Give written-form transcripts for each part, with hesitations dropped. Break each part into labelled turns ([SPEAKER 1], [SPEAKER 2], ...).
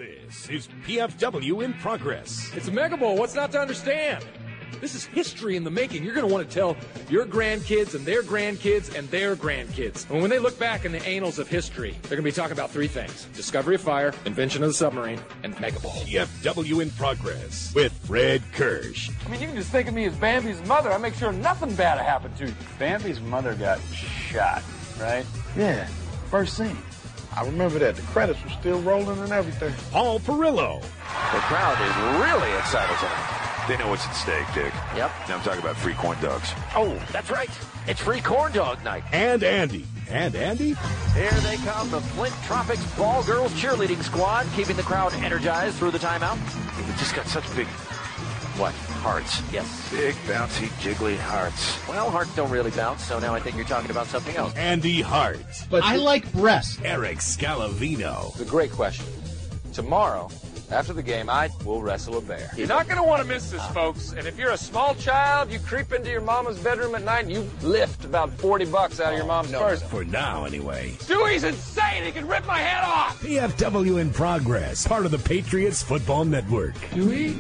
[SPEAKER 1] This is PFW in Progress.
[SPEAKER 2] It's a Mega Bowl. What's not to understand? This is history in the making. You're going to want to tell your grandkids and their grandkids and their grandkids. And when they look back in the annals of history, they're going to be talking about three things: discovery of fire, invention of the submarine, and Mega Bowl.
[SPEAKER 1] PFW in Progress with Fred Kirsch.
[SPEAKER 2] I mean, you can just think of me as Bambi's mother. I make sure nothing bad happened to you.
[SPEAKER 3] Bambi's mother got shot, right?
[SPEAKER 4] Yeah, first scene. I remember that. The credits were still rolling and everything.
[SPEAKER 1] Paul Perillo.
[SPEAKER 5] The crowd is really excited tonight.
[SPEAKER 6] They know what's at stake, Dick.
[SPEAKER 5] Yep.
[SPEAKER 6] Now I'm talking about free corn dogs.
[SPEAKER 5] Oh, that's right. It's free corn dog night.
[SPEAKER 1] And Andy. And Andy?
[SPEAKER 5] Here they come, the Flint Tropics Ball Girls cheerleading squad, keeping the crowd energized through the timeout.
[SPEAKER 6] They just got such big, hearts.
[SPEAKER 5] Yes.
[SPEAKER 6] Big, bouncy, jiggly hearts.
[SPEAKER 5] Well, hearts don't really bounce, so now I think you're talking about something else.
[SPEAKER 1] Andy Hart.
[SPEAKER 7] But I like breasts.
[SPEAKER 1] Eric Scalavino.
[SPEAKER 2] It's a great question. Tomorrow, after the game, I will wrestle a bear. You're not going to want to miss this, folks. And if you're a small child, you creep into your mama's bedroom at night and you lift about $40 out of your mom's purse.
[SPEAKER 1] For now, anyway.
[SPEAKER 2] Stewie's insane. He can rip my head off.
[SPEAKER 1] PFW in Progress. Part of the Patriots Football Network.
[SPEAKER 2] Stewie?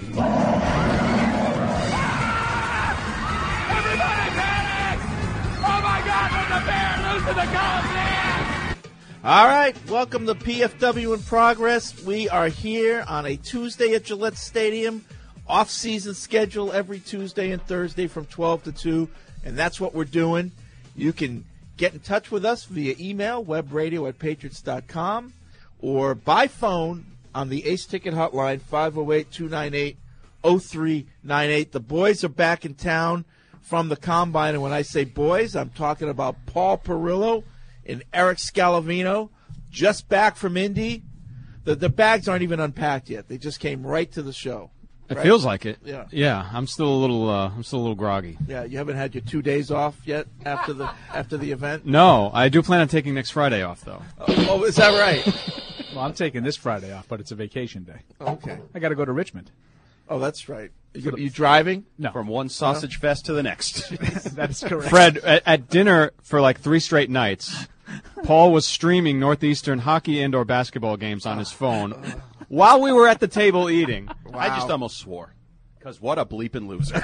[SPEAKER 2] Everybody panic! Oh, my God, there's a bear loose in the Coliseum!
[SPEAKER 7] All right, welcome to PFW in Progress. We are here on a Tuesday at Gillette Stadium, off-season schedule every Tuesday and Thursday from 12 to 2, and that's what we're doing. You can get in touch with us via email, webradio@patriots.com, or by phone on the Ace Ticket Hotline, 508-298-0398. The boys are back in town from the Combine, and when I say boys, I'm talking about Paul Perillo and Eric Scalavino, just back from Indy. The bags aren't even unpacked yet. They just came right to the show.
[SPEAKER 8] It
[SPEAKER 7] right?
[SPEAKER 8] feels like it.
[SPEAKER 7] Yeah.
[SPEAKER 8] I'm still a little groggy.
[SPEAKER 7] Yeah, you haven't had your 2 days off yet after the event?
[SPEAKER 8] No, I do plan on taking next Friday off though.
[SPEAKER 7] Oh, is that right?
[SPEAKER 3] Well, I'm taking this Friday off, but it's a vacation day.
[SPEAKER 7] Okay.
[SPEAKER 3] I got to go to Richmond.
[SPEAKER 7] Oh, that's right. You driving?
[SPEAKER 3] No.
[SPEAKER 9] From one sausage fest to the next.
[SPEAKER 3] That's correct.
[SPEAKER 8] Fred, at dinner for like 3 straight nights, Paul was streaming Northeastern hockey indoor basketball games on his phone while we were at the table eating.
[SPEAKER 9] Wow. I just almost swore. Because what a bleeping loser.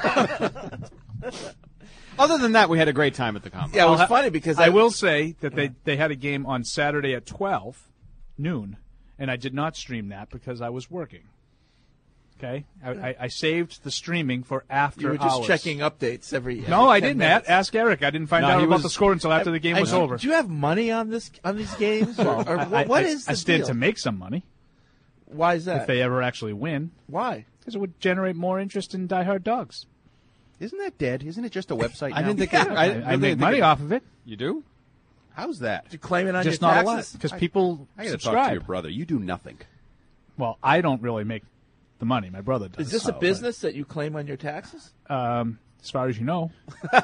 [SPEAKER 8] Other than that, we had a great time at the Combine.
[SPEAKER 7] Yeah, it was funny because
[SPEAKER 3] I will say that they had a game on Saturday at 12 noon, and I did not stream that because I was working. Okay, I saved the streaming for after hours.
[SPEAKER 7] You were just checking updates every.
[SPEAKER 3] No, I
[SPEAKER 7] 10
[SPEAKER 3] didn't.
[SPEAKER 7] minutes.
[SPEAKER 3] Ask Eric. I didn't find out about the score until after the game was over.
[SPEAKER 7] Do you have money on these games? What is the
[SPEAKER 3] I stand
[SPEAKER 7] deal?
[SPEAKER 3] to make some money.
[SPEAKER 7] Why is that?
[SPEAKER 3] If they ever actually win.
[SPEAKER 7] Why?
[SPEAKER 3] Because it would generate more interest in Die Hard Dogs.
[SPEAKER 9] Isn't that dead? Isn't it just a website
[SPEAKER 8] I
[SPEAKER 9] now?
[SPEAKER 8] didn't think
[SPEAKER 3] I make money off of it.
[SPEAKER 8] You do?
[SPEAKER 9] How's that?
[SPEAKER 7] Did you claim it on
[SPEAKER 3] Just
[SPEAKER 7] your
[SPEAKER 3] not
[SPEAKER 7] taxes?
[SPEAKER 3] a lot. Because people
[SPEAKER 9] I got to talk to
[SPEAKER 3] subscribe.
[SPEAKER 9] your brother. You do nothing.
[SPEAKER 3] Well, I don't really make the money. My brother does.
[SPEAKER 7] Is this a business that you claim on your taxes?
[SPEAKER 3] As far as you know.
[SPEAKER 7] All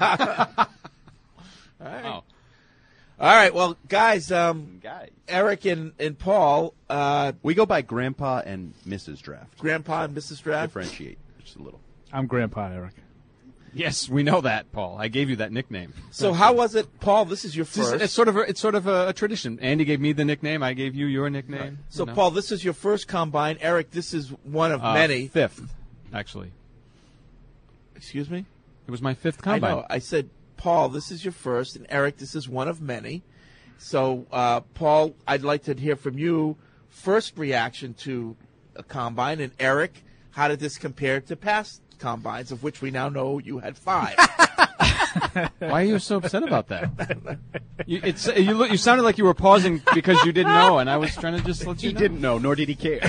[SPEAKER 7] right.
[SPEAKER 8] Oh.
[SPEAKER 7] All right. Well, guys, Eric and Paul.
[SPEAKER 9] We go by Grandpa and Mrs. Draft.
[SPEAKER 7] Grandpa and Mrs. Draft.
[SPEAKER 9] Differentiate just a little.
[SPEAKER 3] I'm Grandpa Eric.
[SPEAKER 8] Yes, we know that, Paul. I gave you that nickname.
[SPEAKER 7] So how was it, Paul? This is your first.
[SPEAKER 8] It's sort of a tradition. Andy gave me the nickname. I gave you your nickname.
[SPEAKER 7] Right. So,
[SPEAKER 8] you know.
[SPEAKER 7] Paul, this is your first Combine. Eric, this is one of many.
[SPEAKER 8] 5th, actually.
[SPEAKER 7] Excuse me?
[SPEAKER 8] It was my 5th Combine.
[SPEAKER 7] I know. I said, Paul, this is your first, and Eric, this is one of many. So, Paul, I'd like to hear from you first reaction to a Combine, and Eric, how did this compare to past Combines, of which we now know you had 5?
[SPEAKER 8] Why are you so upset about that? You sounded like you were pausing because you didn't know, and I was trying to just let you know.
[SPEAKER 9] He didn't know, nor did he care.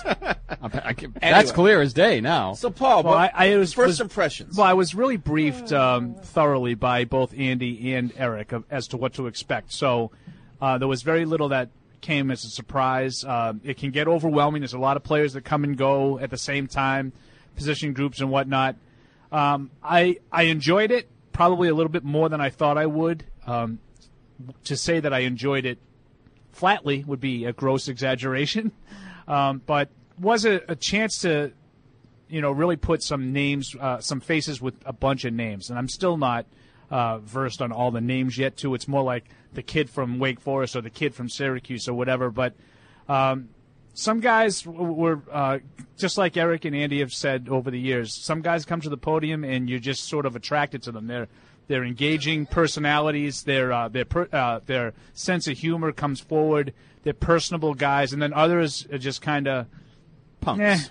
[SPEAKER 8] That's clear as day now.
[SPEAKER 7] So, Paul,
[SPEAKER 3] I was
[SPEAKER 7] first impressions.
[SPEAKER 3] Well, I was really briefed thoroughly by both Andy and Eric as to what to expect. So there was very little that came as a surprise. It can get overwhelming. There's a lot of players that come and go at the same time, position groups and whatnot. I enjoyed it probably a little bit more than I thought I would. To say that I enjoyed it flatly would be a gross exaggeration, but was a chance to, really put some names, some faces with a bunch of names. And I'm still not versed on all the names yet, too. It's more like the kid from Wake Forest or the kid from Syracuse or whatever. But some guys were just like Eric and Andy have said over the years. Some guys come to the podium and you're just sort of attracted to them. They're engaging personalities. Their sense of humor comes forward. They're personable guys, and then others are just kind of
[SPEAKER 8] punks.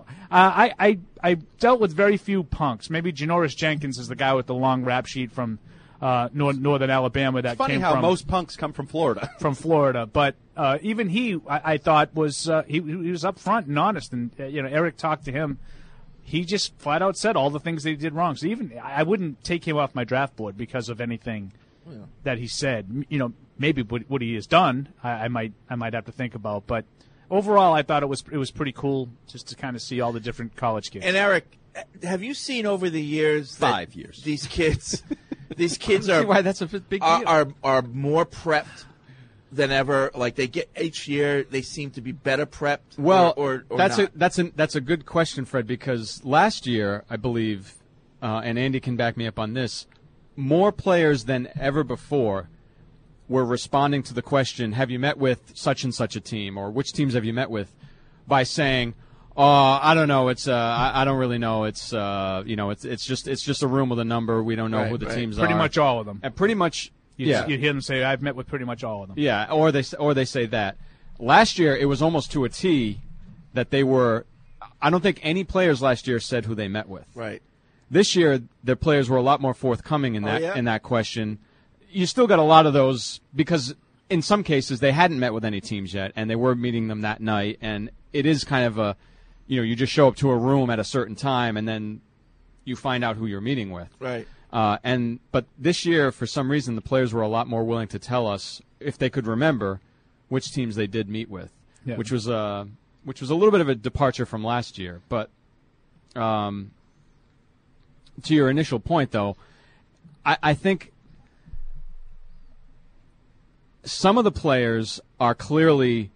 [SPEAKER 3] I dealt with very few punks. Maybe Janoris Jenkins is the guy with the long rap sheet from northern Alabama that
[SPEAKER 9] It's funny
[SPEAKER 3] came
[SPEAKER 9] how
[SPEAKER 3] from
[SPEAKER 9] most punks come from Florida.
[SPEAKER 3] from Florida, but even he, I thought was he was upfront and honest, and Eric talked to him. He just flat out said all the things that he did wrong. So even I wouldn't take him off my draft board because of anything that he said. Maybe what he has done, I might have to think about. But overall, I thought it was pretty cool just to kind of see all the different college kids.
[SPEAKER 7] And Eric, have you seen over the years?
[SPEAKER 9] 5 years.
[SPEAKER 7] These kids are
[SPEAKER 8] why that's a big deal.
[SPEAKER 7] Are more prepped than ever. Like they get each year, they seem to be better prepped.
[SPEAKER 8] Well,
[SPEAKER 7] or
[SPEAKER 8] that's
[SPEAKER 7] not.
[SPEAKER 8] that's a good question, Fred, because last year I believe, and Andy can back me up on this, more players than ever before were responding to the question, "Have you met with such and such a team?" or "Which teams have you met with?" by saying, I don't know. It's I don't really know. It's it's just a room with a number. We don't know who the teams are.
[SPEAKER 3] Pretty much all of them.
[SPEAKER 8] And pretty much,
[SPEAKER 3] You hear them say, "I've met with pretty much all of them."
[SPEAKER 8] Yeah, or they say that. Last year, it was almost to a T that they were. I don't think any players last year said who they met with.
[SPEAKER 7] Right.
[SPEAKER 8] This year, their players were a lot more forthcoming in that
[SPEAKER 7] yeah?
[SPEAKER 8] in that question. You still got a lot of those because in some cases they hadn't met with any teams yet, and they were meeting them that night. And it is kind of a, you just show up to a room at a certain time, and then you find out who you're meeting with.
[SPEAKER 7] Right.
[SPEAKER 8] But this year, for some reason, the players were a lot more willing to tell us if they could remember which teams they did meet with, which was a little bit of a departure from last year. But to your initial point, though, I think some of the players are clearly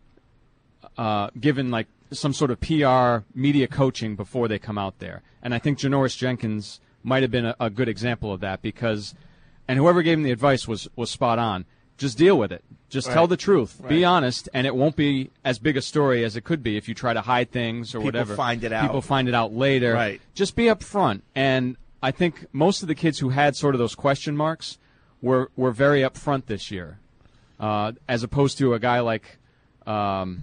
[SPEAKER 8] given like some sort of PR media coaching before they come out there, and I think Janoris Jenkins might have been a good example of that because, and whoever gave him the advice was spot on. Just deal with it. Just tell the truth. Right. Be honest, and it won't be as big a story as it could be if you try to hide things or whatever.
[SPEAKER 7] People find it out.
[SPEAKER 8] People find it out later.
[SPEAKER 7] Right.
[SPEAKER 8] Just be upfront. And I think most of the kids who had sort of those question marks were very upfront this year, as opposed to a guy like who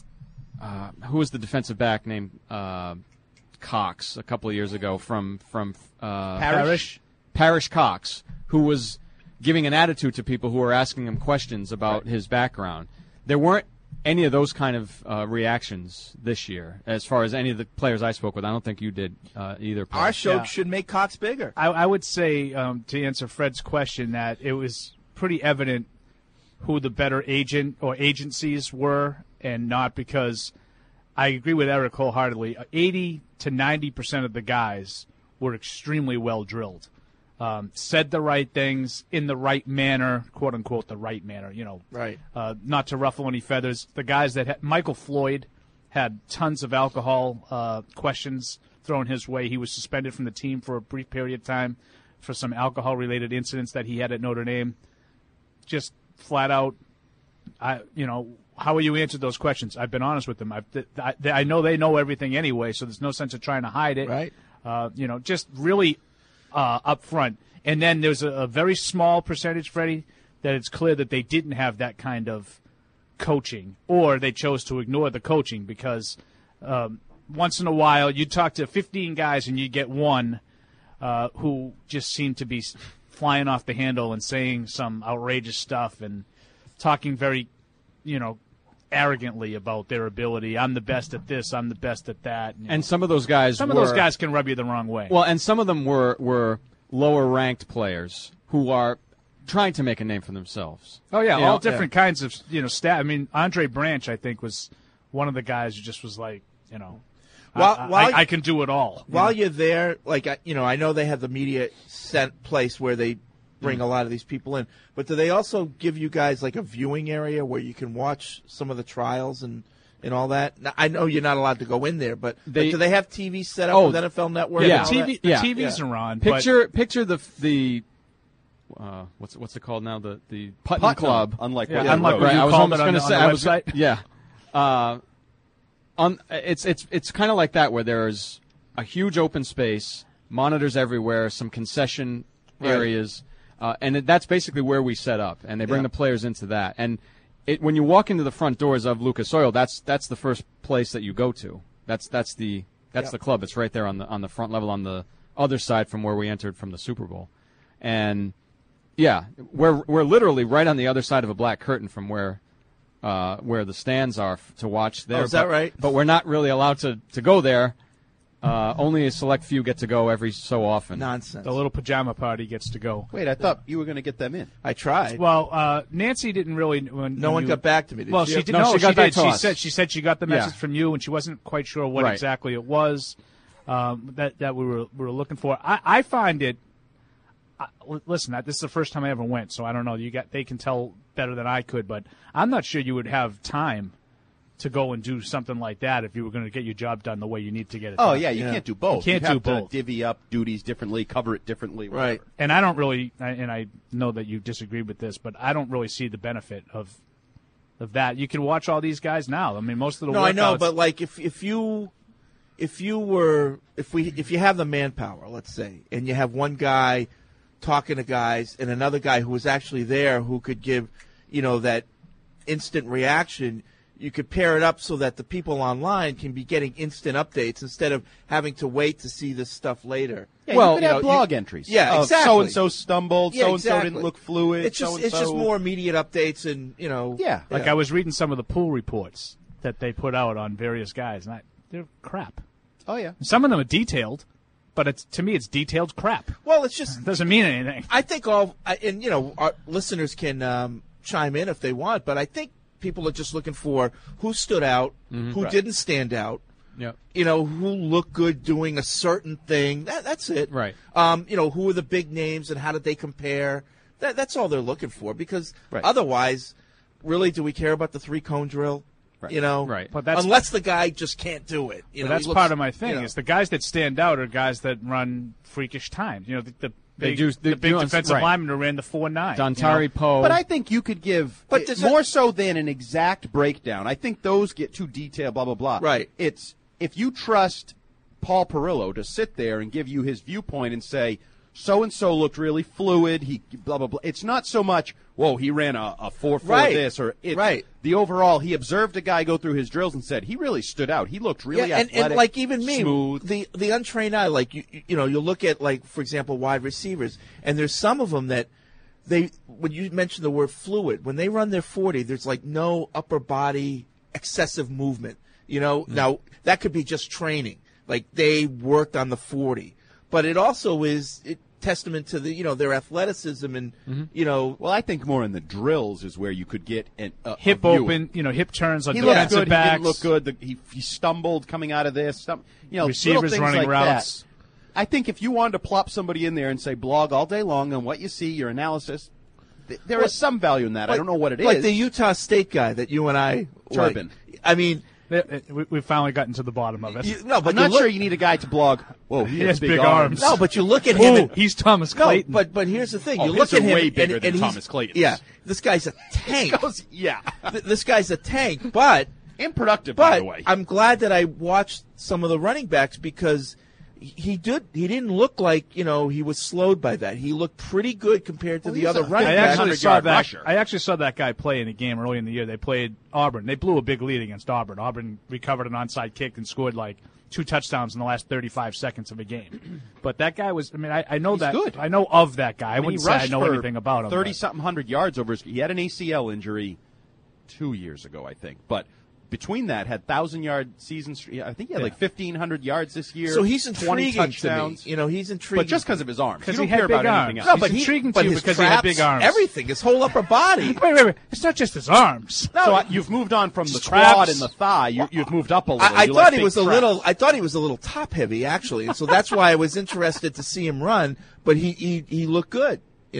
[SPEAKER 8] was the defensive back named Cox a couple of years ago from
[SPEAKER 3] Parrish
[SPEAKER 8] Cox, who was giving an attitude to people who were asking him questions about his background. There weren't any of those kind of reactions this year, as far as any of the players I spoke with. I don't think you did either.
[SPEAKER 7] Our show should make Cox bigger.
[SPEAKER 3] I would say, to answer Fred's question, that it was pretty evident who the better agent or agencies were, and not because I agree with Eric wholeheartedly. 80 to 90% of the guys were extremely well drilled. Said the right things in the right manner, quote unquote, the right manner.
[SPEAKER 7] Right.
[SPEAKER 3] Not to ruffle any feathers. The guys that Michael Floyd had tons of alcohol questions thrown his way. He was suspended from the team for a brief period of time for some alcohol-related incidents that he had at Notre Dame. Just flat out, how will you answer those questions? I've been honest with them. I know they know everything anyway, so there's no sense of trying to hide it.
[SPEAKER 7] Right.
[SPEAKER 3] Just really up front. And then there's a very small percentage, Freddie, that it's clear that they didn't have that kind of coaching, or they chose to ignore the coaching because once in a while you talk to 15 guys and you get one who just seemed to be flying off the handle and saying some outrageous stuff and talking very, arrogantly about their ability. I'm the best at this. I'm the best at that.
[SPEAKER 8] And some of those guys
[SPEAKER 3] of those guys can rub you the wrong way.
[SPEAKER 8] Well, and some of them were lower ranked players who are trying to make a name for themselves.
[SPEAKER 3] Oh yeah, all different kinds of staff. I mean, Andre Branch, I think, was one of the guys who just was like, I can do it all.
[SPEAKER 7] While you're there, like I know they have the media sent place where they bring a lot of these people in, but do they also give you guys like a viewing area where you can watch some of the trials and all that? Now, I know you're not allowed to go in there, but do they have TV set up with NFL Network?
[SPEAKER 3] Yeah, the TVs are on.
[SPEAKER 8] Picture the what's it called now? The Putnam Club.
[SPEAKER 9] Unlike
[SPEAKER 3] unlike
[SPEAKER 8] right.
[SPEAKER 3] you
[SPEAKER 8] I was
[SPEAKER 3] called
[SPEAKER 8] almost
[SPEAKER 3] it on
[SPEAKER 8] going to
[SPEAKER 3] the
[SPEAKER 8] say
[SPEAKER 3] website.
[SPEAKER 8] It's kind of like that where there's a huge open space, monitors everywhere, some concession areas, and that's basically where we set up. And they bring the players into that. And when you walk into the front doors of Lucas Oil, that's the first place that you go to. That's the club. It's right there on the front level on the other side from where we entered from the Super Bowl. And yeah, we're literally right on the other side of a black curtain from where the stands are to watch there.
[SPEAKER 7] Oh, is that right?
[SPEAKER 8] But we're not really allowed to go there. Only a select few get to go every so often.
[SPEAKER 7] Nonsense.
[SPEAKER 3] The little pajama party gets to go.
[SPEAKER 9] Wait, I thought you were going to get them in.
[SPEAKER 7] I tried.
[SPEAKER 3] Well, Nancy didn't really.
[SPEAKER 7] No one got back to me.
[SPEAKER 3] Well, she did.
[SPEAKER 8] No,
[SPEAKER 3] No,
[SPEAKER 8] she got back
[SPEAKER 3] did.
[SPEAKER 8] to us.
[SPEAKER 3] She said she got the message from you, and she wasn't quite sure what exactly it was that we were looking for. I find it. Listen, this is the first time I ever went, so I don't know. They can tell better than I could, but I'm not sure you would have time to go and do something like that if you were going to get your job done the way you need to get it done.
[SPEAKER 9] Oh, yeah, you can't do both.
[SPEAKER 3] You can't
[SPEAKER 9] You'd have
[SPEAKER 3] do both.
[SPEAKER 9] to divvy up duties differently, cover it differently. Whatever.
[SPEAKER 7] Right.
[SPEAKER 3] And I don't really, and I know that you disagree with this, but I don't really see the benefit of that. You can watch all these guys now. I mean, most of the
[SPEAKER 7] No, I know,
[SPEAKER 3] workouts-
[SPEAKER 7] but like if you have the manpower, let's say, and you have one guy talking to guys and another guy who was actually there who could give, that instant reaction. You could pair it up so that the people online can be getting instant updates instead of having to wait to see this stuff later.
[SPEAKER 9] Yeah,
[SPEAKER 7] Well,
[SPEAKER 9] you could have blog entries.
[SPEAKER 7] Yeah,
[SPEAKER 9] of
[SPEAKER 7] exactly.
[SPEAKER 9] So-and-so stumbled,
[SPEAKER 7] Yeah,
[SPEAKER 9] so-and-so
[SPEAKER 7] exactly.
[SPEAKER 9] didn't look fluid.
[SPEAKER 7] It's just
[SPEAKER 9] so-and-so.
[SPEAKER 7] more immediate updates and,
[SPEAKER 9] Yeah.
[SPEAKER 3] Like I was reading some of the pool reports that they put out on various guys, and they're crap.
[SPEAKER 9] Oh, yeah.
[SPEAKER 3] Some of them are detailed, but to me, it's detailed crap.
[SPEAKER 7] Well, it's just
[SPEAKER 3] It doesn't mean anything.
[SPEAKER 7] I think our listeners can chime in if they want, but I think people are just looking for who stood out, who didn't stand out,
[SPEAKER 8] Yep.
[SPEAKER 7] who looked good doing a certain thing. That's it.
[SPEAKER 8] Right.
[SPEAKER 7] Who are the big names and how did they compare? That's all they're looking for because otherwise, really, do we care about the 3-cone drill?
[SPEAKER 9] Right.
[SPEAKER 8] Right.
[SPEAKER 3] But that's
[SPEAKER 7] unless the guy just can't do it.
[SPEAKER 3] But that's part of my thing. Is the guys that stand out are guys that run freakish times. The big defensive lineman who ran the 4.9.
[SPEAKER 8] Dontari Poe.
[SPEAKER 9] But I think you could give more so than an exact breakdown. I think those get too detailed, blah, blah, blah.
[SPEAKER 7] Right.
[SPEAKER 9] It's if you trust Paul Perillo to sit there and give you his viewpoint and say, so-and-so looked really fluid, he blah, blah, blah. It's not so much, whoa, he ran a 4.4 this, or the overall, he observed a guy go through his drills and said, he really stood out. He looked really athletic,
[SPEAKER 7] and like even me,
[SPEAKER 9] smooth.
[SPEAKER 7] the untrained eye, like you look at like for example wide receivers, and there's some of them that when you mention the word fluid, when they run their 40, there's like no upper body excessive movement. Now that could be just training, like they worked on the 40, but it also is testament to their athleticism and
[SPEAKER 9] Well, I think more in the drills is where you could get
[SPEAKER 3] hip
[SPEAKER 9] a view.
[SPEAKER 3] open, hip turns on
[SPEAKER 9] He looked
[SPEAKER 3] defensive
[SPEAKER 9] good.
[SPEAKER 3] backs.
[SPEAKER 9] He didn't look good. He stumbled coming out of this.
[SPEAKER 3] Receivers
[SPEAKER 9] little things
[SPEAKER 3] running
[SPEAKER 9] like
[SPEAKER 3] routes.
[SPEAKER 9] That. I think if you wanted to plop somebody in there and say blog all day long on what you see, your analysis, there is some value in that. I don't know what it is.
[SPEAKER 7] Like the Utah State guy that you and I
[SPEAKER 9] Turbin.
[SPEAKER 7] I mean.
[SPEAKER 3] We've finally gotten to the bottom of it.
[SPEAKER 9] I'm not sure you need a guy to blog. Whoa,
[SPEAKER 3] he has big arms.
[SPEAKER 7] No, but you look at him.
[SPEAKER 3] He's Thomas Clayton.
[SPEAKER 7] No, but here's the thing.
[SPEAKER 9] Oh,
[SPEAKER 7] You look
[SPEAKER 9] his
[SPEAKER 7] at
[SPEAKER 9] are
[SPEAKER 7] him
[SPEAKER 9] way
[SPEAKER 7] and,
[SPEAKER 9] bigger
[SPEAKER 7] and
[SPEAKER 9] than
[SPEAKER 7] he's-
[SPEAKER 9] Thomas Clayton's.
[SPEAKER 7] Yeah, this guy's a tank.
[SPEAKER 9] Yeah.
[SPEAKER 7] This guy's a tank. But
[SPEAKER 9] And productive, by
[SPEAKER 7] but
[SPEAKER 9] the way.
[SPEAKER 7] I'm glad that I watched some of the running backs because he didn't look like he was slowed by that. He looked pretty good compared to the
[SPEAKER 9] he's
[SPEAKER 7] other
[SPEAKER 9] a
[SPEAKER 7] running
[SPEAKER 3] I
[SPEAKER 7] backs.
[SPEAKER 3] actually saw
[SPEAKER 9] 100-yard
[SPEAKER 3] that.
[SPEAKER 9] rusher.
[SPEAKER 3] I actually saw that guy play in a game early in the year. They played Auburn. They blew a big lead against Auburn. Auburn recovered an onside kick and scored like 2 touchdowns in the last 35 seconds of a game. But that guy was. I mean, I know
[SPEAKER 9] He's
[SPEAKER 3] that.
[SPEAKER 9] good.
[SPEAKER 3] I know of that guy. I wouldn't
[SPEAKER 9] he
[SPEAKER 3] say I
[SPEAKER 9] rushed
[SPEAKER 3] know
[SPEAKER 9] for
[SPEAKER 3] anything about him.
[SPEAKER 9] 30-something hundred yards over his. He had an ACL injury 2 years ago, I think. But between that, had 1,000-yard seasons. I think he had like 1,500 yards this year.
[SPEAKER 7] So he's
[SPEAKER 9] 20
[SPEAKER 7] intriguing
[SPEAKER 9] touchdowns.
[SPEAKER 7] to me. He's intriguing.
[SPEAKER 9] But just because of his arms, you
[SPEAKER 3] Because
[SPEAKER 9] don't
[SPEAKER 3] he had
[SPEAKER 9] care
[SPEAKER 3] big
[SPEAKER 9] about anything
[SPEAKER 3] arms.
[SPEAKER 9] else.
[SPEAKER 3] No, He's intriguing to you
[SPEAKER 7] his
[SPEAKER 3] because he had
[SPEAKER 7] traps,
[SPEAKER 3] big arms.
[SPEAKER 7] Everything, his whole upper body.
[SPEAKER 3] Wait. It's not just his arms.
[SPEAKER 9] So you've moved on from the
[SPEAKER 3] Straps.
[SPEAKER 9] quad and the thigh. You've moved up a little.
[SPEAKER 7] I
[SPEAKER 9] You
[SPEAKER 7] thought
[SPEAKER 9] like
[SPEAKER 7] he
[SPEAKER 9] big
[SPEAKER 7] was a
[SPEAKER 9] traps.
[SPEAKER 7] little. I thought he was a little top heavy actually, and so that's why I was interested to see him run. But he looked good. He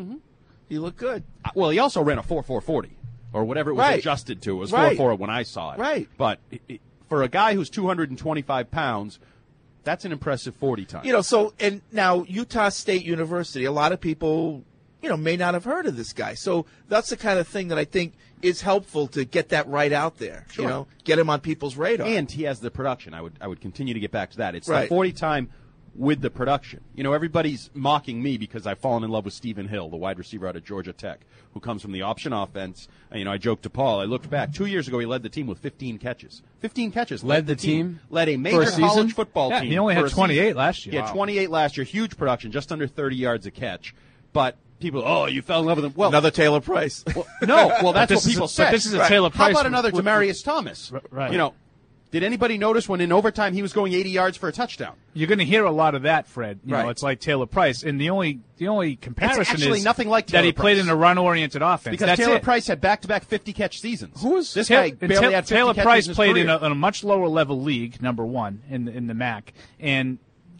[SPEAKER 7] looked good.
[SPEAKER 9] Well, he also ran a 4.440 or whatever it was
[SPEAKER 7] Right.
[SPEAKER 9] adjusted to. It was
[SPEAKER 7] Right.
[SPEAKER 9] 4.4 when I saw it.
[SPEAKER 7] Right.
[SPEAKER 9] But for a guy who's 225 pounds, that's an impressive 40 time.
[SPEAKER 7] So and now Utah State University. A lot of people, may not have heard of this guy. So that's the kind of thing that I think is helpful to get that right out there.
[SPEAKER 9] Sure.
[SPEAKER 7] You know, get him on people's radar.
[SPEAKER 9] And he has the production. I would continue to get back to that. It's
[SPEAKER 7] Right.
[SPEAKER 9] the 40 time with the production. You know, everybody's mocking me because I've fallen in love with Stephen Hill, the wide receiver out of Georgia Tech, who comes from the option offense. And, you know, I joked to Paul, I looked back. 2 years ago, he led the team with 15 catches. 15 catches.
[SPEAKER 8] Led the team?
[SPEAKER 9] Led a
[SPEAKER 8] For
[SPEAKER 9] major
[SPEAKER 8] a season?
[SPEAKER 9] college football
[SPEAKER 3] Yeah,
[SPEAKER 9] team.
[SPEAKER 3] he only
[SPEAKER 9] for
[SPEAKER 3] had
[SPEAKER 9] a
[SPEAKER 3] 28
[SPEAKER 9] season.
[SPEAKER 3] last year.
[SPEAKER 9] He had
[SPEAKER 3] Wow.
[SPEAKER 9] 28 last year. Huge production, just under 30 yards a catch. But people, oh, you fell in love with him. Well,
[SPEAKER 7] Another Taylor Price.
[SPEAKER 9] no, well, that's
[SPEAKER 3] this
[SPEAKER 9] what
[SPEAKER 3] is
[SPEAKER 9] people
[SPEAKER 3] a-
[SPEAKER 9] say.
[SPEAKER 3] but this is a Taylor
[SPEAKER 9] How
[SPEAKER 3] Price
[SPEAKER 9] about another
[SPEAKER 3] with-
[SPEAKER 9] Demaryius Thomas?
[SPEAKER 3] Right.
[SPEAKER 9] You know, did anybody notice when in overtime he was going 80 yards for a touchdown?
[SPEAKER 3] You're going to hear a lot of that, Fred. You
[SPEAKER 9] Right.
[SPEAKER 3] know, it's like Taylor Price, and the only comparison
[SPEAKER 9] actually
[SPEAKER 3] is
[SPEAKER 9] nothing like
[SPEAKER 3] that
[SPEAKER 9] Taylor
[SPEAKER 3] he played
[SPEAKER 9] Price.
[SPEAKER 3] in a run-oriented offense.
[SPEAKER 9] Because
[SPEAKER 3] That's
[SPEAKER 9] Taylor
[SPEAKER 3] it.
[SPEAKER 9] Price had back-to-back 50-catch seasons.
[SPEAKER 8] Who was
[SPEAKER 9] this
[SPEAKER 3] Taylor-
[SPEAKER 9] guy? Barely had 50
[SPEAKER 3] Taylor
[SPEAKER 9] catches
[SPEAKER 3] Price
[SPEAKER 9] in his
[SPEAKER 3] played in
[SPEAKER 9] career.
[SPEAKER 3] a much lower level league, number one in the MAC, and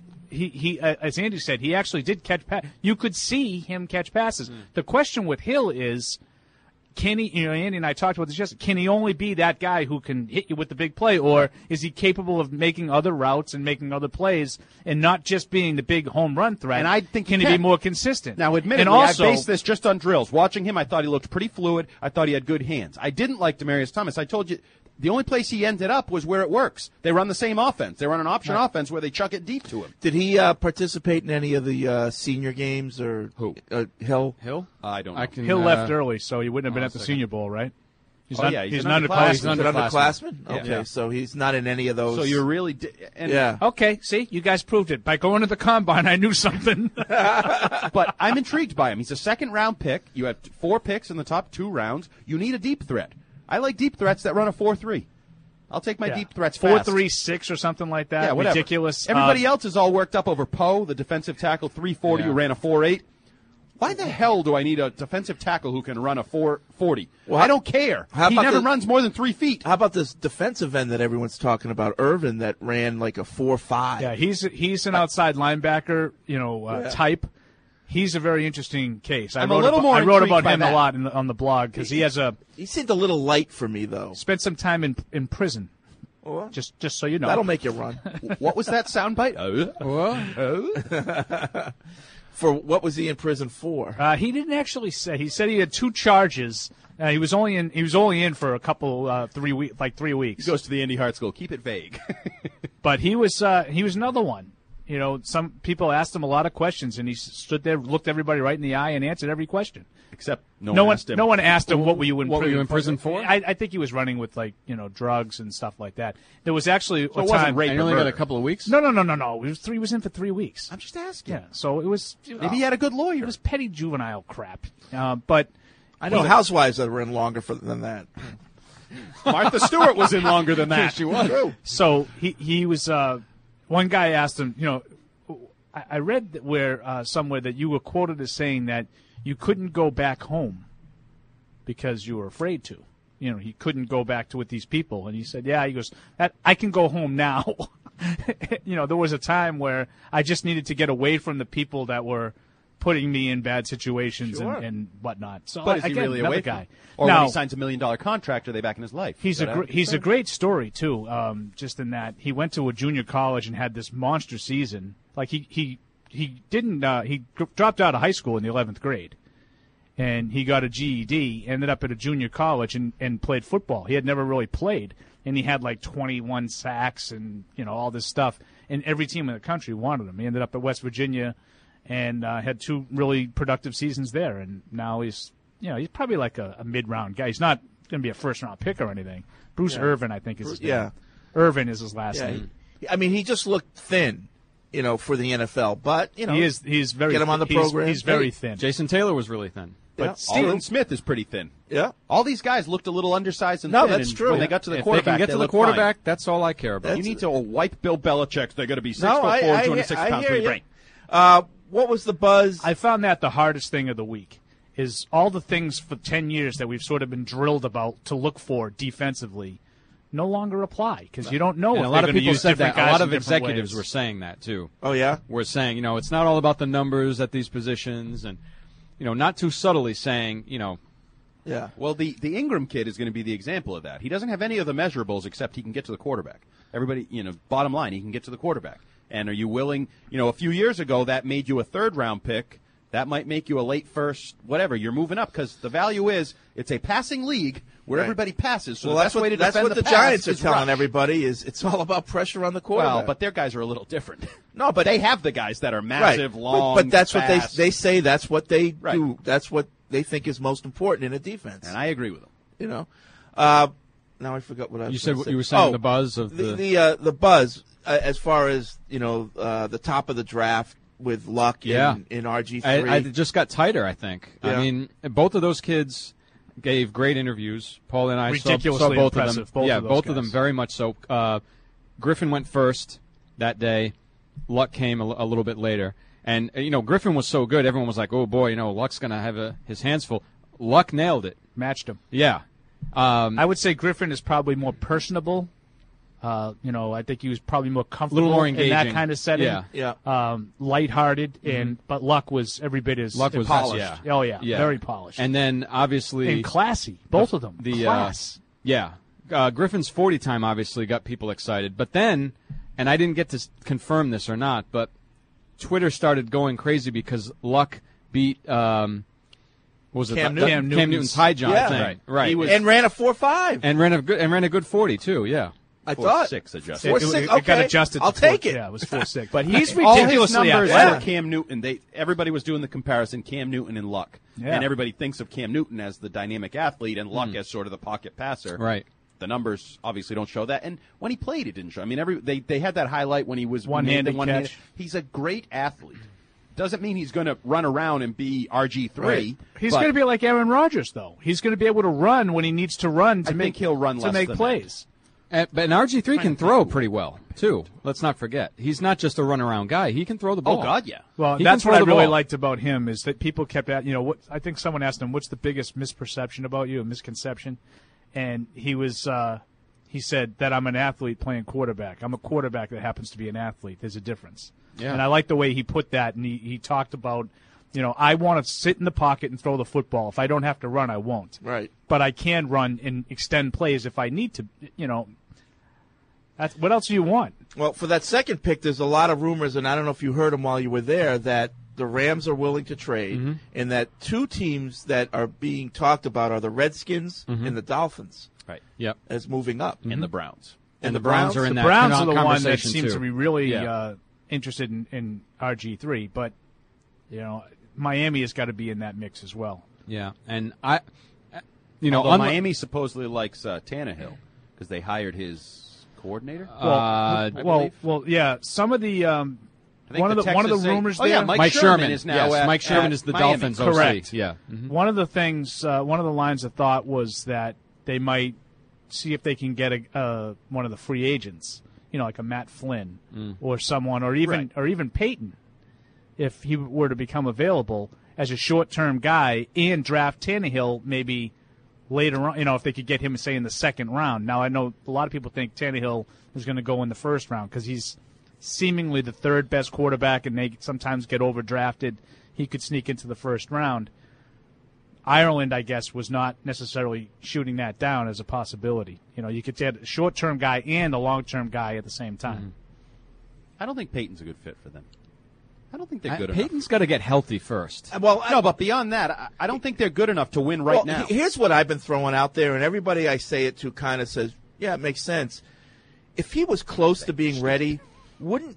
[SPEAKER 3] he as Andy said, he actually did catch passes. You could see him catch passes. The question with Hill is, can he? You know, Andy and I talked about this yesterday. Can he only be that guy who can hit you with the big play, or is he capable of making other routes and making other plays, and not just being the big home run threat?
[SPEAKER 9] And I think
[SPEAKER 3] can
[SPEAKER 9] he
[SPEAKER 3] he be
[SPEAKER 9] can.
[SPEAKER 3] more consistent?
[SPEAKER 9] Now, admittedly,
[SPEAKER 3] and also,
[SPEAKER 9] I based this just on drills. Watching him, I thought he looked pretty fluid. I thought he had good hands. I didn't like Demaryius Thomas. I told you, the only place he ended up was where it works. They run the same offense. They run an option offense where they chuck it deep to him.
[SPEAKER 7] Did he participate in any of the senior games or
[SPEAKER 9] Who?
[SPEAKER 7] Hill?
[SPEAKER 8] Hill?
[SPEAKER 9] I don't know.
[SPEAKER 3] Hill left early, so he wouldn't have been at the Senior Bowl, right? He's
[SPEAKER 9] Oh,
[SPEAKER 3] not,
[SPEAKER 9] yeah,
[SPEAKER 3] he's
[SPEAKER 9] an
[SPEAKER 3] an
[SPEAKER 9] underclassman.
[SPEAKER 3] underclassman.
[SPEAKER 8] He's an
[SPEAKER 7] Is it
[SPEAKER 8] underclassman.
[SPEAKER 7] underclassmen? Okay,
[SPEAKER 9] Yeah.
[SPEAKER 7] so he's not in any of those.
[SPEAKER 9] So you're really... And,
[SPEAKER 7] yeah.
[SPEAKER 3] Okay, see, you guys proved it. By going to the combine, I knew something.
[SPEAKER 9] But I'm intrigued by him. He's a second-round pick. You have 4 picks in the top 2 rounds. You need a deep threat. I like deep threats that run a 4-3. I'll take my deep threats fast.
[SPEAKER 3] 4.36 or something like that.
[SPEAKER 9] Yeah, whatever.
[SPEAKER 3] Ridiculous.
[SPEAKER 9] Everybody else is all worked up over Poe, the defensive tackle, 340, who ran a 4.8. Why the hell do I need a defensive tackle who can run a 4.40?
[SPEAKER 7] Well,
[SPEAKER 9] I don't care.
[SPEAKER 7] how
[SPEAKER 9] He
[SPEAKER 7] about
[SPEAKER 9] never
[SPEAKER 7] the-
[SPEAKER 9] runs more than 3 feet.
[SPEAKER 7] How about this defensive end that everyone's talking about, Irvin, that ran like a 4.5?
[SPEAKER 3] Yeah, he's an outside linebacker, type. He's a very interesting case. I
[SPEAKER 9] I'm a
[SPEAKER 3] wrote
[SPEAKER 9] little
[SPEAKER 3] about,
[SPEAKER 9] more
[SPEAKER 3] I wrote
[SPEAKER 9] intrigued
[SPEAKER 3] about
[SPEAKER 9] by
[SPEAKER 3] him
[SPEAKER 9] that.
[SPEAKER 3] a lot on the blog because he has
[SPEAKER 7] He seemed a little light for me, though.
[SPEAKER 3] spent some time in prison.
[SPEAKER 7] Well,
[SPEAKER 3] Just so you know.
[SPEAKER 7] that'll make you run.
[SPEAKER 9] What was that soundbite?
[SPEAKER 7] For what was he in prison for?
[SPEAKER 3] He didn't actually say. He said he had 2 charges. He was only in for a couple 3 weeks, like 3 weeks.
[SPEAKER 9] He goes to the Indy Hart School. Keep it vague.
[SPEAKER 3] But he was another one. You know, some people asked him a lot of questions, and he stood there, looked everybody right in the eye, and answered every question.
[SPEAKER 9] Except
[SPEAKER 3] No one
[SPEAKER 9] asked him.
[SPEAKER 3] no one asked him what were you in
[SPEAKER 8] What were
[SPEAKER 3] prison
[SPEAKER 8] you in prison for?
[SPEAKER 3] I think he was running with drugs and stuff like that. There was actually
[SPEAKER 9] So
[SPEAKER 3] a
[SPEAKER 9] it wasn't
[SPEAKER 3] time.
[SPEAKER 9] rape
[SPEAKER 8] And
[SPEAKER 9] or
[SPEAKER 8] he only got
[SPEAKER 9] murder.
[SPEAKER 8] a couple of weeks?
[SPEAKER 3] No. He was in for 3 weeks.
[SPEAKER 9] I'm just asking.
[SPEAKER 3] Yeah, so it was.
[SPEAKER 9] Maybe he had a good lawyer.
[SPEAKER 3] It was petty juvenile crap. But
[SPEAKER 7] I know housewives that were in longer than that.
[SPEAKER 9] Martha Stewart was in longer than that.
[SPEAKER 8] She was.
[SPEAKER 3] so he was. One guy asked him. I read somewhere that you were quoted as saying that you couldn't go back home because you were afraid to. He couldn't go back to with these people. And he said, yeah, he goes, I can go home now. There was a time where I just needed to get away from the people that were putting me in bad situations
[SPEAKER 7] Sure.
[SPEAKER 3] and whatnot. So
[SPEAKER 9] But is he
[SPEAKER 3] again,
[SPEAKER 9] really
[SPEAKER 3] another
[SPEAKER 9] away
[SPEAKER 3] guy.
[SPEAKER 9] from? Or
[SPEAKER 3] now,
[SPEAKER 9] when he signs $1 million contract, are they back in his life?
[SPEAKER 3] He's
[SPEAKER 9] Is that
[SPEAKER 3] a great story too. Just in that he went to a junior college and had this monster season. Like he didn't he dropped out of high school in the 11th grade, and he got a GED. Ended up at a junior college and played football. He had never really played, and he had like 21 sacks and all this stuff. And every team in the country wanted him. He ended up at West Virginia, and had 2 really productive seasons there. And now he's probably like a mid-round guy. He's not going to be a first-round pick or anything. Bruce Irvin, I think, is his name.
[SPEAKER 7] Yeah.
[SPEAKER 3] Irvin is his last
[SPEAKER 7] Yeah.
[SPEAKER 3] name.
[SPEAKER 7] I mean, he just looked thin, for the NFL. But,
[SPEAKER 3] He's very
[SPEAKER 7] get him on the program.
[SPEAKER 3] He's very thin.
[SPEAKER 8] Jason Taylor was really thin.
[SPEAKER 3] But
[SPEAKER 9] Alden Smith is pretty thin.
[SPEAKER 7] Yeah.
[SPEAKER 9] All these guys looked a little undersized and
[SPEAKER 7] No,
[SPEAKER 9] thin.
[SPEAKER 7] that's
[SPEAKER 9] and
[SPEAKER 7] true.
[SPEAKER 9] When they got to the
[SPEAKER 8] If they
[SPEAKER 9] quarterback,
[SPEAKER 8] can get to the
[SPEAKER 9] looked
[SPEAKER 8] quarterback,
[SPEAKER 9] fine.
[SPEAKER 8] that's all I care about.
[SPEAKER 9] You need to wipe Bill Belichick. They're going to be 6'4",
[SPEAKER 7] No, I
[SPEAKER 9] 260 pounds
[SPEAKER 7] hear
[SPEAKER 9] free
[SPEAKER 7] you.
[SPEAKER 9] brain.
[SPEAKER 7] What was the buzz?
[SPEAKER 3] I found that the hardest thing of the week is all the things for 10 years that we've sort of been drilled about to look for defensively no longer apply because you don't know
[SPEAKER 8] And
[SPEAKER 3] if
[SPEAKER 8] a lot
[SPEAKER 3] they're
[SPEAKER 8] of
[SPEAKER 3] gonna
[SPEAKER 8] people
[SPEAKER 3] use
[SPEAKER 8] said
[SPEAKER 3] different
[SPEAKER 8] that. A
[SPEAKER 3] guys
[SPEAKER 8] lot
[SPEAKER 3] in
[SPEAKER 8] of
[SPEAKER 3] different
[SPEAKER 8] executives
[SPEAKER 3] ways.
[SPEAKER 8] were saying that, too.
[SPEAKER 7] Oh, yeah?
[SPEAKER 8] We're saying, it's not all about the numbers at these positions and, not too subtly saying,
[SPEAKER 7] Yeah.
[SPEAKER 9] Well, the Ingram kid is going to be the example of that. He doesn't have any of the measurables except he can get to the quarterback. Everybody, bottom line, he can get to the quarterback. And are you willing, a few years ago that made you a 3rd-round pick That might make you a late first, whatever. You're moving up because the value is it's a passing league where everybody passes. So
[SPEAKER 7] that's what the Giants are telling everybody is it's all about pressure on the quarterback.
[SPEAKER 9] Well, but their guys are a little different. No, but they have the guys that are massive, long,
[SPEAKER 7] but that's
[SPEAKER 9] fast.
[SPEAKER 7] what they say. That's what they do. That's what they think is most important in a defense.
[SPEAKER 9] And I agree with them.
[SPEAKER 7] You know, now I forgot what I was.
[SPEAKER 8] You said what you were saying. The buzz of
[SPEAKER 7] the buzz as far as the top of the draft with Luck in RG3.
[SPEAKER 8] I just got tighter. I think. Yeah. I mean, both of those kids gave great interviews. Paul and I saw both
[SPEAKER 3] impressive,
[SPEAKER 8] of them.
[SPEAKER 3] Both
[SPEAKER 8] of them very much so. Griffin went first that day. Luck came a little bit later. And, Griffin was so good, everyone was like, oh, boy, Luck's going to have his hands full. Luck nailed it.
[SPEAKER 3] Matched him.
[SPEAKER 8] Yeah.
[SPEAKER 3] I would say Griffin is probably more personable. I think he was probably more comfortable
[SPEAKER 8] more engaging.
[SPEAKER 3] in that kind of setting.
[SPEAKER 7] Yeah.
[SPEAKER 3] Lighthearted, but Luck was every bit as
[SPEAKER 8] polished.
[SPEAKER 3] Yeah. Oh, yeah. Very polished.
[SPEAKER 8] And then, obviously...
[SPEAKER 3] And classy. Both of them. Class.
[SPEAKER 8] Griffin's 40 time obviously got people excited. But then, and I didn't get to confirm this or not, but Twitter started going crazy because Luck beat... Cam Newton's high jump thing. Right.
[SPEAKER 7] And ran a 4.5.
[SPEAKER 8] And ran a good 40 too, yeah.
[SPEAKER 7] I thought
[SPEAKER 9] 4.6 adjusted.
[SPEAKER 7] 4.6. Okay.
[SPEAKER 3] It got adjusted.
[SPEAKER 7] I'll take it.
[SPEAKER 3] Yeah, it was 4.6. But he's
[SPEAKER 9] all
[SPEAKER 3] ridiculously
[SPEAKER 9] his numbers
[SPEAKER 3] athletic.
[SPEAKER 9] for Cam Newton. Everybody was doing the comparison, Cam Newton and Luck.
[SPEAKER 3] Yeah.
[SPEAKER 9] And everybody thinks of Cam Newton as the dynamic athlete and Luck as sort of the pocket passer.
[SPEAKER 8] Right.
[SPEAKER 9] The numbers obviously don't show that. And when he played, it didn't show. I mean, they had that highlight when he was
[SPEAKER 3] one-handed catch.
[SPEAKER 9] He's a great athlete. Doesn't mean he's going to run around and be RG3.
[SPEAKER 3] Right. He's going to be like Aaron Rodgers, though. He's going to be able to run when he needs to run to make plays.
[SPEAKER 8] But RG3 can throw pretty well, too. Let's not forget. He's not just a run-around guy. He can throw the ball.
[SPEAKER 9] Oh, God, yeah.
[SPEAKER 3] Well, that's what I really liked about him is that people kept I think someone asked him, what's the biggest misperception about you, a misconception? And he said that I'm an athlete playing quarterback. I'm a quarterback that happens to be an athlete. There's a difference. Yeah. And I like the way he put that, and he talked about, I want to sit in the pocket and throw the football. If I don't have to run, I won't.
[SPEAKER 7] Right.
[SPEAKER 3] But I can run and extend plays if I need to, what else do you want?
[SPEAKER 7] Well, for that second pick, there's a lot of rumors, and I don't know if you heard them while you were there, that the Rams are willing to trade, and that two teams that are being talked about are the Redskins and the Dolphins.
[SPEAKER 9] Right.
[SPEAKER 8] Yep.
[SPEAKER 7] As moving up.
[SPEAKER 9] And the Browns.
[SPEAKER 8] And the Browns are in that
[SPEAKER 3] Browns are the one that
[SPEAKER 8] too.
[SPEAKER 3] seems to be really interested in RG3, but Miami has got to be in that mix as well.
[SPEAKER 8] Yeah, and
[SPEAKER 9] Miami supposedly likes Tannehill because they hired his coordinator.
[SPEAKER 3] Well, yeah. Some of the one of the rumors there.
[SPEAKER 9] Oh yeah, Mike Sherman is now.
[SPEAKER 8] Yes, Mike Sherman is the
[SPEAKER 9] Miami.
[SPEAKER 8] Dolphins.
[SPEAKER 3] Correct.
[SPEAKER 8] OC. Yeah.
[SPEAKER 3] One of the things, one of the lines of thought was that they might see if they can get one of the free agents. Like a Matt Flynn or someone, or even Peyton, if he were to become available as a short-term guy and draft Tannehill maybe later on, if they could get him, say, in the second round. Now, I know a lot of people think Tannehill is going to go in the first round because he's seemingly the third best quarterback and they sometimes get overdrafted. He could sneak into the first round. Ireland, I guess, was not necessarily shooting that down as a possibility. You could get a short-term guy and a long-term guy at the same time.
[SPEAKER 9] I don't think Peyton's a good fit for them. I don't think they're good enough.
[SPEAKER 8] Peyton's got to get healthy first.
[SPEAKER 7] Well,
[SPEAKER 9] no, but beyond that, I don't think they're good enough to win right now.
[SPEAKER 7] Here's what I've been throwing out there, and everybody I say it to kind of says, yeah, it makes sense. If he was close to being ready, wouldn't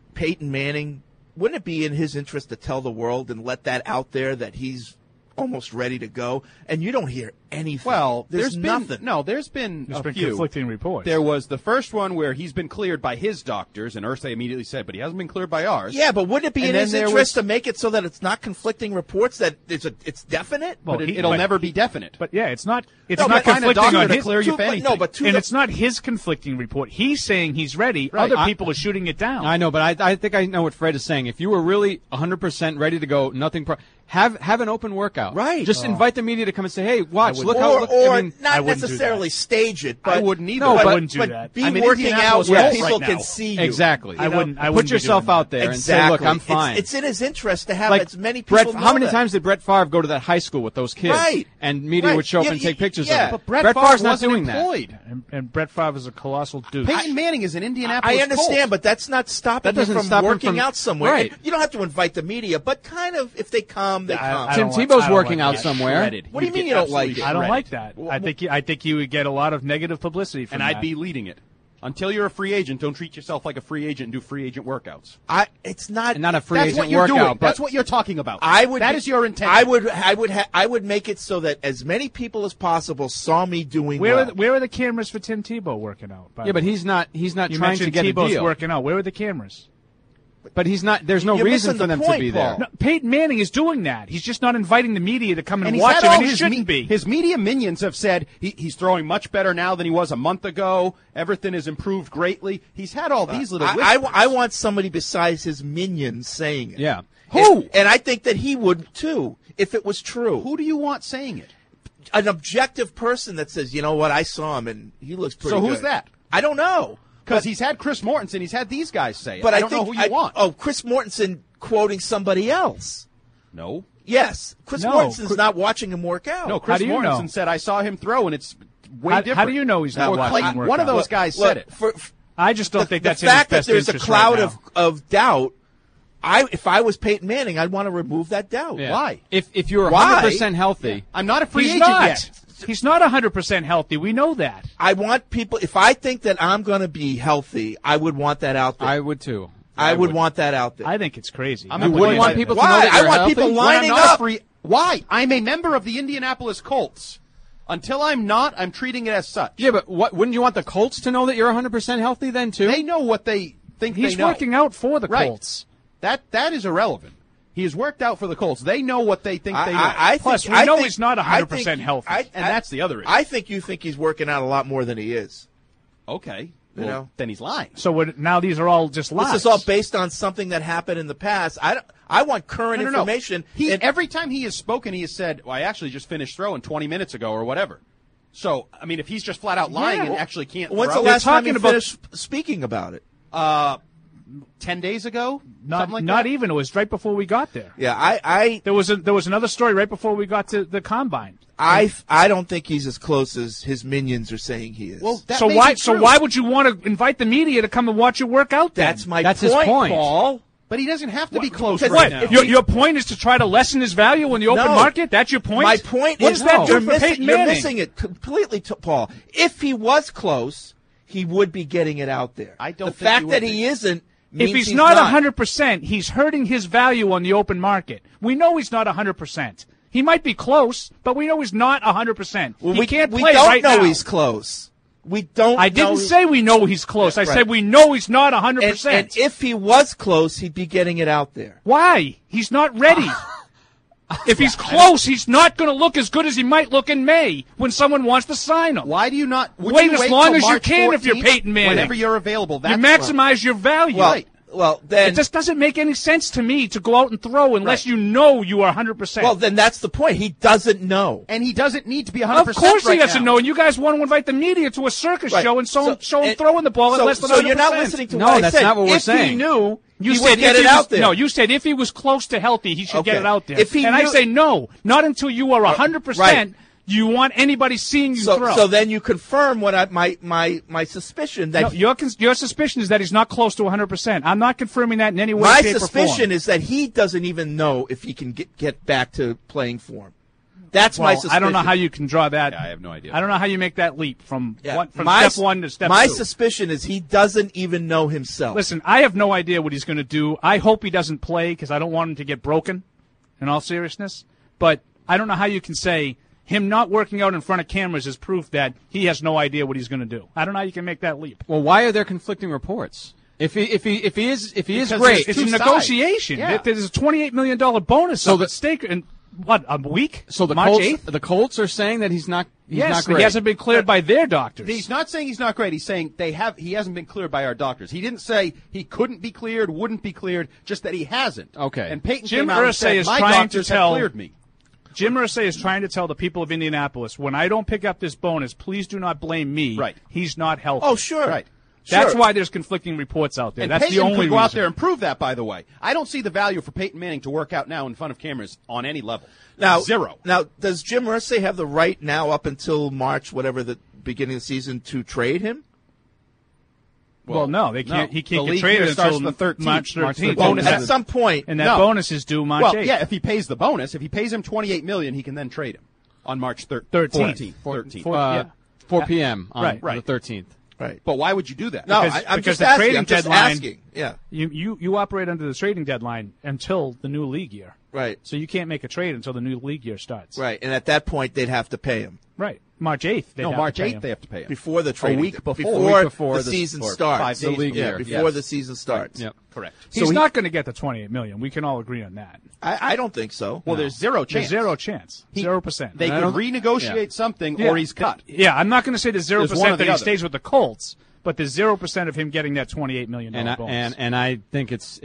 [SPEAKER 7] it be in his interest to tell the world and let that out there that he's almost ready to go, and you don't hear anything.
[SPEAKER 9] Well,
[SPEAKER 7] there's nothing.
[SPEAKER 9] There's been a few
[SPEAKER 3] conflicting reports.
[SPEAKER 9] There was the first one where he's been cleared by his doctors, and Irsay immediately said, but he hasn't been cleared by ours.
[SPEAKER 7] Yeah, but wouldn't it be in his interest to make it so that it's not conflicting reports, that it's definite?
[SPEAKER 9] Well, but it'll never be definite.
[SPEAKER 3] But yeah, it's not. It's not conflicting on his.
[SPEAKER 9] Clear you for anything.
[SPEAKER 3] And it's not his conflicting report. He's saying he's ready. Right. Other people are shooting it down.
[SPEAKER 8] I know, but I think I know what Fred is saying. If you were really 100% ready to go, nothing. Have an open workout.
[SPEAKER 7] Right.
[SPEAKER 8] Just invite the media to come and say, hey, watch, Look
[SPEAKER 7] or
[SPEAKER 8] I mean,
[SPEAKER 7] not
[SPEAKER 3] I wouldn't do
[SPEAKER 7] necessarily stage it. But
[SPEAKER 9] I wouldn't either.
[SPEAKER 3] No,
[SPEAKER 7] but,
[SPEAKER 3] I wouldn't do
[SPEAKER 7] but
[SPEAKER 3] that.
[SPEAKER 7] Be
[SPEAKER 8] I mean,
[SPEAKER 7] working out
[SPEAKER 8] Indianapolis
[SPEAKER 7] where
[SPEAKER 8] Colts
[SPEAKER 7] people
[SPEAKER 3] right
[SPEAKER 7] can
[SPEAKER 3] now.
[SPEAKER 7] see you.
[SPEAKER 8] Exactly.
[SPEAKER 3] I wouldn't
[SPEAKER 8] Put
[SPEAKER 3] be
[SPEAKER 8] yourself
[SPEAKER 3] doing
[SPEAKER 8] out there
[SPEAKER 7] Exactly.
[SPEAKER 8] and say, "Look, I'm fine."
[SPEAKER 7] It's in his interest to have
[SPEAKER 8] like
[SPEAKER 7] as many people.
[SPEAKER 8] Brett,
[SPEAKER 7] know
[SPEAKER 8] how many
[SPEAKER 7] that.
[SPEAKER 8] times did Brett Favre go to that high school with those kids?
[SPEAKER 7] Right.
[SPEAKER 8] And media
[SPEAKER 7] Right.
[SPEAKER 8] would show up
[SPEAKER 7] Yeah,
[SPEAKER 8] and take pictures
[SPEAKER 7] yeah.
[SPEAKER 8] of them.
[SPEAKER 9] But Brett
[SPEAKER 8] Favre's
[SPEAKER 9] Favre
[SPEAKER 8] not
[SPEAKER 9] wasn't
[SPEAKER 8] doing that.
[SPEAKER 9] employed.
[SPEAKER 3] And Brett Favre is a colossal douche.
[SPEAKER 9] Peyton Manning is an Indianapolis
[SPEAKER 7] I understand,
[SPEAKER 9] Colt.
[SPEAKER 7] but that's not stopping
[SPEAKER 8] That doesn't
[SPEAKER 7] him from
[SPEAKER 8] stop him
[SPEAKER 7] working
[SPEAKER 8] from-
[SPEAKER 7] out somewhere.
[SPEAKER 8] Right.
[SPEAKER 7] You don't have to invite the media, but kind of if they come, they come.
[SPEAKER 3] I
[SPEAKER 8] Tim
[SPEAKER 3] don't like-
[SPEAKER 8] Tebow's
[SPEAKER 3] I don't
[SPEAKER 8] working
[SPEAKER 3] like
[SPEAKER 8] out
[SPEAKER 3] that.
[SPEAKER 8] somewhere.
[SPEAKER 9] Shredded.
[SPEAKER 7] What do you
[SPEAKER 9] You'd
[SPEAKER 7] mean
[SPEAKER 9] get
[SPEAKER 7] you don't like
[SPEAKER 9] absolutely
[SPEAKER 7] it?
[SPEAKER 3] I don't
[SPEAKER 9] shredded.
[SPEAKER 3] like that. I think you would get a lot of negative publicity from
[SPEAKER 9] And
[SPEAKER 3] that.
[SPEAKER 9] I'd be leading it. Until you're a free agent, don't treat yourself like a free agent and do free agent workouts.
[SPEAKER 7] It's not.
[SPEAKER 8] And not a free
[SPEAKER 9] That's
[SPEAKER 8] agent
[SPEAKER 9] what you're
[SPEAKER 8] workout.
[SPEAKER 9] doing.
[SPEAKER 8] But
[SPEAKER 9] That's what you're talking about. That is your intent.
[SPEAKER 7] I would make it so that as many people as possible saw me doing
[SPEAKER 3] Where
[SPEAKER 7] well.
[SPEAKER 3] are the cameras for Tim Tebow working out? by
[SPEAKER 8] yeah,
[SPEAKER 3] the
[SPEAKER 8] but
[SPEAKER 3] way?
[SPEAKER 8] he's not
[SPEAKER 3] you
[SPEAKER 8] trying to
[SPEAKER 3] mentioned
[SPEAKER 8] get
[SPEAKER 3] Tebow's
[SPEAKER 8] a deal.
[SPEAKER 3] working out. Where are the cameras?
[SPEAKER 8] But he's not. There's no
[SPEAKER 7] You're
[SPEAKER 8] reason
[SPEAKER 7] missing
[SPEAKER 8] for
[SPEAKER 7] the
[SPEAKER 8] them
[SPEAKER 7] point,
[SPEAKER 8] to be
[SPEAKER 7] Paul.
[SPEAKER 8] there.
[SPEAKER 3] No, Peyton Manning is doing that. He's just not inviting the media to come and,
[SPEAKER 9] And he's
[SPEAKER 3] watch
[SPEAKER 9] had
[SPEAKER 3] him,
[SPEAKER 9] all
[SPEAKER 3] and he
[SPEAKER 9] his
[SPEAKER 3] shouldn't be.
[SPEAKER 9] His media minions have said he's throwing much better now than he was a month ago. Everything has improved greatly. He's had all these little whispers.
[SPEAKER 7] I want somebody besides his minions saying it.
[SPEAKER 8] Yeah.
[SPEAKER 7] Who? And I think that he would too, if it was true.
[SPEAKER 9] Who do you want saying it?
[SPEAKER 7] An objective person that says, you know what, I saw him and he looks pretty
[SPEAKER 9] So
[SPEAKER 7] good.
[SPEAKER 9] who's that?
[SPEAKER 7] I don't know.
[SPEAKER 9] Because he's had Chris Mortensen, he's had these guys say it.
[SPEAKER 7] But
[SPEAKER 9] I
[SPEAKER 7] I
[SPEAKER 9] don't
[SPEAKER 7] think
[SPEAKER 9] know who you want.
[SPEAKER 7] Oh, Chris Mortensen quoting somebody else.
[SPEAKER 9] No.
[SPEAKER 7] Yes. Chris
[SPEAKER 3] No.
[SPEAKER 7] Mortensen's not watching him work out.
[SPEAKER 9] No, Chris
[SPEAKER 3] do you
[SPEAKER 9] Mortensen
[SPEAKER 3] know?
[SPEAKER 9] said, I saw him throw, and it's way different.
[SPEAKER 3] How do you know he's not
[SPEAKER 9] Or
[SPEAKER 3] watching
[SPEAKER 9] Clayton,
[SPEAKER 3] him work
[SPEAKER 9] one of
[SPEAKER 3] out?
[SPEAKER 9] those guys
[SPEAKER 7] Look,
[SPEAKER 9] said it.
[SPEAKER 3] I just don't think that's
[SPEAKER 7] the
[SPEAKER 3] in his
[SPEAKER 7] fact that
[SPEAKER 3] best
[SPEAKER 7] there's a
[SPEAKER 3] interest
[SPEAKER 7] cloud
[SPEAKER 3] right now.
[SPEAKER 7] of doubt. If I was Peyton Manning, I'd want to remove that doubt.
[SPEAKER 8] Yeah.
[SPEAKER 9] Why?
[SPEAKER 8] If you're
[SPEAKER 7] Why?
[SPEAKER 8] 100% healthy,
[SPEAKER 9] I'm not a free
[SPEAKER 3] He's
[SPEAKER 9] agent
[SPEAKER 3] not.
[SPEAKER 9] yet.
[SPEAKER 3] He's not 100% healthy. We know that.
[SPEAKER 7] I want people. If I think that I'm going to be healthy, I would want that out there.
[SPEAKER 8] I would too.
[SPEAKER 7] I would want that out there.
[SPEAKER 3] I think it's crazy.
[SPEAKER 9] I'm
[SPEAKER 8] You
[SPEAKER 9] not
[SPEAKER 8] wouldn't
[SPEAKER 9] worried
[SPEAKER 8] want
[SPEAKER 9] about
[SPEAKER 8] people
[SPEAKER 9] it.
[SPEAKER 8] to know
[SPEAKER 7] Why?
[SPEAKER 8] that
[SPEAKER 7] I
[SPEAKER 8] you're
[SPEAKER 7] want
[SPEAKER 8] healthy?
[SPEAKER 7] people
[SPEAKER 9] When I'm
[SPEAKER 7] lining
[SPEAKER 9] not a
[SPEAKER 7] up.
[SPEAKER 9] free. Why? I'm a member of the Indianapolis Colts. Until I'm not, I'm treating it as such.
[SPEAKER 8] Yeah, but wouldn't you want the Colts to know that you're 100% healthy then too?
[SPEAKER 9] They know what they think
[SPEAKER 3] He's
[SPEAKER 9] they know.
[SPEAKER 3] working out for the
[SPEAKER 9] Right.
[SPEAKER 3] Colts.
[SPEAKER 9] That is irrelevant. He has worked out for the Colts. They know what they think they know.
[SPEAKER 7] I
[SPEAKER 3] Plus,
[SPEAKER 7] think,
[SPEAKER 3] we
[SPEAKER 7] I
[SPEAKER 3] know
[SPEAKER 7] think-
[SPEAKER 3] he's not
[SPEAKER 7] I
[SPEAKER 3] 100%
[SPEAKER 7] think-
[SPEAKER 3] healthy.
[SPEAKER 9] And that's the other issue.
[SPEAKER 7] I think you think he's working out a lot more than he is.
[SPEAKER 9] Okay.
[SPEAKER 7] You
[SPEAKER 9] Well,
[SPEAKER 7] know?
[SPEAKER 9] then he's lying.
[SPEAKER 3] So now these are all just lies.
[SPEAKER 7] This is all based on something that happened in the past. I want current
[SPEAKER 9] No.
[SPEAKER 7] information. And-
[SPEAKER 9] Every time he has spoken, he has said, well, I actually just finished throwing 20 minutes ago or whatever. So, I mean, if he's just flat out lying and actually can't
[SPEAKER 7] When's
[SPEAKER 9] throw,
[SPEAKER 7] the last time you
[SPEAKER 3] talking about-
[SPEAKER 7] finished speaking about it?
[SPEAKER 9] 10 days ago?
[SPEAKER 3] not
[SPEAKER 9] Something like
[SPEAKER 3] not
[SPEAKER 9] that?
[SPEAKER 3] even. It was right before we got there.
[SPEAKER 7] Yeah, I
[SPEAKER 3] There was another story right before we got to the combine.
[SPEAKER 7] don't think he's as close as his minions are saying he is.
[SPEAKER 9] Well, that
[SPEAKER 3] So
[SPEAKER 9] may
[SPEAKER 3] why
[SPEAKER 9] be true.
[SPEAKER 3] would you want to invite the media to come and watch you work out? Then?
[SPEAKER 7] that's my
[SPEAKER 8] That's
[SPEAKER 7] point,
[SPEAKER 8] his point.
[SPEAKER 7] Paul.
[SPEAKER 9] But he doesn't have to be close
[SPEAKER 7] because
[SPEAKER 9] right
[SPEAKER 7] what?
[SPEAKER 9] now.
[SPEAKER 3] Your point is to try to lessen his value in the open
[SPEAKER 7] No.
[SPEAKER 3] market. That's your point.
[SPEAKER 7] My point
[SPEAKER 3] What
[SPEAKER 7] is
[SPEAKER 3] does that do
[SPEAKER 7] you're,
[SPEAKER 3] for
[SPEAKER 7] missing,
[SPEAKER 3] Peyton
[SPEAKER 7] you're
[SPEAKER 3] Manning?
[SPEAKER 7] missing it completely, Paul. If he was close, he would be getting it out there.
[SPEAKER 9] I don't
[SPEAKER 7] The
[SPEAKER 9] think
[SPEAKER 7] fact
[SPEAKER 9] he
[SPEAKER 7] that
[SPEAKER 9] would
[SPEAKER 7] he
[SPEAKER 9] be.
[SPEAKER 7] isn't
[SPEAKER 3] If
[SPEAKER 7] means
[SPEAKER 3] he's not
[SPEAKER 7] not
[SPEAKER 3] 100%, he's hurting his value on the open market. We know he's not 100%. He might be close, but we know he's not 100%.
[SPEAKER 7] Well,
[SPEAKER 3] he can't
[SPEAKER 7] we
[SPEAKER 3] play
[SPEAKER 7] don't
[SPEAKER 3] right
[SPEAKER 7] know
[SPEAKER 3] now.
[SPEAKER 7] he's close. We don't.
[SPEAKER 3] I didn't
[SPEAKER 7] know
[SPEAKER 3] say we know he's close. I
[SPEAKER 7] Right.
[SPEAKER 3] said we know he's not 100%.
[SPEAKER 7] And if he was close, he'd be getting it out there.
[SPEAKER 3] Why? He's not ready. If he's close, he's not going to look as good as he might look in May when someone wants to sign him.
[SPEAKER 9] Why do you not
[SPEAKER 3] Wait
[SPEAKER 9] you
[SPEAKER 3] as
[SPEAKER 9] wait
[SPEAKER 3] long
[SPEAKER 9] till
[SPEAKER 3] as you
[SPEAKER 9] March
[SPEAKER 3] can if you're
[SPEAKER 9] 14th?
[SPEAKER 3] Peyton Manning.
[SPEAKER 9] Whenever you're available, that's
[SPEAKER 3] You maximize your value.
[SPEAKER 7] Well, then
[SPEAKER 3] it just doesn't make any sense to me to go out and throw unless you know you are 100%.
[SPEAKER 7] Well, then that's the point. He doesn't know.
[SPEAKER 9] And he doesn't need to be 100%
[SPEAKER 3] Of course
[SPEAKER 9] right
[SPEAKER 3] he doesn't
[SPEAKER 9] now.
[SPEAKER 3] know, and you guys want to invite the media to a circus
[SPEAKER 7] Right.
[SPEAKER 3] show and show him
[SPEAKER 7] and-
[SPEAKER 3] throwing the ball at
[SPEAKER 7] so,
[SPEAKER 3] less than
[SPEAKER 7] so
[SPEAKER 3] 100%.
[SPEAKER 7] you're not listening to
[SPEAKER 8] No,
[SPEAKER 7] what I
[SPEAKER 8] that's
[SPEAKER 7] said.
[SPEAKER 8] not what we're
[SPEAKER 7] if
[SPEAKER 8] saying.
[SPEAKER 7] he knew,
[SPEAKER 3] You
[SPEAKER 7] he
[SPEAKER 3] said
[SPEAKER 7] would get
[SPEAKER 3] if
[SPEAKER 7] it
[SPEAKER 3] he was,
[SPEAKER 7] out there.
[SPEAKER 3] No, you said if he was close to healthy, he should get
[SPEAKER 7] Okay.
[SPEAKER 3] it out there.
[SPEAKER 7] If he
[SPEAKER 3] and I
[SPEAKER 7] knew-
[SPEAKER 3] say no, not until you are 100%.
[SPEAKER 7] Right.
[SPEAKER 3] You want anybody seeing you throw.
[SPEAKER 7] So then you confirm what my suspicion that
[SPEAKER 3] No, your suspicion is that he's not close to 100%. I'm not confirming that in any way,
[SPEAKER 7] my
[SPEAKER 3] shape, or
[SPEAKER 7] suspicion
[SPEAKER 3] form.
[SPEAKER 7] is that he doesn't even know if he can get back to playing form. That's my
[SPEAKER 3] Well,
[SPEAKER 7] suspicion.
[SPEAKER 3] I don't know how you can draw that.
[SPEAKER 9] Yeah, I have no idea.
[SPEAKER 3] I don't know how you make that leap from
[SPEAKER 7] Yeah.
[SPEAKER 3] step one to step
[SPEAKER 7] my
[SPEAKER 3] 2.
[SPEAKER 7] suspicion is he doesn't even know himself.
[SPEAKER 3] Listen, I have no idea what he's going to do. I hope he doesn't play because I don't want him to get broken, in all seriousness. But I don't know how you can say him not working out in front of cameras is proof that he has no idea what he's going to do. I don't know how you can make that leap.
[SPEAKER 8] Well, why are there conflicting reports? If he is
[SPEAKER 9] Because
[SPEAKER 8] great,
[SPEAKER 3] It's
[SPEAKER 9] two
[SPEAKER 3] a
[SPEAKER 9] sides.
[SPEAKER 3] negotiation.
[SPEAKER 9] Yeah.
[SPEAKER 3] There's a $28 million bonus
[SPEAKER 8] So
[SPEAKER 3] at stake in, a week?
[SPEAKER 8] so the
[SPEAKER 3] March
[SPEAKER 8] Colts
[SPEAKER 3] 8th?
[SPEAKER 8] the Colts are saying that he's not
[SPEAKER 3] Yes,
[SPEAKER 8] great.
[SPEAKER 3] he hasn't been cleared by their doctors.
[SPEAKER 9] He's not saying he's not great. He's saying he hasn't been cleared by our doctors. He didn't say he couldn't be cleared, wouldn't be cleared, just that he hasn't.
[SPEAKER 8] Okay.
[SPEAKER 9] And Peyton
[SPEAKER 3] Jim
[SPEAKER 9] came out and
[SPEAKER 3] Irsay
[SPEAKER 9] said,
[SPEAKER 3] is
[SPEAKER 9] my
[SPEAKER 3] trying to
[SPEAKER 9] doctors
[SPEAKER 3] tell-
[SPEAKER 9] have cleared me.
[SPEAKER 3] Jim Irsay is trying to tell the people of Indianapolis, when I don't pick up this bonus, please do not blame me.
[SPEAKER 9] Right.
[SPEAKER 3] He's not healthy.
[SPEAKER 7] Oh, sure.
[SPEAKER 9] Right.
[SPEAKER 3] That's
[SPEAKER 7] Sure.
[SPEAKER 3] why there's conflicting reports out there.
[SPEAKER 9] And
[SPEAKER 3] That's
[SPEAKER 9] Peyton
[SPEAKER 3] the only
[SPEAKER 9] could go out
[SPEAKER 3] reason.
[SPEAKER 9] there and prove that, by the way. I don't see the value for Peyton Manning to work out now in front of cameras on any level.
[SPEAKER 7] Now,
[SPEAKER 9] zero.
[SPEAKER 7] Now, does Jim Irsay have the right now up until March, whatever the beginning of the season, to trade him?
[SPEAKER 3] Well, no, they can't. He
[SPEAKER 9] The
[SPEAKER 3] can't get
[SPEAKER 9] league
[SPEAKER 3] traded
[SPEAKER 9] year starts
[SPEAKER 3] until
[SPEAKER 9] the 13th.
[SPEAKER 3] March 13th.
[SPEAKER 9] Bonus
[SPEAKER 7] At some point.
[SPEAKER 3] And that
[SPEAKER 9] No.
[SPEAKER 3] bonus is due March 8th.
[SPEAKER 9] Yeah, if he pays the bonus, if he pays him $28 million, he can then trade him on March
[SPEAKER 3] 13th.
[SPEAKER 9] 14th.
[SPEAKER 8] 4 p.m. on
[SPEAKER 9] Right.
[SPEAKER 8] the 13th.
[SPEAKER 7] Right.
[SPEAKER 9] But why would you do that?
[SPEAKER 7] No,
[SPEAKER 3] Because-
[SPEAKER 7] I'm
[SPEAKER 3] because
[SPEAKER 7] just
[SPEAKER 3] the
[SPEAKER 7] asking.
[SPEAKER 3] trading
[SPEAKER 7] I'm just
[SPEAKER 3] deadline-
[SPEAKER 7] asking. Yeah.
[SPEAKER 3] You operate under the trading deadline until the new league year.
[SPEAKER 7] Right.
[SPEAKER 3] So you can't make a trade until the new league year starts.
[SPEAKER 7] Right. And at that point, they'd have to pay him.
[SPEAKER 3] Right. March 8th.
[SPEAKER 9] No, March 8th they have to pay him.
[SPEAKER 7] Before the trading.
[SPEAKER 9] week before.
[SPEAKER 7] Before,
[SPEAKER 9] A week before
[SPEAKER 7] the
[SPEAKER 9] the-
[SPEAKER 7] season
[SPEAKER 9] or
[SPEAKER 7] starts.
[SPEAKER 9] 5 days
[SPEAKER 8] The league
[SPEAKER 7] yeah,
[SPEAKER 8] year,
[SPEAKER 7] before
[SPEAKER 8] yes.
[SPEAKER 7] the season starts.
[SPEAKER 8] Yep.
[SPEAKER 9] Correct.
[SPEAKER 3] He's not going to get the $28 million. We can all agree on that.
[SPEAKER 7] I don't think so.
[SPEAKER 9] Well, there's zero chance.
[SPEAKER 3] There's 0%. 0%.
[SPEAKER 9] They
[SPEAKER 3] And I
[SPEAKER 9] could
[SPEAKER 3] don't-
[SPEAKER 9] renegotiate something,
[SPEAKER 3] Yeah.
[SPEAKER 9] or he's cut.
[SPEAKER 3] Yeah, I'm not going to say there's 0%
[SPEAKER 9] There's one or
[SPEAKER 3] that
[SPEAKER 9] the
[SPEAKER 3] he
[SPEAKER 9] other.
[SPEAKER 3] stays with the Colts, but there's 0% of him getting that $28 million bonus.
[SPEAKER 8] And I think it's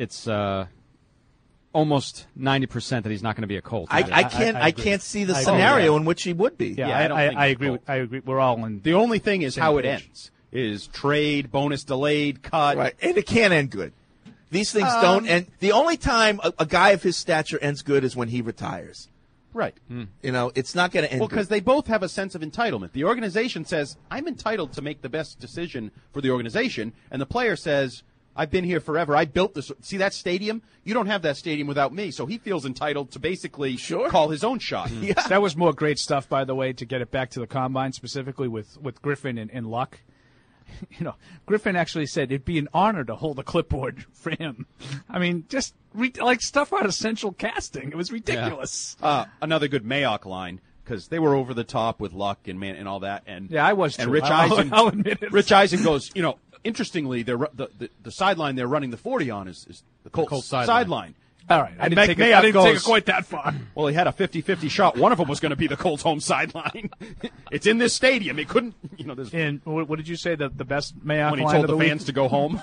[SPEAKER 8] almost 90% that he's not going to be a Colt.
[SPEAKER 7] I
[SPEAKER 3] agree.
[SPEAKER 7] can't see the
[SPEAKER 3] I agree.
[SPEAKER 7] scenario
[SPEAKER 3] Yeah.
[SPEAKER 7] in which he would be.
[SPEAKER 3] yeah,
[SPEAKER 9] I don't think
[SPEAKER 3] I
[SPEAKER 9] he's
[SPEAKER 3] agree.
[SPEAKER 9] Colt.
[SPEAKER 3] I agree. We're all in.
[SPEAKER 9] The only thing is
[SPEAKER 3] Same
[SPEAKER 9] how it
[SPEAKER 3] page.
[SPEAKER 9] ends. Is trade, bonus delayed, cut.
[SPEAKER 7] Right. And it can't end good. These things don't end. The only time a guy of his stature ends good is when he retires.
[SPEAKER 9] Right.
[SPEAKER 7] You know, it's not going to end
[SPEAKER 9] Well,
[SPEAKER 7] good.
[SPEAKER 9] because they both have a sense of entitlement. The organization says, I'm entitled to make the best decision for the organization. And the player says, I've been here forever. I built this. See that stadium? You don't have that stadium without me. So he feels entitled to basically call his own shot.
[SPEAKER 7] Yeah.
[SPEAKER 3] That was more great stuff, by the way, to get it back to the combine, specifically with Griffin and Luck. You know, Griffin actually said it'd be an honor to hold a clipboard for him. I mean, just like stuff out of Central Casting. It was ridiculous.
[SPEAKER 9] Another good Mayock line, because they were over the top with Luck and all that. And
[SPEAKER 3] Yeah, I was
[SPEAKER 9] And
[SPEAKER 3] too.
[SPEAKER 9] Rich
[SPEAKER 3] I'll
[SPEAKER 9] Eisen,
[SPEAKER 3] admit it.
[SPEAKER 9] Rich Eisen goes, you know, interestingly, the sideline they're running the 40 on is the Colts sideline.
[SPEAKER 3] All right, I
[SPEAKER 9] And
[SPEAKER 3] didn't,
[SPEAKER 9] Mike
[SPEAKER 3] take it, I
[SPEAKER 9] Mayock
[SPEAKER 3] didn't take it
[SPEAKER 9] goes-
[SPEAKER 3] quite that far.
[SPEAKER 9] Well, he had a 50-50 shot. One of them was going to be the Colts home sideline. It's in this stadium. It couldn't, you know, there's
[SPEAKER 3] And what did you say? The best Mayock
[SPEAKER 9] when he
[SPEAKER 3] line
[SPEAKER 9] told
[SPEAKER 3] of
[SPEAKER 9] the
[SPEAKER 3] week?
[SPEAKER 9] fans to go home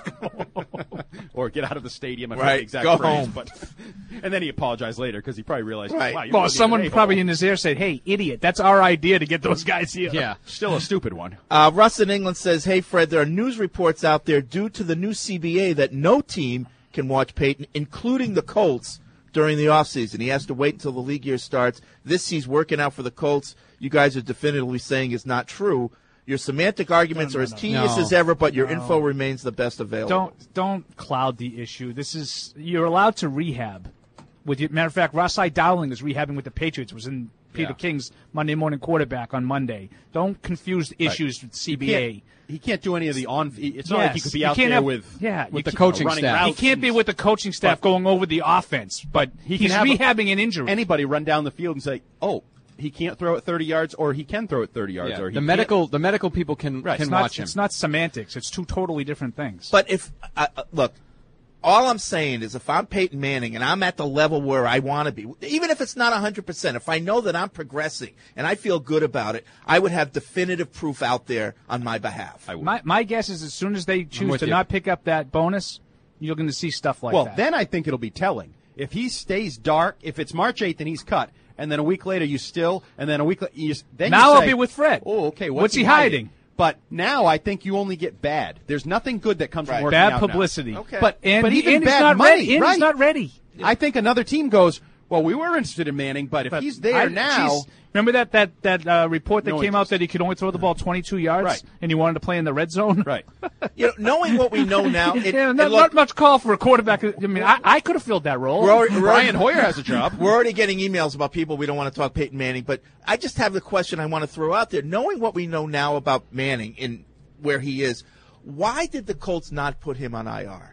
[SPEAKER 9] or get out of the stadium. I forget
[SPEAKER 7] Right,
[SPEAKER 9] the exact
[SPEAKER 7] go
[SPEAKER 9] phrase,
[SPEAKER 7] home.
[SPEAKER 9] But and then he apologized later because he probably realized,
[SPEAKER 7] Right.
[SPEAKER 9] wow, you
[SPEAKER 3] Well,
[SPEAKER 9] really
[SPEAKER 3] someone
[SPEAKER 9] an
[SPEAKER 3] probably
[SPEAKER 9] a-hole.
[SPEAKER 3] in his ear said, "Hey, idiot! That's our idea to get those guys here."
[SPEAKER 8] Yeah.
[SPEAKER 9] Still a stupid one.
[SPEAKER 7] Russ in England says, hey, Fred, there are news reports out there due to the new CBA that no team can watch Peyton, including the Colts, during the offseason. He has to wait until the league year starts. This he's working out for the Colts. You guys are definitively saying is not true. Your semantic arguments are as tedious as ever, but your info remains the best available.
[SPEAKER 3] Don't cloud the issue. You're allowed to rehab. Matter of fact, Rasai Dowling is rehabbing with the Patriots. Was in Peter King's Monday Morning Quarterback on Monday. Don't confuse the issues with CBA.
[SPEAKER 9] He can't do any of the on. It's not like he could be
[SPEAKER 3] you
[SPEAKER 9] out
[SPEAKER 3] can't
[SPEAKER 9] there
[SPEAKER 3] have-
[SPEAKER 9] with
[SPEAKER 3] yeah,
[SPEAKER 8] with
[SPEAKER 3] you
[SPEAKER 8] the
[SPEAKER 3] can't-
[SPEAKER 8] coaching
[SPEAKER 9] running
[SPEAKER 8] staff.
[SPEAKER 3] He
[SPEAKER 9] routes
[SPEAKER 3] can't be
[SPEAKER 9] and-
[SPEAKER 3] with the coaching staff going over the offense, but
[SPEAKER 9] He
[SPEAKER 3] he's
[SPEAKER 9] can have
[SPEAKER 3] rehabbing an injury.
[SPEAKER 9] Anybody run down the field and say, "Oh, he can't throw it 30 yards," or he can throw it 30 yards,
[SPEAKER 8] Yeah.
[SPEAKER 9] or he
[SPEAKER 8] The
[SPEAKER 9] can't.
[SPEAKER 8] medical people can
[SPEAKER 3] it's not,
[SPEAKER 8] watch him.
[SPEAKER 3] It's not semantics. It's two totally different things.
[SPEAKER 7] But if look, all I'm saying is if I'm Peyton Manning and I'm at the level where I want to be, even if it's not 100%, if I know that I'm progressing and I feel good about it, I would have definitive proof out there on my behalf.
[SPEAKER 3] My guess is as soon as they choose
[SPEAKER 8] with
[SPEAKER 3] to
[SPEAKER 8] you.
[SPEAKER 3] not pick up that bonus, you're going to see stuff like
[SPEAKER 9] Well,
[SPEAKER 3] that.
[SPEAKER 9] then I think it'll be telling. If he stays dark, if it's March 8th and he's cut, and then a week later you still, and then a week later, then
[SPEAKER 3] Now
[SPEAKER 9] you
[SPEAKER 3] I'll
[SPEAKER 9] say,
[SPEAKER 3] be with Fred.
[SPEAKER 9] Oh, okay.
[SPEAKER 3] What's he hiding?
[SPEAKER 9] But now I think you only get bad. There's nothing good that comes from working
[SPEAKER 3] Bad
[SPEAKER 9] out now.
[SPEAKER 3] publicity.
[SPEAKER 7] Okay.
[SPEAKER 9] But
[SPEAKER 3] Andy,
[SPEAKER 9] even
[SPEAKER 3] Andy's
[SPEAKER 9] bad
[SPEAKER 3] not
[SPEAKER 9] money,
[SPEAKER 3] ready. Andy's
[SPEAKER 9] right?
[SPEAKER 3] not ready.
[SPEAKER 9] I think another team goes, well, we were interested in Manning, but if
[SPEAKER 3] But
[SPEAKER 9] he's there now,
[SPEAKER 3] geez, remember that report that
[SPEAKER 9] No
[SPEAKER 3] came out
[SPEAKER 9] interest.
[SPEAKER 3] that he could only throw the ball 22 yards,
[SPEAKER 9] Right.
[SPEAKER 3] and he wanted to play in the red zone.
[SPEAKER 9] right?
[SPEAKER 7] You know, knowing what we know now,
[SPEAKER 3] Yeah,
[SPEAKER 7] and
[SPEAKER 3] not
[SPEAKER 7] look,
[SPEAKER 3] much call for a quarterback. I mean, I could have filled that role.
[SPEAKER 9] Brian Hoyer has a job.
[SPEAKER 7] We're already getting emails about people we don't want to talk Peyton Manning, but I just have the question I want to throw out there. Knowing what we know now about Manning and where he is, why did the Colts not put him on IR?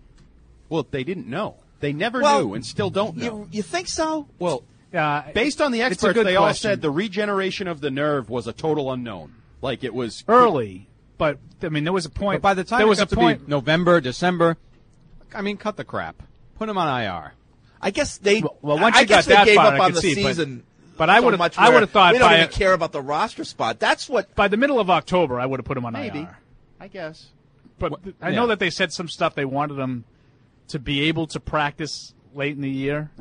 [SPEAKER 9] Well, they didn't know. They never
[SPEAKER 7] Well,
[SPEAKER 9] knew and still don't know.
[SPEAKER 7] You think so?
[SPEAKER 9] Well,
[SPEAKER 3] Uh,
[SPEAKER 9] based on the
[SPEAKER 3] it's a
[SPEAKER 9] experts,
[SPEAKER 3] good
[SPEAKER 9] they all
[SPEAKER 3] question.
[SPEAKER 9] said the regeneration of the nerve was a total unknown. Like it was
[SPEAKER 3] early, but I mean, there was a point.
[SPEAKER 8] But by the time
[SPEAKER 3] there
[SPEAKER 8] it
[SPEAKER 3] was
[SPEAKER 8] got
[SPEAKER 3] a point.
[SPEAKER 8] to be November, December, I mean, cut the crap. Put him on IR.
[SPEAKER 7] I guess they.
[SPEAKER 3] Well, once
[SPEAKER 7] I
[SPEAKER 3] you
[SPEAKER 7] guess
[SPEAKER 3] got that
[SPEAKER 7] they gave
[SPEAKER 3] far,
[SPEAKER 7] up
[SPEAKER 3] I
[SPEAKER 7] on
[SPEAKER 3] could
[SPEAKER 7] the
[SPEAKER 3] see, but-
[SPEAKER 7] season.
[SPEAKER 3] but I
[SPEAKER 7] so
[SPEAKER 3] would've-
[SPEAKER 7] much
[SPEAKER 3] I
[SPEAKER 7] where
[SPEAKER 3] would've thought
[SPEAKER 7] we don't
[SPEAKER 3] by
[SPEAKER 7] even
[SPEAKER 3] a-
[SPEAKER 7] care about the roster spot. That's what.
[SPEAKER 3] By the middle of October, I would have put him on
[SPEAKER 9] maybe.
[SPEAKER 3] IR.
[SPEAKER 9] I guess.
[SPEAKER 3] But I know that they said some stuff they wanted him to be able to practice late in the year.
[SPEAKER 9] Right.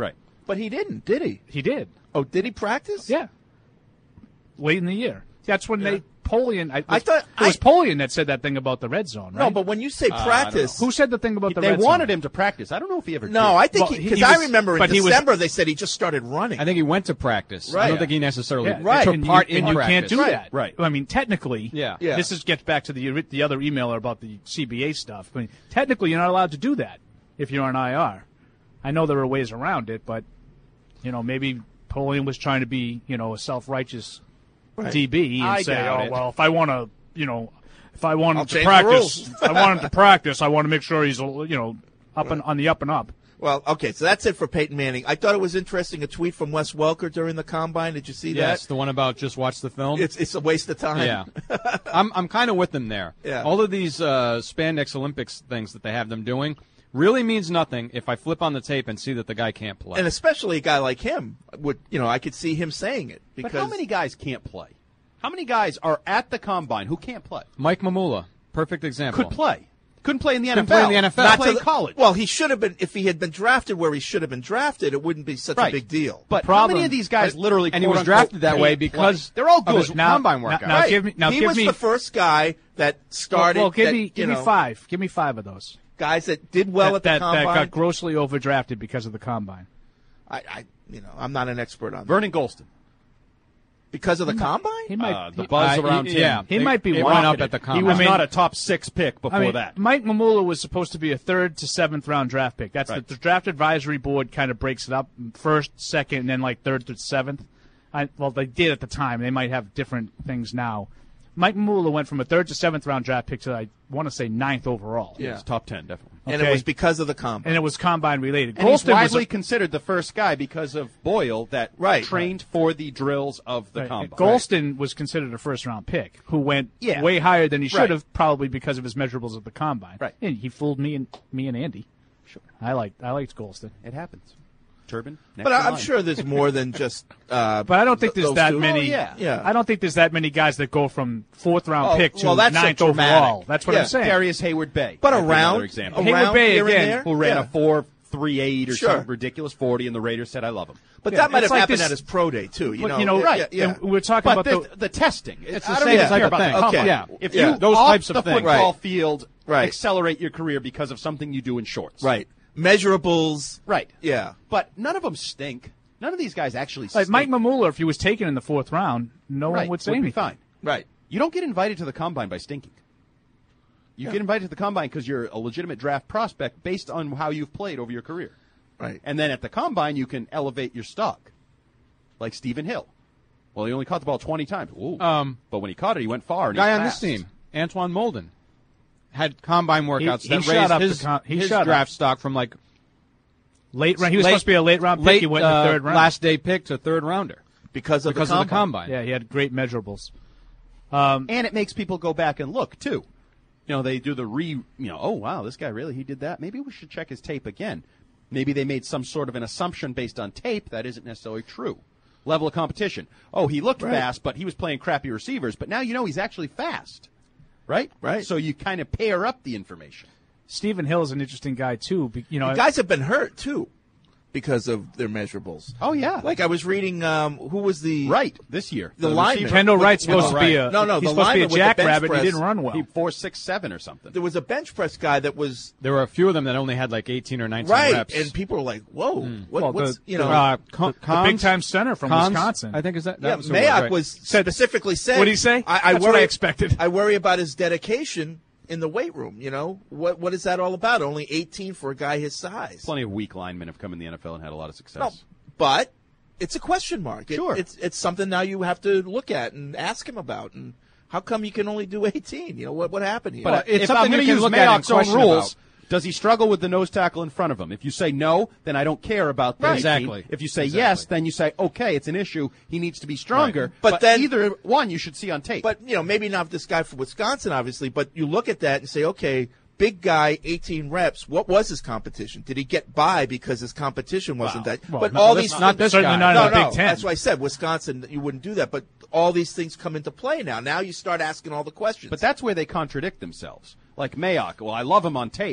[SPEAKER 7] But he didn't, did he?
[SPEAKER 3] He did.
[SPEAKER 7] Oh, did he practice?
[SPEAKER 3] Yeah. Late in the year. That's when Polian.
[SPEAKER 7] I thought
[SPEAKER 3] it was Polian that said that thing about the red zone, right?
[SPEAKER 7] No, but when you say practice,
[SPEAKER 3] who said the thing about the
[SPEAKER 9] They
[SPEAKER 3] red zone?
[SPEAKER 9] wanted him to practice. I don't know if he ever did.
[SPEAKER 7] No, I think
[SPEAKER 3] Well,
[SPEAKER 7] because
[SPEAKER 3] he
[SPEAKER 7] I
[SPEAKER 3] was-
[SPEAKER 7] remember in
[SPEAKER 3] but he was-
[SPEAKER 7] December they said he just started running.
[SPEAKER 8] I think he went to practice.
[SPEAKER 7] Right.
[SPEAKER 8] I don't think he necessarily
[SPEAKER 3] Yeah,
[SPEAKER 8] took
[SPEAKER 3] and
[SPEAKER 8] part
[SPEAKER 3] you,
[SPEAKER 8] in
[SPEAKER 3] and you
[SPEAKER 8] practice.
[SPEAKER 3] can't do that.
[SPEAKER 9] Right.
[SPEAKER 3] I mean, technically,
[SPEAKER 8] Yeah.
[SPEAKER 7] Yeah.
[SPEAKER 3] This gets back to the other emailer about the CBA stuff. I mean, technically, you're not allowed to do that if you're on IR. I know there are ways around it, but maybe Polian was trying to be a self-righteous DB and
[SPEAKER 9] I
[SPEAKER 3] say,
[SPEAKER 9] doubt it.
[SPEAKER 3] well, if I want to, if I want
[SPEAKER 7] I'll
[SPEAKER 3] him to
[SPEAKER 7] change the
[SPEAKER 3] practice,
[SPEAKER 7] rules.
[SPEAKER 3] if I want him to practice, I want to make sure he's up and on the up and up.
[SPEAKER 7] Well, okay, so that's it for Peyton Manning. I thought it was interesting, a tweet from Wes Welker during the Combine. Did you see
[SPEAKER 8] Yes, the one about just watch the film.
[SPEAKER 7] that? It's a waste of time.
[SPEAKER 8] Yeah, I'm kind of with them there.
[SPEAKER 7] Yeah.
[SPEAKER 8] All of these spandex Olympics things that they have them doing really means nothing if I flip on the tape and see that the guy can't play.
[SPEAKER 7] And especially a guy like him, I could see him saying it. Because
[SPEAKER 9] But how many guys can't play? How many guys are at the Combine who can't play?
[SPEAKER 8] Mike Mamula, perfect example.
[SPEAKER 9] Could play. Couldn't play in the NFL.
[SPEAKER 8] Couldn't play in the NFL.
[SPEAKER 9] Not
[SPEAKER 7] to
[SPEAKER 9] play in
[SPEAKER 7] the-
[SPEAKER 9] college.
[SPEAKER 7] Well, he should have been. If he had been drafted where he should have been drafted, it wouldn't be such a
[SPEAKER 9] Right.
[SPEAKER 7] big deal.
[SPEAKER 9] But how
[SPEAKER 8] problem-
[SPEAKER 9] many of these guys literally
[SPEAKER 8] and he was
[SPEAKER 9] quote-unquote,
[SPEAKER 8] drafted that way
[SPEAKER 9] can't
[SPEAKER 8] because
[SPEAKER 9] play? They're all
[SPEAKER 8] of
[SPEAKER 9] good.
[SPEAKER 8] his combine workout.
[SPEAKER 3] now
[SPEAKER 7] Right.
[SPEAKER 3] give me- now
[SPEAKER 7] he
[SPEAKER 3] give
[SPEAKER 7] was
[SPEAKER 3] me-
[SPEAKER 7] the first guy that started.
[SPEAKER 3] Well, give
[SPEAKER 7] that,
[SPEAKER 3] me
[SPEAKER 7] you know,
[SPEAKER 3] five. Give me five of those.
[SPEAKER 7] guys that did well at the
[SPEAKER 3] that
[SPEAKER 7] combine.
[SPEAKER 3] got grossly overdrafted because of the combine.
[SPEAKER 7] I'm not an expert on that.
[SPEAKER 9] Vernon Golston.
[SPEAKER 7] Because of the combine?
[SPEAKER 3] He might.
[SPEAKER 9] The buzz around him.
[SPEAKER 8] Yeah,
[SPEAKER 3] He might be
[SPEAKER 8] it went up
[SPEAKER 3] rocketed.
[SPEAKER 8] at the
[SPEAKER 9] He
[SPEAKER 8] combine.
[SPEAKER 9] was
[SPEAKER 3] I mean-
[SPEAKER 9] not a top 6 pick before that.
[SPEAKER 3] Mike Mamula was supposed to be a 3rd to 7th round draft pick. That's
[SPEAKER 9] Right.
[SPEAKER 3] the draft advisory board kind of breaks it up: 1st, 2nd, and then like 3rd to 7th. Well, they did at the time. They might have different things now. Mike Mamula went from a 3rd to 7th round draft pick to I want to say 9th overall.
[SPEAKER 7] Yeah.
[SPEAKER 9] It's top 10, definitely.
[SPEAKER 7] And
[SPEAKER 3] Okay.
[SPEAKER 7] it was because of the combine.
[SPEAKER 3] And it was combine related.
[SPEAKER 9] And he's
[SPEAKER 3] Golston was
[SPEAKER 9] widely considered the first guy because of Boyle that trained for the drills of the
[SPEAKER 3] Right.
[SPEAKER 9] combine.
[SPEAKER 3] Golston was considered a first-round pick who went
[SPEAKER 9] Yeah.
[SPEAKER 3] way higher than he should
[SPEAKER 9] Right.
[SPEAKER 3] have, probably because of his measurables at the combine.
[SPEAKER 9] Right.
[SPEAKER 3] And he fooled me and Andy.
[SPEAKER 9] Sure.
[SPEAKER 3] I liked Golston.
[SPEAKER 9] It happens. Turban.
[SPEAKER 7] But I'm sure there's more than just.
[SPEAKER 3] But I don't think there's
[SPEAKER 7] those
[SPEAKER 3] that
[SPEAKER 7] two.
[SPEAKER 3] many.
[SPEAKER 9] Oh, yeah.
[SPEAKER 3] I don't think there's that many guys that go from 4th-round
[SPEAKER 7] Oh,
[SPEAKER 3] pick to
[SPEAKER 7] well, that's
[SPEAKER 3] 9th
[SPEAKER 7] so dramatic.
[SPEAKER 3] overall. That's what
[SPEAKER 7] Yeah.
[SPEAKER 3] I'm saying.
[SPEAKER 9] Darius Hayward Bay.
[SPEAKER 7] But
[SPEAKER 9] That'd be another
[SPEAKER 7] around,
[SPEAKER 9] example.
[SPEAKER 3] Hayward Bay
[SPEAKER 7] here and
[SPEAKER 3] again,
[SPEAKER 7] there,
[SPEAKER 9] who ran
[SPEAKER 7] yeah.
[SPEAKER 9] a 4.38 or
[SPEAKER 7] Sure.
[SPEAKER 9] something ridiculous 40, and the Raiders said, "I love him."
[SPEAKER 7] But
[SPEAKER 3] Yeah,
[SPEAKER 7] that might
[SPEAKER 3] it's
[SPEAKER 7] have
[SPEAKER 3] like
[SPEAKER 7] happened
[SPEAKER 3] this-
[SPEAKER 7] at his pro day too.
[SPEAKER 3] But,
[SPEAKER 9] right,
[SPEAKER 7] Yeah.
[SPEAKER 3] And we're talking
[SPEAKER 9] But
[SPEAKER 3] about
[SPEAKER 9] the testing,
[SPEAKER 8] It's
[SPEAKER 9] I
[SPEAKER 8] the
[SPEAKER 9] don't
[SPEAKER 8] same
[SPEAKER 9] even
[SPEAKER 8] type
[SPEAKER 9] care
[SPEAKER 8] of
[SPEAKER 9] about
[SPEAKER 8] thing.
[SPEAKER 9] the combine.
[SPEAKER 7] Okay.
[SPEAKER 8] Yeah.
[SPEAKER 9] If
[SPEAKER 7] Yeah.
[SPEAKER 9] you
[SPEAKER 8] Those
[SPEAKER 9] off
[SPEAKER 8] types of
[SPEAKER 9] the
[SPEAKER 8] things.
[SPEAKER 9] football
[SPEAKER 7] Right.
[SPEAKER 9] field
[SPEAKER 7] Right.
[SPEAKER 9] accelerate your career because of something you do in shorts,
[SPEAKER 7] Right. Measurables.
[SPEAKER 9] Right.
[SPEAKER 7] Yeah.
[SPEAKER 9] But none of them stink. None of these guys actually
[SPEAKER 3] like
[SPEAKER 9] stink.
[SPEAKER 3] Mike Mamula. If he was taken in the 4th round, no
[SPEAKER 9] right.
[SPEAKER 3] one would say
[SPEAKER 9] would be
[SPEAKER 3] anything.
[SPEAKER 9] fine.
[SPEAKER 7] Right.
[SPEAKER 9] You don't get invited to the combine by stinking. You get invited to the combine because you're a legitimate draft prospect based on how you've played over your career.
[SPEAKER 7] Right.
[SPEAKER 9] And then at the combine, you can elevate your stock, like Stephen Hill. Well, he only caught the ball 20 times. Ooh. But when he caught it, he went far. And
[SPEAKER 8] guy
[SPEAKER 9] he's
[SPEAKER 8] on this
[SPEAKER 9] fast.
[SPEAKER 8] team, Antoine Molden, had combine workouts
[SPEAKER 3] He
[SPEAKER 8] that
[SPEAKER 3] shot
[SPEAKER 8] raised
[SPEAKER 3] up
[SPEAKER 8] his,
[SPEAKER 3] he
[SPEAKER 8] his
[SPEAKER 3] shot up.
[SPEAKER 8] draft stock from like
[SPEAKER 3] Late round. He was
[SPEAKER 8] late-
[SPEAKER 3] supposed to be a late-round pick.
[SPEAKER 8] late
[SPEAKER 3] He went in the 3rd round.
[SPEAKER 8] last day pick to 3rd rounder
[SPEAKER 7] Because of
[SPEAKER 8] because
[SPEAKER 7] the
[SPEAKER 8] of the combine.
[SPEAKER 3] Yeah, he had great measurables.
[SPEAKER 9] And it makes people go back and look, too. You know, they do the oh, wow, this guy really, he did that. Maybe we should check his tape again. Maybe they made some sort of an assumption based on tape that isn't necessarily true. Level of competition. Oh, he looked fast, but he was playing crappy receivers. But now you know he's actually fast. Right?
[SPEAKER 7] Right.
[SPEAKER 9] So you kind of pair up the information.
[SPEAKER 3] Stephen Hill is an interesting guy too.
[SPEAKER 7] Guys have been hurt too because of their measurables.
[SPEAKER 9] Oh, yeah.
[SPEAKER 7] Like I was reading, who was the
[SPEAKER 9] Right, this year.
[SPEAKER 7] The lineman.
[SPEAKER 9] receiver.
[SPEAKER 3] Kendall Wright's supposed to be
[SPEAKER 7] No,
[SPEAKER 3] he's
[SPEAKER 7] the
[SPEAKER 3] supposed to be a
[SPEAKER 7] lineman with the bench
[SPEAKER 3] jackrabbit. He
[SPEAKER 7] press.
[SPEAKER 3] didn't run well.
[SPEAKER 9] He 4.67 or something.
[SPEAKER 7] There was a bench press guy that was
[SPEAKER 8] There were a few of them that only had like 18 or 19
[SPEAKER 7] right,
[SPEAKER 8] reps.
[SPEAKER 7] and people were like, "Whoa,
[SPEAKER 3] Well,
[SPEAKER 7] what's
[SPEAKER 3] the-
[SPEAKER 7] you know?"
[SPEAKER 3] the big-time center from
[SPEAKER 8] Cons,
[SPEAKER 3] Wisconsin.
[SPEAKER 8] I think is that.
[SPEAKER 7] yeah,
[SPEAKER 8] was who it was,
[SPEAKER 7] Mayock
[SPEAKER 8] right.
[SPEAKER 7] was specifically said.
[SPEAKER 3] What'd he say?
[SPEAKER 7] I
[SPEAKER 3] That's
[SPEAKER 7] worry.
[SPEAKER 3] what I expected.
[SPEAKER 7] I worry about his dedication in the weight room. You know what is that all about? Only 18 for a guy his size.
[SPEAKER 9] Plenty of weak linemen have come in the NFL and had a lot of success.
[SPEAKER 7] No, but it's a question mark.
[SPEAKER 9] Sure.
[SPEAKER 7] It's something now you have to look at and ask him about. And how come you can only do 18? You know what happened here?
[SPEAKER 9] But
[SPEAKER 8] it's
[SPEAKER 9] if
[SPEAKER 8] something
[SPEAKER 9] I'm going
[SPEAKER 8] you
[SPEAKER 9] to
[SPEAKER 8] can
[SPEAKER 9] use
[SPEAKER 8] look at and
[SPEAKER 9] Mayock's own
[SPEAKER 8] question
[SPEAKER 9] rules,
[SPEAKER 8] about.
[SPEAKER 9] does he struggle with the nose tackle in front of him? If you say no, then I don't care about that.
[SPEAKER 8] Exactly.
[SPEAKER 9] If you say
[SPEAKER 8] Exactly.
[SPEAKER 9] yes, then you say, okay, it's an issue. He needs to be stronger.
[SPEAKER 7] Right. But then-
[SPEAKER 9] either one you should see on tape.
[SPEAKER 7] But, maybe not this guy from Wisconsin, obviously, but you look at that and say, okay, big guy, 18 reps, what was his competition? Did he get by because his competition wasn't that?
[SPEAKER 3] Well,
[SPEAKER 7] but
[SPEAKER 3] no,
[SPEAKER 7] all
[SPEAKER 3] that's
[SPEAKER 7] these
[SPEAKER 3] not
[SPEAKER 7] things-
[SPEAKER 3] certainly not
[SPEAKER 7] no,
[SPEAKER 3] in the
[SPEAKER 7] no,
[SPEAKER 3] Big Ten.
[SPEAKER 7] that's why I said Wisconsin, you wouldn't do that. But all these things come into play now. Now you start asking all the questions.
[SPEAKER 9] But that's where they contradict themselves. Like Mayock, well, I love him on tape.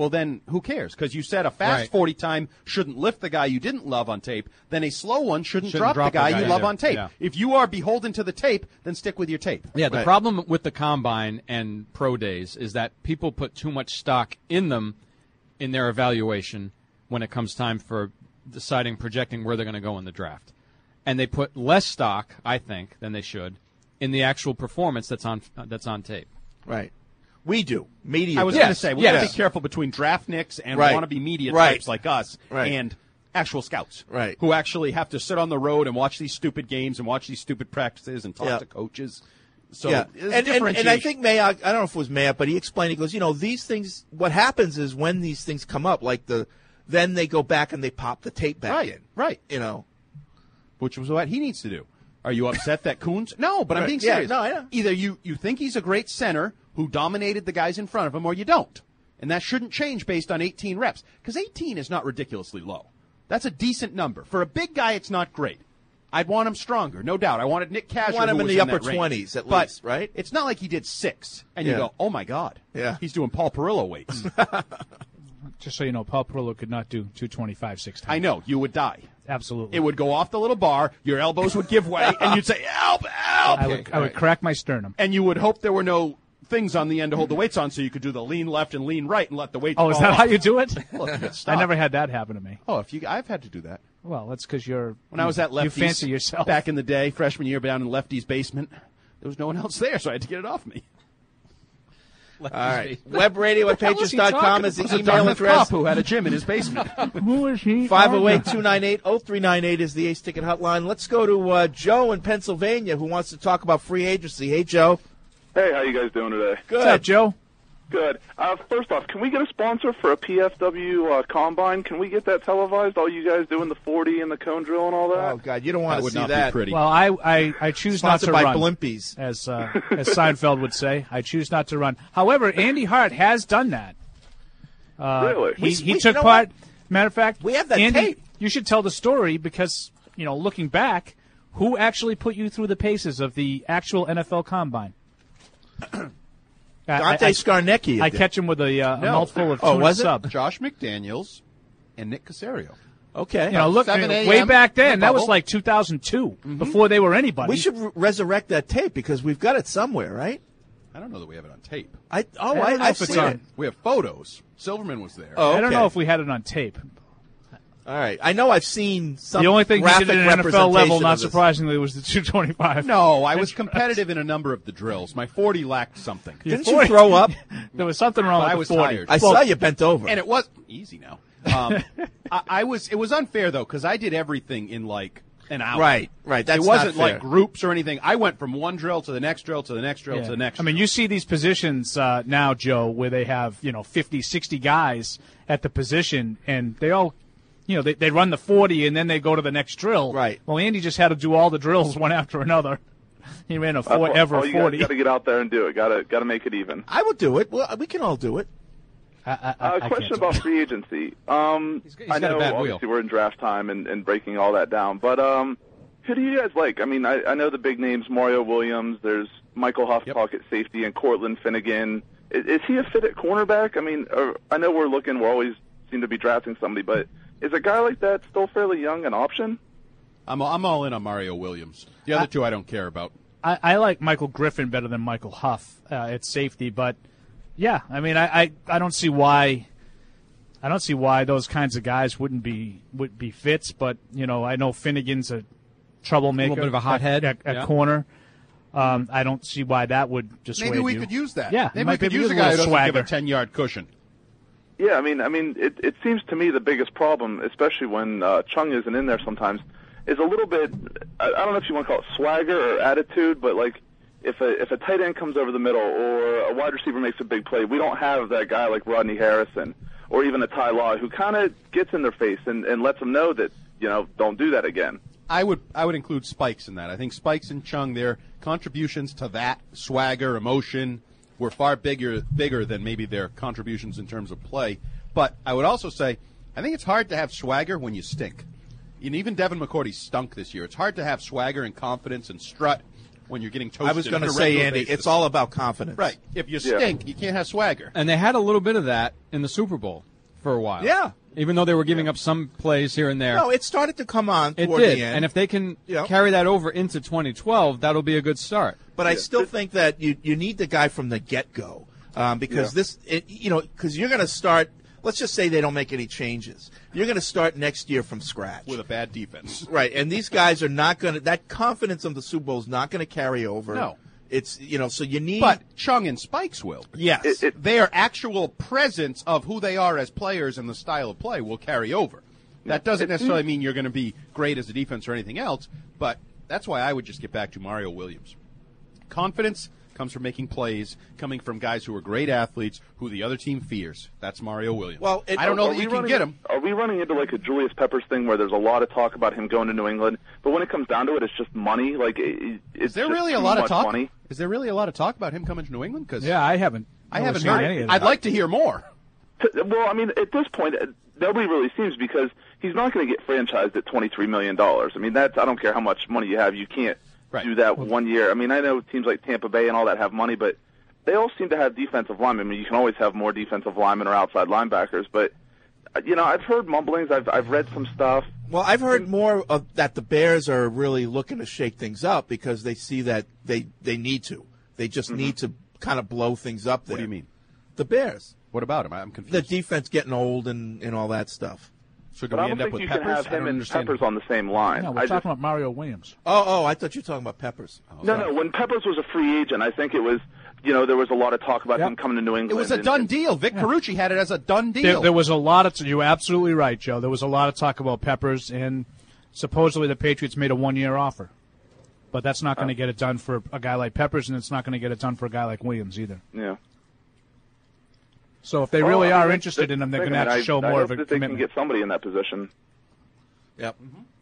[SPEAKER 9] well, then who cares? Because you said a fast 40 time shouldn't lift the guy you didn't love on tape, then a slow one shouldn't drop the guy you love on tape.
[SPEAKER 8] Yeah.
[SPEAKER 9] If you are beholden to the tape, then stick with your tape.
[SPEAKER 8] Yeah, the problem with the Combine and Pro Days is that people put too much stock in them in their evaluation when it comes time for deciding, projecting where they're going to go in the draft. And they put less stock, I think, than they should in the actual performance that's on tape.
[SPEAKER 7] Right. We do. Media.
[SPEAKER 9] I was going to say, we got to be careful between draft nicks and wannabe media types like us and actual scouts who actually have to sit on the road and watch these stupid games and watch these stupid practices and talk to coaches. So
[SPEAKER 7] and I think Mayock, I don't know if it was Mayock, but he explained, he goes, these things, what happens is when these things come up, like then they go back and they pop the tape back in.
[SPEAKER 9] Right. Which was what he needs to do. Are you upset that Coons? No, but I'm being serious.
[SPEAKER 7] Yeah, no, I know.
[SPEAKER 9] Either you think he's a great center who dominated the guys in front of him, or you don't. And that shouldn't change based on 18 reps. Because 18 is not ridiculously low. That's a decent number. For a big guy, it's not great. I'd want him stronger, no doubt. I wanted Nick Kazar.
[SPEAKER 7] You want him
[SPEAKER 9] who
[SPEAKER 7] in
[SPEAKER 9] was
[SPEAKER 7] the upper
[SPEAKER 9] that range.
[SPEAKER 7] 20s at
[SPEAKER 9] But
[SPEAKER 7] least, right?
[SPEAKER 9] It's not like he did 6. And you go, oh, my God.
[SPEAKER 7] Yeah.
[SPEAKER 9] He's doing Paul Perillo weights.
[SPEAKER 3] Just so you know, Paul Perillo could not do 225 6 times.
[SPEAKER 9] I know. You would die.
[SPEAKER 3] Absolutely.
[SPEAKER 9] It would go off the little bar, your elbows would give way, and you'd say, help, help!
[SPEAKER 3] I would crack my sternum.
[SPEAKER 9] And you would hope there were no things on the end to hold the weights on so you could do the lean left and lean right and let the weights fall
[SPEAKER 3] is that
[SPEAKER 9] off.
[SPEAKER 3] how you do it?
[SPEAKER 9] Well,
[SPEAKER 3] I never had that happen to me.
[SPEAKER 9] Oh, I've had to do that.
[SPEAKER 3] Well, that's because when
[SPEAKER 9] I was at Lefty's,
[SPEAKER 3] you fancy yourself.
[SPEAKER 9] back in the day, freshman year, down in Lefty's basement, there was no one else there, so I had to get it off me.
[SPEAKER 7] All right. Webradio at Patriots.com is the email address.
[SPEAKER 9] Cop who had a gym in his basement.
[SPEAKER 3] Who is he?
[SPEAKER 7] 508-298-0398 is the Ace Ticket Hotline. Let's go to Joe in Pennsylvania who wants to talk about free agency. Hey, Joe.
[SPEAKER 10] Hey, how you guys doing today?
[SPEAKER 7] Good.
[SPEAKER 3] What's up, Joe?
[SPEAKER 10] Good. First off, can we get a sponsor for a PFW Combine? Can we get that televised? All you guys doing the 40 and the cone drill and all that?
[SPEAKER 7] Oh, God, you don't want to see
[SPEAKER 9] not
[SPEAKER 7] that.
[SPEAKER 9] Be pretty.
[SPEAKER 3] Well, I choose
[SPEAKER 7] Sponsored
[SPEAKER 3] not to
[SPEAKER 7] by
[SPEAKER 3] run.
[SPEAKER 7] Blimpies.
[SPEAKER 3] As Seinfeld would say, I choose not to run. However, Andy Hart has done that.
[SPEAKER 10] Really?
[SPEAKER 3] He took part. Matter of fact,
[SPEAKER 7] we have that
[SPEAKER 3] Andy,
[SPEAKER 7] tape.
[SPEAKER 3] You should tell the story because, looking back, who actually put you through the paces of the actual NFL Combine?
[SPEAKER 7] Dante Scarnecchia.
[SPEAKER 3] I catch him with a mouthful of tuna sub.
[SPEAKER 9] Josh McDaniels and Nick Caserio.
[SPEAKER 7] Okay.
[SPEAKER 3] Look,
[SPEAKER 9] 7 a.m.
[SPEAKER 3] way back then, that was
[SPEAKER 9] bubble.
[SPEAKER 3] like 2002, before they were anybody.
[SPEAKER 7] We should resurrect that tape because we've got it somewhere, right?
[SPEAKER 9] I don't know that we have it on tape.
[SPEAKER 7] I've
[SPEAKER 3] if it's
[SPEAKER 7] seen
[SPEAKER 3] on.
[SPEAKER 7] it.
[SPEAKER 9] We have photos. Silverman was there.
[SPEAKER 7] Oh,
[SPEAKER 3] I don't
[SPEAKER 7] okay.
[SPEAKER 3] know if we had it on tape.
[SPEAKER 7] All right. I know I've seen some
[SPEAKER 3] The only thing we
[SPEAKER 7] graphic
[SPEAKER 3] did at an NFL level,
[SPEAKER 7] representation
[SPEAKER 3] not
[SPEAKER 7] of this.
[SPEAKER 3] surprisingly, was the 225.
[SPEAKER 9] No, I was competitive in a number of the drills. My 40 lacked something.
[SPEAKER 7] Didn't you throw up?
[SPEAKER 3] There was something wrong
[SPEAKER 9] But
[SPEAKER 3] with
[SPEAKER 9] I
[SPEAKER 3] the
[SPEAKER 9] was
[SPEAKER 3] 40.
[SPEAKER 9] tired.
[SPEAKER 7] I saw you bent over.
[SPEAKER 9] And it was easy now. It was unfair though because I did everything in like an hour.
[SPEAKER 7] Right. That's
[SPEAKER 9] it wasn't
[SPEAKER 7] not fair.
[SPEAKER 9] like groups or anything. I went from one drill to the next drill to the next drill
[SPEAKER 3] Yeah.
[SPEAKER 9] to the next.
[SPEAKER 3] I mean, you see these positions now, Joe, where they have 50, 60 guys at the position, and they all, they run the 40 and then they go to the next drill.
[SPEAKER 7] Right.
[SPEAKER 3] Well, Andy just had to do all the drills one after another. He ran a
[SPEAKER 10] All you
[SPEAKER 3] 40.
[SPEAKER 10] got to get out there and do it. Got to make it even.
[SPEAKER 7] I would do it. Well, we can all do it.
[SPEAKER 3] I
[SPEAKER 10] Question
[SPEAKER 3] can't
[SPEAKER 10] about free agency.
[SPEAKER 8] He's
[SPEAKER 10] I
[SPEAKER 8] got
[SPEAKER 10] know
[SPEAKER 8] a bad wheel.
[SPEAKER 10] obviously we're in draft time and breaking all that down, but who do you guys like? I mean, I know the big names, Mario Williams. There's Michael Hufftalk at safety and Cortland Finnegan. Is he a fit at cornerback? I mean, I know we're always seem to be drafting somebody, but is a guy like that still fairly young an option?
[SPEAKER 9] I'm all in on Mario Williams. The other two I don't care about.
[SPEAKER 3] I like Michael Griffin better than Michael Huff at safety, but yeah, I mean, I don't see why. I don't see why those kinds of guys would be fits, but I know Finnegan's a troublemaker,
[SPEAKER 8] A little bit of a hothead
[SPEAKER 3] at corner. I don't see why that would dissuade
[SPEAKER 9] Maybe we
[SPEAKER 3] you.
[SPEAKER 9] could use that.
[SPEAKER 3] Yeah,
[SPEAKER 9] maybe
[SPEAKER 3] might
[SPEAKER 9] we could
[SPEAKER 3] be
[SPEAKER 9] use
[SPEAKER 3] a
[SPEAKER 9] a guy who
[SPEAKER 3] little
[SPEAKER 9] doesn't give a
[SPEAKER 3] swagger.
[SPEAKER 9] 10-yard cushion.
[SPEAKER 10] Yeah, I mean, it seems to me the biggest problem, especially when Chung isn't in there sometimes, is a little bit. I don't know if you want to call it swagger or attitude, but like if a tight end comes over the middle or a wide receiver makes a big play, we don't have that guy like Rodney Harrison or even a Ty Law who kind of gets in their face and lets them know that don't do that again.
[SPEAKER 9] I would include Spikes in that. I think Spikes and Chung, their contributions to that swagger, emotion, were far bigger than maybe their contributions in terms of play. But I would also say, I think it's hard to have swagger when you stink. And even Devin McCourty stunk this year. It's hard to have swagger and confidence and strut when you're getting toasted.
[SPEAKER 7] I was going
[SPEAKER 9] on
[SPEAKER 7] to
[SPEAKER 9] a
[SPEAKER 7] say,
[SPEAKER 9] regular
[SPEAKER 7] Andy,
[SPEAKER 9] basis.
[SPEAKER 7] it's all about confidence.
[SPEAKER 9] Right. If you stink, you can't have swagger.
[SPEAKER 8] And they had a little bit of that in the Super Bowl for a while.
[SPEAKER 7] Yeah.
[SPEAKER 8] Even though they were giving up some plays here and there.
[SPEAKER 7] No, it started to come on
[SPEAKER 8] it
[SPEAKER 7] toward
[SPEAKER 8] did.
[SPEAKER 7] the end.
[SPEAKER 8] And if they can carry that over into 2012, that'll be a good start.
[SPEAKER 7] But I still think that you need the guy from the get-go because because you're going to start. Let's just say they don't make any changes. You're going to start next year from scratch
[SPEAKER 9] with a bad defense,
[SPEAKER 7] right? And these guys are not going to. That confidence of the Super Bowl is not going to carry over.
[SPEAKER 9] No,
[SPEAKER 7] it's so you need.
[SPEAKER 9] But Chung and Spikes will.
[SPEAKER 7] Yes,
[SPEAKER 9] their actual presence of who they are as players and the style of play will carry over. That doesn't necessarily mean you're going to be great as a defense or anything else, but that's why I would just get back to Mario Williams. Confidence comes from making plays, coming from guys who are great athletes, who the other team fears. That's Mario Williams.
[SPEAKER 7] Well,
[SPEAKER 9] I don't know that you can get him.
[SPEAKER 10] Are we running into like a Julius Peppers thing where there's a lot of talk about him going to New England, but when it comes down to it, it's just money? Like,
[SPEAKER 9] is there really a lot of talk? Is there really a lot of talk about him coming to New England? Because
[SPEAKER 3] I haven't
[SPEAKER 9] heard
[SPEAKER 3] any of that.
[SPEAKER 9] I'd like to hear more.
[SPEAKER 10] Well, I mean, at this point, nobody really seems, because he's not going to get franchised at $23 million. I mean, I don't care how much money you have, you can't do that 1 year. I mean, I know teams like Tampa Bay and all that have money, but they all seem to have defensive linemen. I mean, you can always have more defensive linemen or outside linebackers, but I've heard mumblings. I've read some stuff.
[SPEAKER 7] Well, I've heard more of that the Bears are really looking to shake things up because they see that they need to. They just need to kind of blow things up there.
[SPEAKER 9] What do you mean?
[SPEAKER 7] The Bears.
[SPEAKER 9] What about him? I'm confused.
[SPEAKER 7] The defense getting old and all that stuff.
[SPEAKER 9] So do
[SPEAKER 10] But
[SPEAKER 9] we
[SPEAKER 10] I don't
[SPEAKER 9] end up
[SPEAKER 10] think
[SPEAKER 9] with
[SPEAKER 10] you
[SPEAKER 9] Peppers?
[SPEAKER 10] can have him and Peppers on the same line.
[SPEAKER 3] No, we're talking about Mario Williams.
[SPEAKER 7] Oh, I thought you were talking about Peppers.
[SPEAKER 10] No. When Peppers was a free agent, I think it was, there was a lot of talk about him coming to New England.
[SPEAKER 9] It was a done deal. Vic Carucci had it as a done deal.
[SPEAKER 3] There was a lot of you're absolutely right, Joe. There was a lot of talk about Peppers, and supposedly the Patriots made a 1-year offer. But that's not going to get it done for a guy like Peppers, and it's not going to get it done for a guy like Williams either.
[SPEAKER 10] Yeah.
[SPEAKER 3] So if they really are interested in him, they're going to have to show more of a
[SPEAKER 10] commitment. They can get somebody in that position.
[SPEAKER 7] Yep.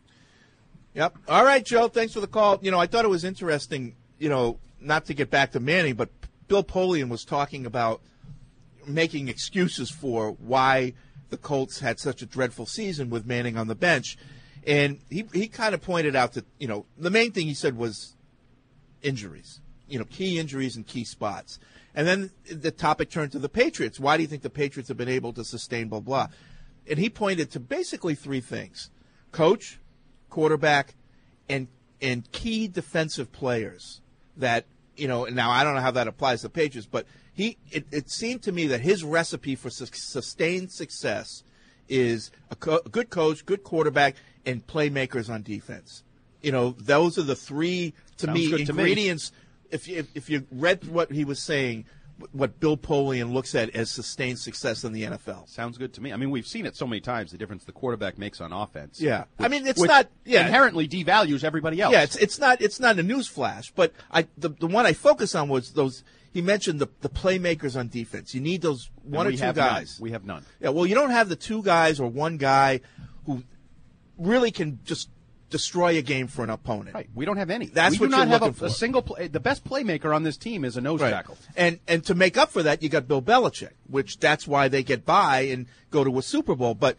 [SPEAKER 7] Yep. All right, Joe. Thanks for the call. I thought it was interesting, not to get back to Manning, but Bill Polian was talking about making excuses for why the Colts had such a dreadful season with Manning on the bench. And he kind of pointed out that, the main thing he said was injuries, key injuries in key spots. And then the topic turned to the Patriots. Why do you think the Patriots have been able to sustain blah, blah? And he pointed to basically three things: coach, quarterback, and key defensive players that, and now I don't know how that applies to the Patriots, but it seemed to me that his recipe for sustained success is a good coach, good quarterback, and playmakers on defense. Those are the three, to me, ingredients. If you read what he was saying, what Bill Polian looks at as sustained success in the NFL.
[SPEAKER 9] Sounds good to me. I mean, we've seen it so many times, the difference the quarterback makes on offense.
[SPEAKER 7] Yeah.
[SPEAKER 9] Which
[SPEAKER 7] it's not
[SPEAKER 9] inherently devalues everybody else.
[SPEAKER 7] Yeah, it's not a news flash, but the one I focus on was those. He mentioned the playmakers on defense. You need those one or two guys.
[SPEAKER 9] We have none.
[SPEAKER 7] Yeah, well, you don't have the two guys or one guy who really can just destroy a game for an opponent.
[SPEAKER 9] Right. We don't have any.
[SPEAKER 7] That's what
[SPEAKER 9] you're
[SPEAKER 7] looking
[SPEAKER 9] have
[SPEAKER 7] for.
[SPEAKER 9] A single the best playmaker on this team is a nose tackle.
[SPEAKER 7] And to make up for that, you got Bill Belichick, which that's why they get by and go to a Super Bowl. But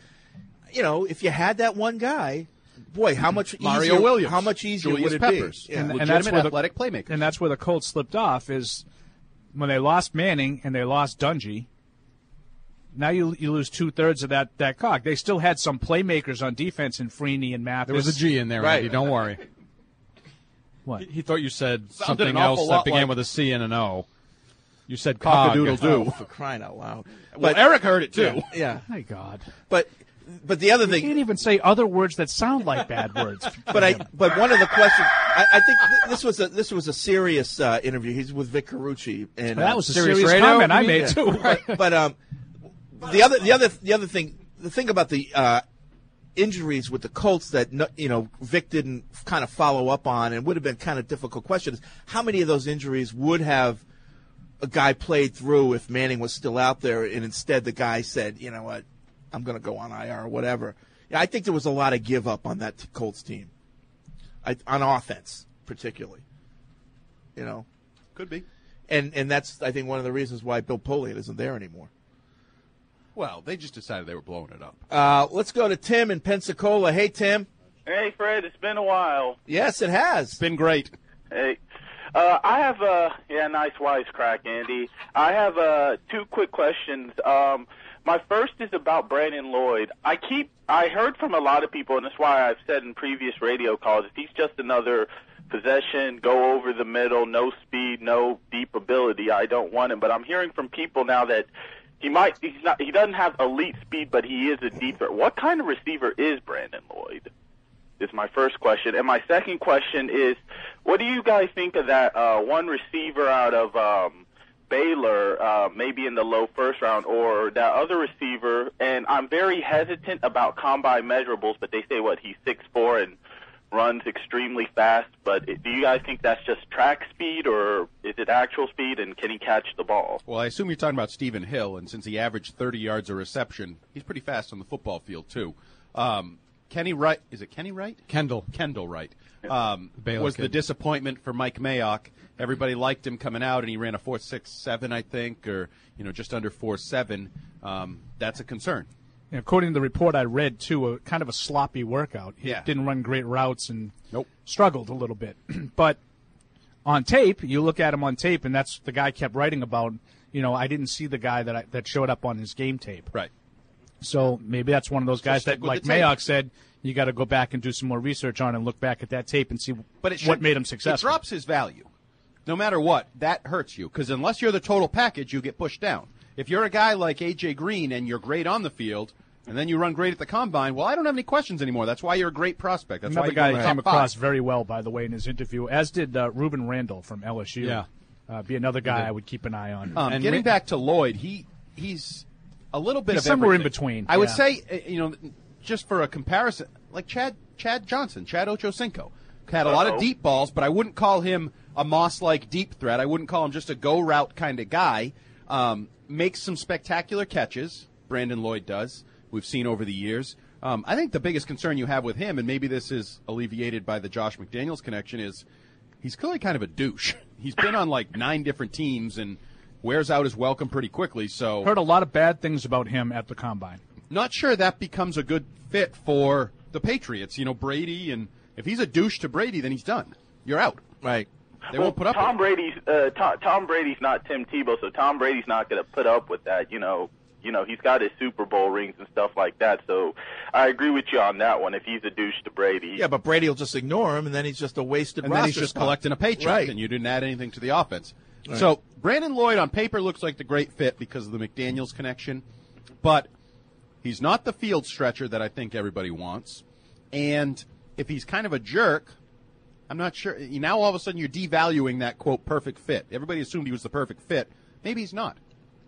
[SPEAKER 7] if you had that one guy, boy, how much
[SPEAKER 9] Mario
[SPEAKER 7] easier,
[SPEAKER 9] Williams,
[SPEAKER 7] how much easier
[SPEAKER 9] Julius
[SPEAKER 7] would it
[SPEAKER 9] Peppers,
[SPEAKER 7] be? Yeah.
[SPEAKER 9] and
[SPEAKER 3] that's where
[SPEAKER 9] athletic playmakers.
[SPEAKER 3] And that's where the Colts slipped off is when they lost Manning and they lost Dungy. Now you lose 2/3 of that cog. They still had some playmakers on defense in Freeney and Mathis.
[SPEAKER 8] There was a G in there, Randy. Don't worry.
[SPEAKER 3] What?
[SPEAKER 8] He thought you said
[SPEAKER 9] Sounded
[SPEAKER 8] something
[SPEAKER 9] an awful
[SPEAKER 8] else that
[SPEAKER 9] lot
[SPEAKER 8] began
[SPEAKER 9] like-
[SPEAKER 8] with a C and an O. You said cog.
[SPEAKER 9] Cock-a-doodle-doo.
[SPEAKER 7] Oh, for crying out loud!
[SPEAKER 9] Well, Eric heard it too.
[SPEAKER 7] Yeah.
[SPEAKER 3] My God.
[SPEAKER 7] But the other
[SPEAKER 3] You
[SPEAKER 7] thing,
[SPEAKER 3] can't even say other words that sound like bad words.
[SPEAKER 7] but one of the questions, I think this was a serious interview. He's with Vic Carucci, and
[SPEAKER 3] That was a
[SPEAKER 8] Serious
[SPEAKER 3] serious
[SPEAKER 8] radio?
[SPEAKER 3] comment I
[SPEAKER 8] Yeah.
[SPEAKER 3] made too.
[SPEAKER 7] But the other thing, the thing about the injuries with the Colts that Vic didn't kind of follow up on, and would have been kind of difficult question is how many of those injuries would have a guy played through if Manning was still out there, and instead the guy said, you know what, I'm going to go on IR or whatever. Yeah, I think there was a lot of give up on that Colts team, on offense particularly.
[SPEAKER 9] Could be.
[SPEAKER 7] And that's, I think, one of the reasons why Bill Polian isn't there anymore.
[SPEAKER 9] Well, they just decided they were blowing it up.
[SPEAKER 7] Let's go to Tim in Pensacola. Hey, Tim.
[SPEAKER 11] Hey, Fred, it's been a while.
[SPEAKER 7] Yes, it has.
[SPEAKER 9] Been great.
[SPEAKER 11] Hey, I have nice wisecrack, Andy. I have 2 quick questions. My first is about Brandon Lloyd. I heard from a lot of people, and that's why I've said in previous radio calls, if he's just another possession, go over the middle, no speed, no deep ability, I don't want him. But I'm hearing from people now that he doesn't have elite speed, but he is a deep threat. What kind of receiver is Brandon Lloyd? Is my first question. And my second question is, what do you guys think of that one receiver out of Baylor, maybe in the low first round, or that other receiver? And I'm very hesitant about combine measurables, but they say, he's 6'4" and runs extremely fast. But do you guys think that's just track speed, or is it actual speed, and can he catch the ball?
[SPEAKER 9] Well, I assume you're talking about Stephen Hill, and since he averaged 30 yards a reception, he's pretty fast on the football field, too. Kenny Wright, is it Kenny Wright?
[SPEAKER 8] Kendall
[SPEAKER 9] Wright.
[SPEAKER 8] Was
[SPEAKER 9] the disappointment for Mike Mayock. Everybody liked him coming out, and he ran a 4.67, I think, or just under 4.7. That's a concern.
[SPEAKER 3] And according to the report I read, too, kind of a sloppy workout. He didn't run great routes and struggled a little bit. But on tape, you look at him on tape, and that's the guy kept writing about. I didn't see the guy that showed up on his game tape.
[SPEAKER 9] Right.
[SPEAKER 3] So maybe that's one of those guys that, like Mayock said, you got to go back and do some more research on and look back at that tape and see what made him successful.
[SPEAKER 9] It drops his value. No matter what, that hurts you, because unless you're the total package, you get pushed down. If you're a guy like A.J. Green and you're great on the field, and then you run great at the combine, well, I don't have any questions anymore. That's why you're a great prospect. That's
[SPEAKER 3] Another
[SPEAKER 9] why
[SPEAKER 3] guy came across very well, by the way, in his interview, as did Ruben Randall from LSU.
[SPEAKER 9] Yeah.
[SPEAKER 3] Be another guy I would keep an eye on.
[SPEAKER 9] And getting back to Lloyd, he's a little bit of
[SPEAKER 3] somewhere
[SPEAKER 9] everything.
[SPEAKER 3] in between.
[SPEAKER 9] I would say, just for a comparison, like Chad Johnson, Chad Ochocinco, had a lot of deep balls, but I wouldn't call him a Moss-like deep threat. I wouldn't call him just a go-route kind of guy. Makes some spectacular catches, Brandon Lloyd does, we've seen over the years. I think the biggest concern you have with him, and maybe this is alleviated by the Josh McDaniels connection, is he's clearly kind of a douche. He's been on like 9 different teams and wears out his welcome pretty quickly. So
[SPEAKER 3] heard a lot of bad things about him at the combine.
[SPEAKER 9] Not sure that becomes a good fit for the Patriots. Brady, and if he's a douche to Brady, then he's done. You're out.
[SPEAKER 7] Right.
[SPEAKER 9] They won't put up
[SPEAKER 11] Tom
[SPEAKER 9] with it.
[SPEAKER 11] Tom Brady's not Tim Tebow, so Tom Brady's not going to put up with that. He's got his Super Bowl rings and stuff like that. So I agree with you on that one. If he's a douche to Brady,
[SPEAKER 7] yeah, but Brady will just ignore him, and then he's just a wasted.
[SPEAKER 9] And then he's just collecting a paycheck,
[SPEAKER 7] right.
[SPEAKER 9] And you didn't add anything to the offense.
[SPEAKER 7] Right.
[SPEAKER 9] So Brandon Lloyd on paper looks like the great fit because of the McDaniels connection, but he's not the field stretcher that I think everybody wants. And if he's kind of a jerk, I'm not sure. Now all of a sudden you're devaluing that, quote, perfect fit. Everybody assumed he was the perfect fit. Maybe he's not.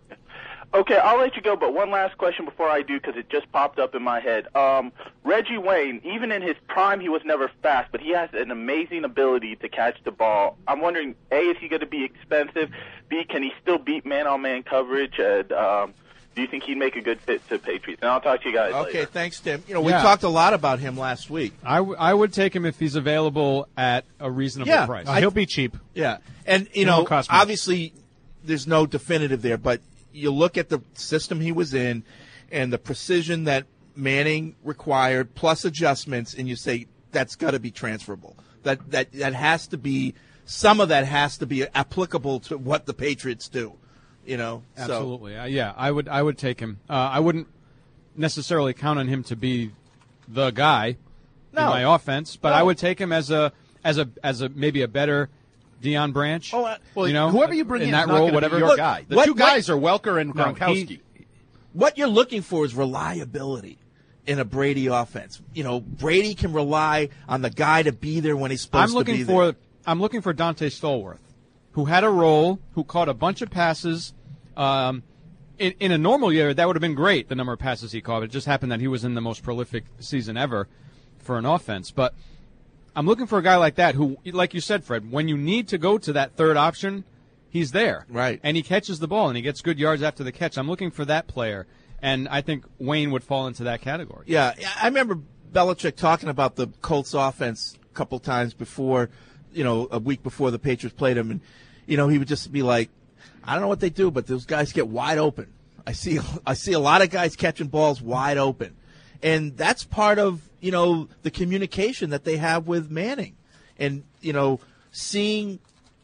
[SPEAKER 11] Okay, I'll let you go, but one last question before I do, because it just popped up in my head. Reggie Wayne, even in his prime, he was never fast, but he has an amazing ability to catch the ball. I'm wondering, A, is he going to be expensive? B, can he still beat man-on-man coverage? And do you think he'd make a good fit to Patriots? And I'll talk to you guys later.
[SPEAKER 7] Okay, thanks, Tim. We talked a lot about him last week.
[SPEAKER 8] I would take him if he's available at a reasonable price.
[SPEAKER 3] He'll be cheap.
[SPEAKER 7] Yeah, and, obviously there's no definitive there, but you look at the system he was in and the precision that Manning required plus adjustments, and you say that's got to be transferable. That has to be, some of that has to be applicable to what the Patriots do.
[SPEAKER 8] Absolutely. I would take him. I wouldn't necessarily count on him to be the guy in my offense, but I would take him as a maybe a better Deion Branch.
[SPEAKER 9] Whoever you bring in
[SPEAKER 8] that
[SPEAKER 9] is not
[SPEAKER 8] role,
[SPEAKER 9] gonna
[SPEAKER 8] whatever.
[SPEAKER 9] be your guy. The two guys are Welker and Gronkowski.
[SPEAKER 7] What you're looking for is reliability in a Brady offense. Brady can rely on the guy to be there when he's supposed to be there.
[SPEAKER 8] I'm looking for Dante Stallworth, who had a role, who caught a bunch of passes. In a normal year, that would have been great, the number of passes he caught. It just happened that he was in the most prolific season ever for an offense. But I'm looking for a guy like that who, like you said, Fred, when you need to go to that third option, he's there.
[SPEAKER 7] Right.
[SPEAKER 8] And he catches the ball, and he gets good yards after the catch. I'm looking for that player, and I think Wayne would fall into that category.
[SPEAKER 7] Yeah, I remember Belichick talking about the Colts offense a couple times before, a week before the Patriots played him, and, he would just be like, I don't know what they do, but those guys get wide open. I see a lot of guys catching balls wide open. And that's part of, the communication that they have with Manning. And, seeing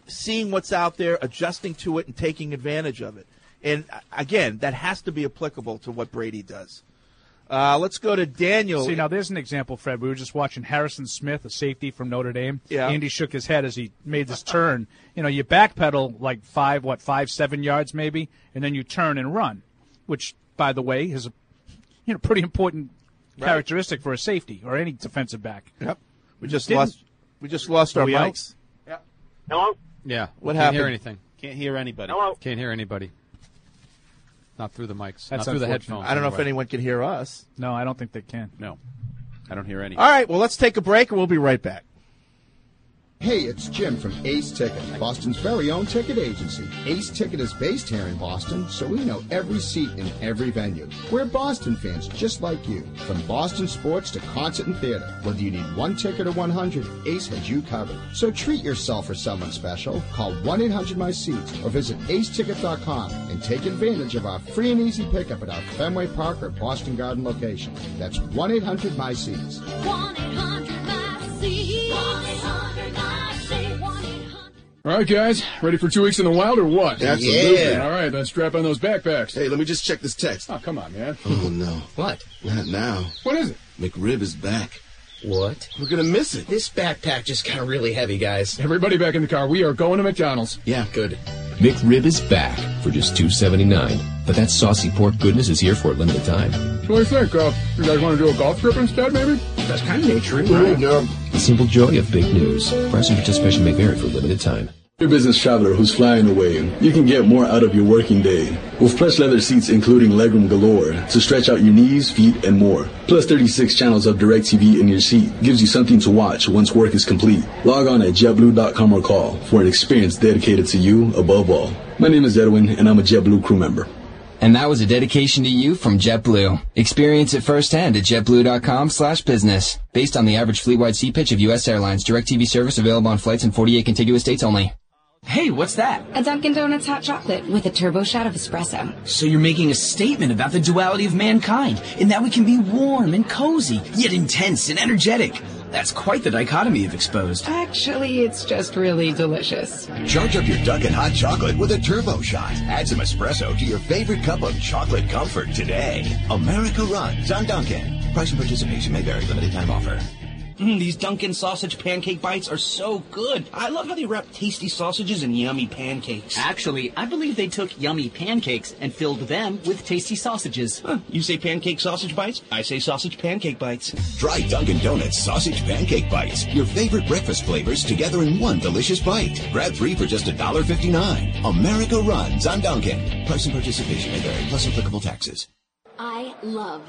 [SPEAKER 7] seeing what's out there, adjusting to it, and taking advantage of it. And, again, that has to be applicable to what Brady does. Let's go to Daniel.
[SPEAKER 3] See, now there's an example, Fred. We were just watching Harrison Smith, a safety from Notre Dame.
[SPEAKER 7] Yeah.
[SPEAKER 3] Andy shook his head as he made this turn. You know, you backpedal like 7 yards maybe, and then you turn and run, which, by the way, is a pretty important characteristic for a safety or any defensive back.
[SPEAKER 7] Yep. We just lost our mics.
[SPEAKER 10] Yeah. Hello?
[SPEAKER 8] Yeah.
[SPEAKER 7] What
[SPEAKER 8] Can't
[SPEAKER 7] happened?
[SPEAKER 8] hear anything.
[SPEAKER 9] Can't hear anybody.
[SPEAKER 10] Hello?
[SPEAKER 8] Can't hear anybody. Not through the mics.
[SPEAKER 3] That's
[SPEAKER 8] not through the
[SPEAKER 3] unfortunate.
[SPEAKER 8] headphones.
[SPEAKER 7] I don't know if
[SPEAKER 8] anyway.
[SPEAKER 7] anyone can hear us.
[SPEAKER 3] No, I don't think they can.
[SPEAKER 9] No, I don't hear any.
[SPEAKER 7] All right, well, let's take a break, and we'll be right back.
[SPEAKER 12] Hey, it's Jim from Ace Ticket, Boston's very own ticket agency. Ace Ticket is based here in Boston, so we know every seat in every venue. We're Boston fans just like you. From Boston sports to concert and theater, whether you need one ticket or 100, Ace has you covered. So treat yourself or someone special. Call 1-800-MY-SEATS or visit aceticket.com and take advantage of our free and easy pickup at our Fenway Park or Boston Garden location. That's 1-800-MY-SEATS.
[SPEAKER 13] 1-800-MY-SEATS. 1-800-MY-SEATS.
[SPEAKER 14] All right, guys, ready for 2 weeks in the wild or what?
[SPEAKER 15] Absolutely.
[SPEAKER 14] All right, then strap on those backpacks.
[SPEAKER 15] Hey, let me just check this text.
[SPEAKER 14] Oh, come on, man.
[SPEAKER 15] Oh, no.
[SPEAKER 14] What?
[SPEAKER 15] Not now.
[SPEAKER 14] What is it?
[SPEAKER 15] McRib is back.
[SPEAKER 16] What?
[SPEAKER 15] We're going to miss it.
[SPEAKER 16] This backpack just got really heavy, guys.
[SPEAKER 14] Everybody back in the car. We are going to McDonald's.
[SPEAKER 15] Yeah, good.
[SPEAKER 17] McRib is back for just $2.79. But that saucy pork goodness is here for a limited time.
[SPEAKER 14] What do you think? You guys want to do a golf trip instead, maybe?
[SPEAKER 16] That's kind of nature, right?
[SPEAKER 15] No.
[SPEAKER 17] The simple joy of big news. Price and participation may vary for a limited time.
[SPEAKER 18] You're a business traveler who's flying away. You can get more out of your working day with plush leather seats including legroom galore to stretch out your knees, feet, and more. Plus 36 channels of DirecTV in your seat gives you something to watch once work is complete. Log on at JetBlue.com or call for an experience dedicated to you above all. My name is Edwin, and I'm a JetBlue crew member.
[SPEAKER 19] And that was a dedication to you from JetBlue. Experience it firsthand at JetBlue.com/business. Based on the average fleet-wide seat pitch of U.S. Airlines, DirecTV service available on flights in 48 contiguous states only.
[SPEAKER 20] Hey, what's that?
[SPEAKER 21] A Dunkin' Donuts hot chocolate with a turbo shot of espresso.
[SPEAKER 20] So you're making a statement about the duality of mankind, in that we can be warm and cozy, yet intense and energetic. That's quite the dichotomy you've exposed.
[SPEAKER 21] Actually, it's just really delicious.
[SPEAKER 22] Charge up your Dunkin' hot chocolate with a turbo shot. Add some espresso to your favorite cup of chocolate comfort today. America runs on Dunkin'. Price and participation may vary. Limited time offer.
[SPEAKER 20] These Dunkin' sausage pancake bites are so good. I love how they wrap tasty sausages in yummy pancakes.
[SPEAKER 23] Actually, I believe they took yummy pancakes and filled them with tasty sausages.
[SPEAKER 20] You say pancake sausage bites? I say sausage pancake bites.
[SPEAKER 22] Try Dunkin' Donuts sausage pancake bites. Your favorite breakfast flavors together in one delicious bite. Grab 3 for just $1.59. America runs on Dunkin'. Price and participation may vary, plus applicable taxes.
[SPEAKER 21] I love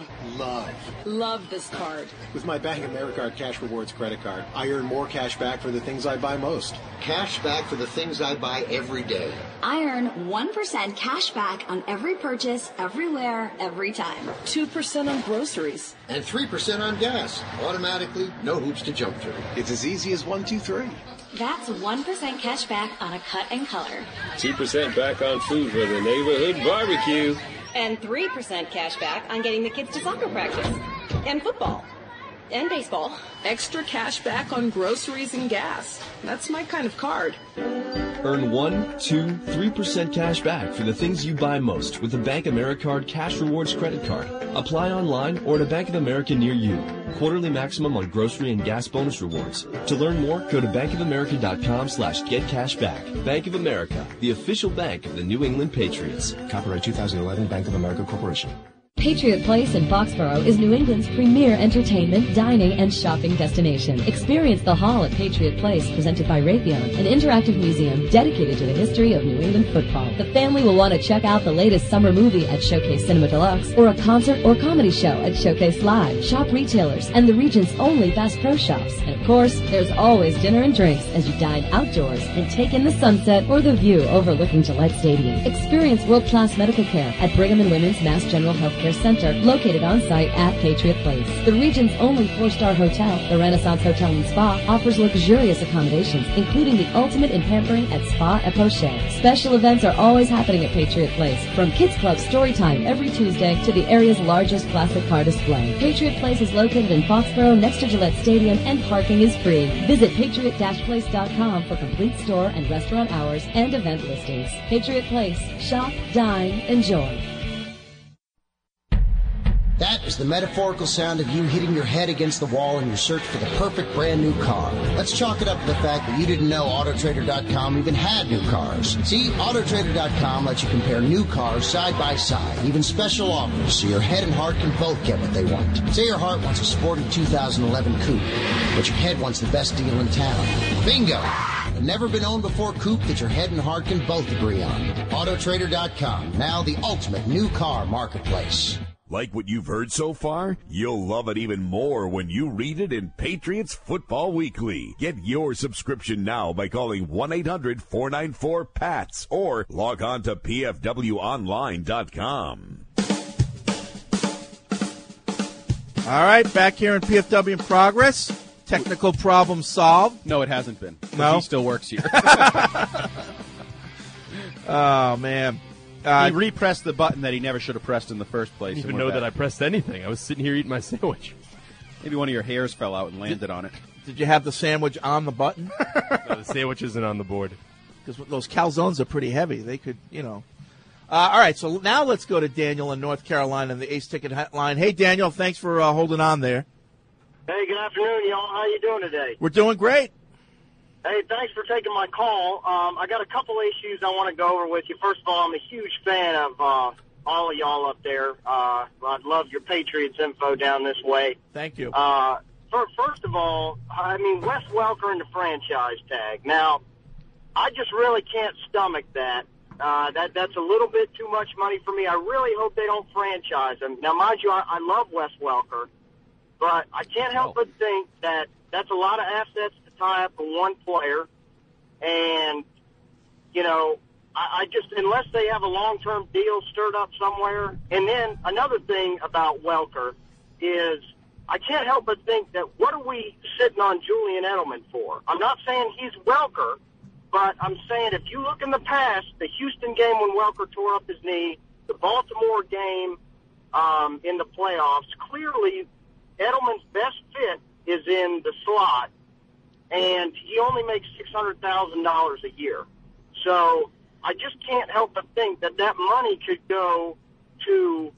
[SPEAKER 21] this card.
[SPEAKER 24] With my Bank of America Cash Rewards credit card, I earn more cash back for the things I buy most.
[SPEAKER 25] Cash back for the things I buy every day.
[SPEAKER 21] I earn 1% cash back on every purchase, everywhere, every time.
[SPEAKER 26] 2% on groceries.
[SPEAKER 25] And 3% on gas. Automatically, no hoops to jump through.
[SPEAKER 24] It's as easy as 1, 2, 3.
[SPEAKER 21] That's 1% cash back on a cut and color.
[SPEAKER 27] 2% back on food for the neighborhood barbecue.
[SPEAKER 28] And 3% cash back on getting the kids to soccer practice. And football. And baseball.
[SPEAKER 26] Extra cash back on groceries and gas. That's my kind of card.
[SPEAKER 29] Earn 1, 2, 3% cash back for the things you buy most with the Bank of America Cash Rewards credit card. Apply online or at a Bank of America near you. Quarterly maximum on grocery and gas bonus rewards. To learn more, go to bankofamerica.com/getcashback. Bank of America, the official bank of the New England Patriots. Copyright 2011 Bank of America Corporation.
[SPEAKER 30] Patriot Place in Foxborough is New England's premier entertainment, dining, and shopping destination. Experience the Hall at Patriot Place, presented by Raytheon, an interactive museum dedicated to the history of New England football. The family will want to check out the latest summer movie at Showcase Cinema Deluxe, or a concert or comedy show at Showcase Live. Shop retailers and the region's only Bass Pro Shops. And of course, there's always dinner and drinks as you dine outdoors and take in the sunset or the view overlooking Gillette Stadium. Experience world-class medical care at Brigham and Women's Mass General Healthcare Care Center, located on site at Patriot Place. The region's only 4-star hotel, the Renaissance Hotel and Spa, offers luxurious accommodations, including the ultimate in pampering at Spa et Poche. Special events are always happening at Patriot Place, from Kids Club Storytime every Tuesday to the area's largest classic car display. Patriot Place is located in Foxborough next to Gillette Stadium, and parking is free. Visit patriot-place.com for complete store and restaurant hours and event listings. Patriot Place. Shop, dine, enjoy.
[SPEAKER 25] That is the metaphorical sound of you hitting your head against the wall in your search for the perfect brand new car. Let's chalk it up to the fact that you didn't know Autotrader.com even had new cars. See, Autotrader.com lets you compare new cars side by side, even special offers, so your head and heart can both get what they want. Say your heart wants a sporty 2011 coupe, but your head wants the best deal in town. Bingo! A never-been-owned-before coupe that your head and heart can both agree on. Autotrader.com, now the ultimate new car marketplace.
[SPEAKER 1] Like what you've heard so far? You'll love it even more when you read it in Patriots Football Weekly. Get your subscription now by calling 1-800-494-PATS or log on to pfwonline.com.
[SPEAKER 7] All right, back here in PFW in progress. Technical problem solved.
[SPEAKER 2] No, it hasn't been.
[SPEAKER 7] No?
[SPEAKER 2] He still works here.
[SPEAKER 7] Oh, man.
[SPEAKER 2] He repressed the button that he never should have pressed in the first place.
[SPEAKER 3] I didn't even know that I pressed anything. I was sitting here eating my sandwich.
[SPEAKER 2] Maybe one of your hairs fell out and landed on it.
[SPEAKER 7] Did you have the sandwich on the button?
[SPEAKER 3] No, the sandwich isn't on the board.
[SPEAKER 7] Because those calzones are pretty heavy. They could, all right, so now let's go to Daniel in North Carolina in the Ace Ticket Hotline. Hey, Daniel, thanks for holding on there.
[SPEAKER 4] Hey, good afternoon, y'all. How you doing today?
[SPEAKER 7] We're doing great.
[SPEAKER 4] Hey, thanks for taking my call. I got a couple issues I want to go over with you. First of all, I'm a huge fan of all of y'all up there. I'd love your Patriots info down this way.
[SPEAKER 7] Thank you.
[SPEAKER 4] First of all, I mean, Wes Welker and the franchise tag. Now, I just really can't stomach that. That's a little bit too much money for me. I really hope they don't franchise him. Now, mind you, I love Wes Welker, but I can't help but think that that's a lot of assets to tie up for one player. And, I just, unless they have a long-term deal stirred up somewhere. And then another thing about Welker is I can't help but think that what are we sitting on Julian Edelman for? I'm not saying he's Welker, but I'm saying if you look in the past, the Houston game when Welker tore up his knee, the Baltimore game in the playoffs, clearly Edelman's best fit is in the slot, and he only makes $600,000 a year. So I just can't help but think that money could go to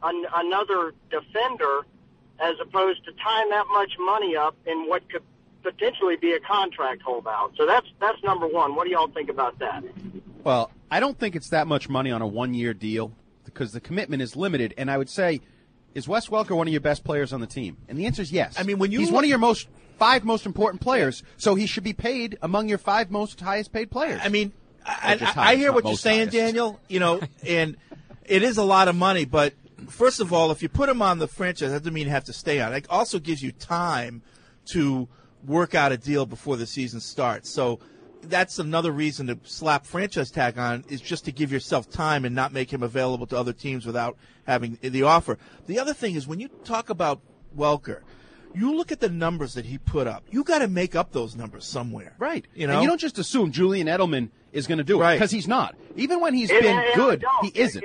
[SPEAKER 4] another defender as opposed to tying that much money up in what could potentially be a contract holdout. So that's number one. What do y'all think about that?
[SPEAKER 2] Well, I don't think it's that much money on a one-year deal because the commitment is limited, and I would say, is Wes Welker one of your best players on the team? And the answer is yes.
[SPEAKER 7] I mean, when
[SPEAKER 2] he's one of your five most important players, so he should be paid among your five most highest paid players.
[SPEAKER 7] I mean, I hear what you're saying, Daniel, and it is a lot of money, but first of all, if you put him on the franchise, that doesn't mean you have to stay on. It also gives you time to work out a deal before the season starts. So that's another reason to slap franchise tag on, is just to give yourself time and not make him available to other teams without having the offer. The other thing is when you talk about Welker, you look at the numbers that he put up. You got to make up those numbers somewhere.
[SPEAKER 2] Right. And you don't just assume Julian Edelman is going to do it, because he's not. Even when he's been good, he isn't.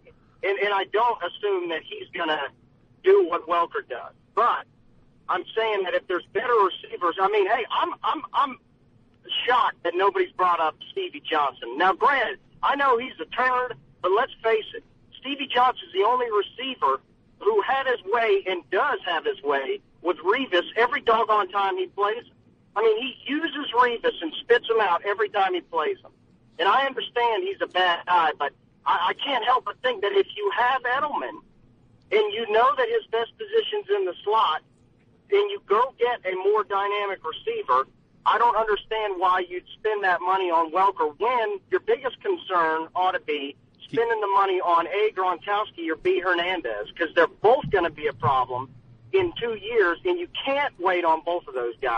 [SPEAKER 4] And I don't assume that he's going to do what Welker does. But I'm saying that if there's better receivers, I mean, hey, I'm shocked that nobody's brought up Stevie Johnson. Now, granted, I know he's a turd, but let's face it, Stevie Johnson's the only receiver who had his way and does have his way with Revis every doggone time he plays him. I mean, he uses Revis and spits him out every time he plays him. And I understand he's a bad guy, but I can't help but think that if you have Edelman and you know that his best position's in the slot, then you go get a more dynamic receiver. I don't understand why you'd spend that money on Welker when your biggest concern ought to be spending the money on A, Gronkowski or B, Hernandez, because they're both going to be a problem in 2 years, and you can't wait on both of those guys.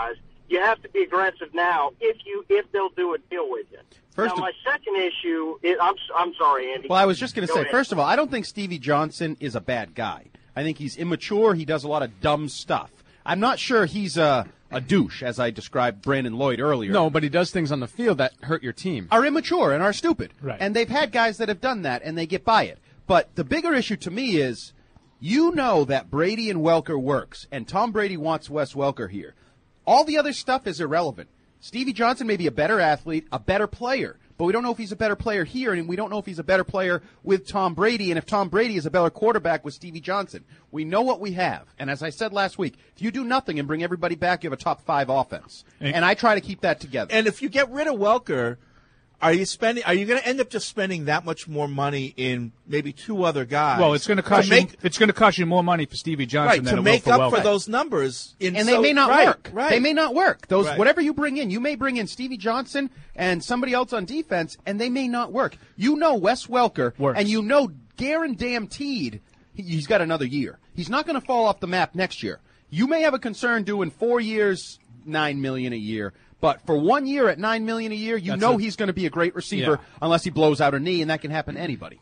[SPEAKER 4] you have to be aggressive now if they'll do a deal with you. My second issue is I'm sorry, Andy.
[SPEAKER 2] Well, I was just going to say,
[SPEAKER 4] ahead.
[SPEAKER 2] first of all, I don't think Stevie Johnson is a bad guy. I think he's immature. He does a lot of dumb stuff. I'm not sure he's a douche, as I described Brandon Lloyd earlier.
[SPEAKER 5] No, but he does things on the field that hurt your team.
[SPEAKER 2] Are immature and are stupid.
[SPEAKER 5] Right.
[SPEAKER 2] And they've had guys that have done that, and they get by it. But the bigger issue to me is, you know that Brady and Welker works, and Tom Brady wants Wes Welker here. All the other stuff is irrelevant. Stevie Johnson may be a better athlete, a better player, but we don't know if he's a better player here, and we don't know if he's a better player with Tom Brady, and if Tom Brady is a better quarterback with Stevie Johnson. We know what we have. And as I said last week, if you do nothing and bring everybody back, you have a top 5 offense. And I try to keep that together.
[SPEAKER 7] And if you get rid of Welker, are you going to end up just spending that much more money in maybe 2 other guys?
[SPEAKER 5] Well, it's going to cost you. It's going to cost you more money for Stevie Johnson than
[SPEAKER 7] to
[SPEAKER 5] it
[SPEAKER 7] make
[SPEAKER 5] will for
[SPEAKER 7] up
[SPEAKER 5] Welker.
[SPEAKER 7] for those numbers.
[SPEAKER 2] They may not work.
[SPEAKER 7] Right.
[SPEAKER 2] They may not work.
[SPEAKER 7] Right.
[SPEAKER 2] Whatever you bring in, you may bring in Stevie Johnson and somebody else on defense, and they may not work. You know Wes Welker,
[SPEAKER 5] works.
[SPEAKER 2] And you know guaranteed he's got another year. He's not going to fall off the map next year. You may have a concern doing 4 years, $9 million a year. But for 1 year at $9 million a year, he's going to be a great receiver unless he blows out a knee, and that can happen to anybody.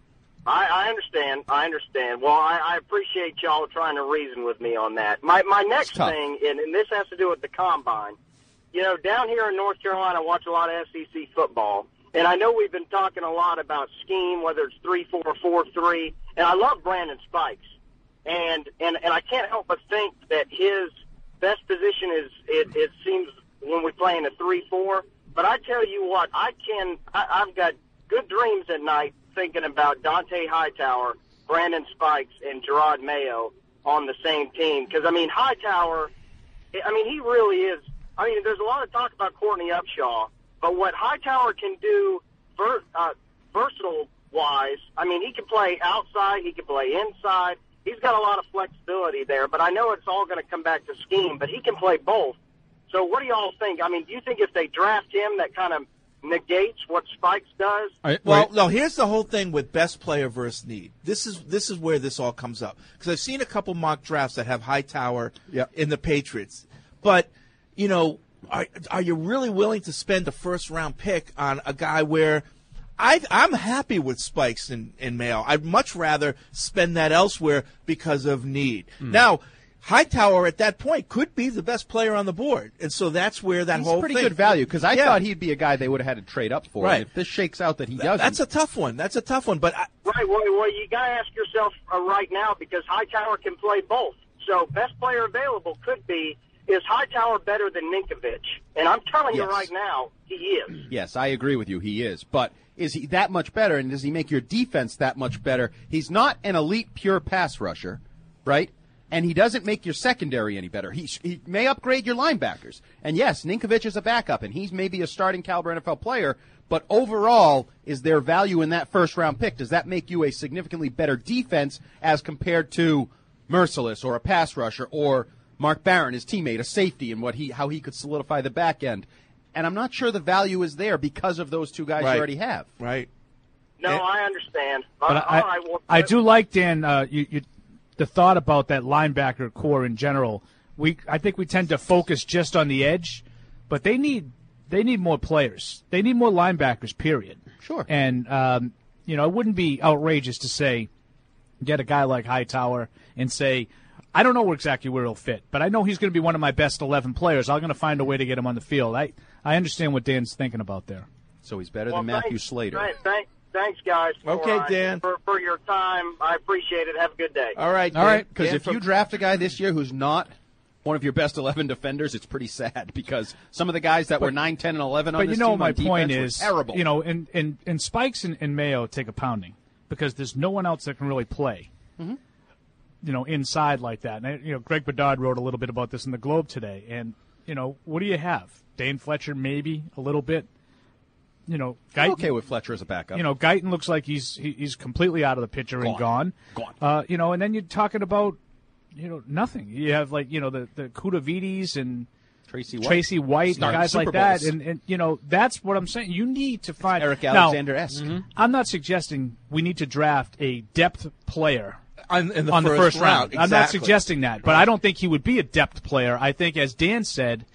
[SPEAKER 4] I understand. Well, I appreciate y'all trying to reason with me on that. My next thing, and this has to do with the combine. You know, down here in North Carolina, I watch a lot of SEC football, and I know we've been talking a lot about scheme, whether it's 3-4, 4-3, and I love Brandon Spikes, and I can't help but think that his best position is it seems when we play in a 3-4. But I tell you what, I've got good dreams at night thinking about Dante Hightower, Brandon Spikes, and Gerard Mayo on the same team. Because, I mean, Hightower, he really is. I mean, there's a lot of talk about Courtney Upshaw, but what Hightower can do versatile-wise, I mean, he can play outside, he can play inside. He's got a lot of flexibility there, but I know it's all going to come back to scheme, but he can play both. So what do y'all think? I mean, do you think if they draft him, that kind of negates what Spikes does?
[SPEAKER 7] No, here's the whole thing with best player versus need. This is where this all comes up. Because I've seen a couple mock drafts that have Hightower in the Patriots. But, you know, are you really willing to spend a first-round pick on a guy where I'm happy with Spikes and Mayo. I'd much rather spend that elsewhere because of need. Now, Hightower at that point could be the best player on the board, and so that's where that
[SPEAKER 2] He's
[SPEAKER 7] whole
[SPEAKER 2] pretty
[SPEAKER 7] thing.
[SPEAKER 2] good value because I thought he'd be a guy they would have had to trade up for.
[SPEAKER 7] Right.
[SPEAKER 2] And if this shakes out that he doesn't,
[SPEAKER 7] that's a tough one. But
[SPEAKER 4] Right. Well, you got to ask yourself right now because Hightower can play both. So best player available could be, is Hightower better than Ninkovich? And I'm telling you right now, he is.
[SPEAKER 2] Yes, I agree with you. He is. But is he that much better, and does he make your defense that much better? He's not an elite pure pass rusher, right? And he doesn't make your secondary any better. He may upgrade your linebackers. And yes, Ninkovich is a backup, and he's maybe a starting caliber NFL player. But overall, is there value in that first-round pick? Does that make you a significantly better defense as compared to Merciless or a pass rusher or Mark Barron, his teammate, a safety, and how he could solidify the back end? And I'm not sure the value is there because of those two guys you already have.
[SPEAKER 7] Right.
[SPEAKER 4] No, I understand.
[SPEAKER 5] But I do like, Dan, the thought about that linebacker core in general. I think we tend to focus just on the edge, but they need more players. They need more linebackers, period.
[SPEAKER 2] Sure.
[SPEAKER 5] And, it wouldn't be outrageous to say, get a guy like Hightower and say, I don't know exactly where he'll fit, but I know he's going to be one of my best 11 players. I'm going to find a way to get him on the field. I understand what Dan's thinking about there.
[SPEAKER 2] So he's better than Matthew Slater.
[SPEAKER 4] Thanks, guys.
[SPEAKER 7] Dan.
[SPEAKER 4] For your time. I appreciate it. Have a good day.
[SPEAKER 7] All right, Dan.
[SPEAKER 2] All right, because if you draft a guy this year who's not one of your best 11 defenders, it's pretty sad because some of the guys that were 9, 10, and 11 on this team
[SPEAKER 5] my
[SPEAKER 2] on
[SPEAKER 5] point
[SPEAKER 2] defense
[SPEAKER 5] is,
[SPEAKER 2] were terrible.
[SPEAKER 5] And Spikes and Mayo take a pounding because there's no one else that can really play, inside like that. And, Greg Bedard wrote a little bit about this in the Globe today. And, what do you have? Dane Fletcher maybe a little bit. Guyton,
[SPEAKER 2] I'm okay with Fletcher as a backup.
[SPEAKER 5] Guyton looks like he's completely out of the picture and gone. And then you're talking about, nothing. You have the Kudavides and Tracy White and guys like that. And that's what I'm saying. You need to find
[SPEAKER 2] Eric Alexander-esque.
[SPEAKER 5] I'm not suggesting we need to draft a depth player
[SPEAKER 7] on the
[SPEAKER 5] first round.
[SPEAKER 7] Exactly.
[SPEAKER 5] I'm not suggesting that, but I don't think he would be a depth player. I think, as Dan said,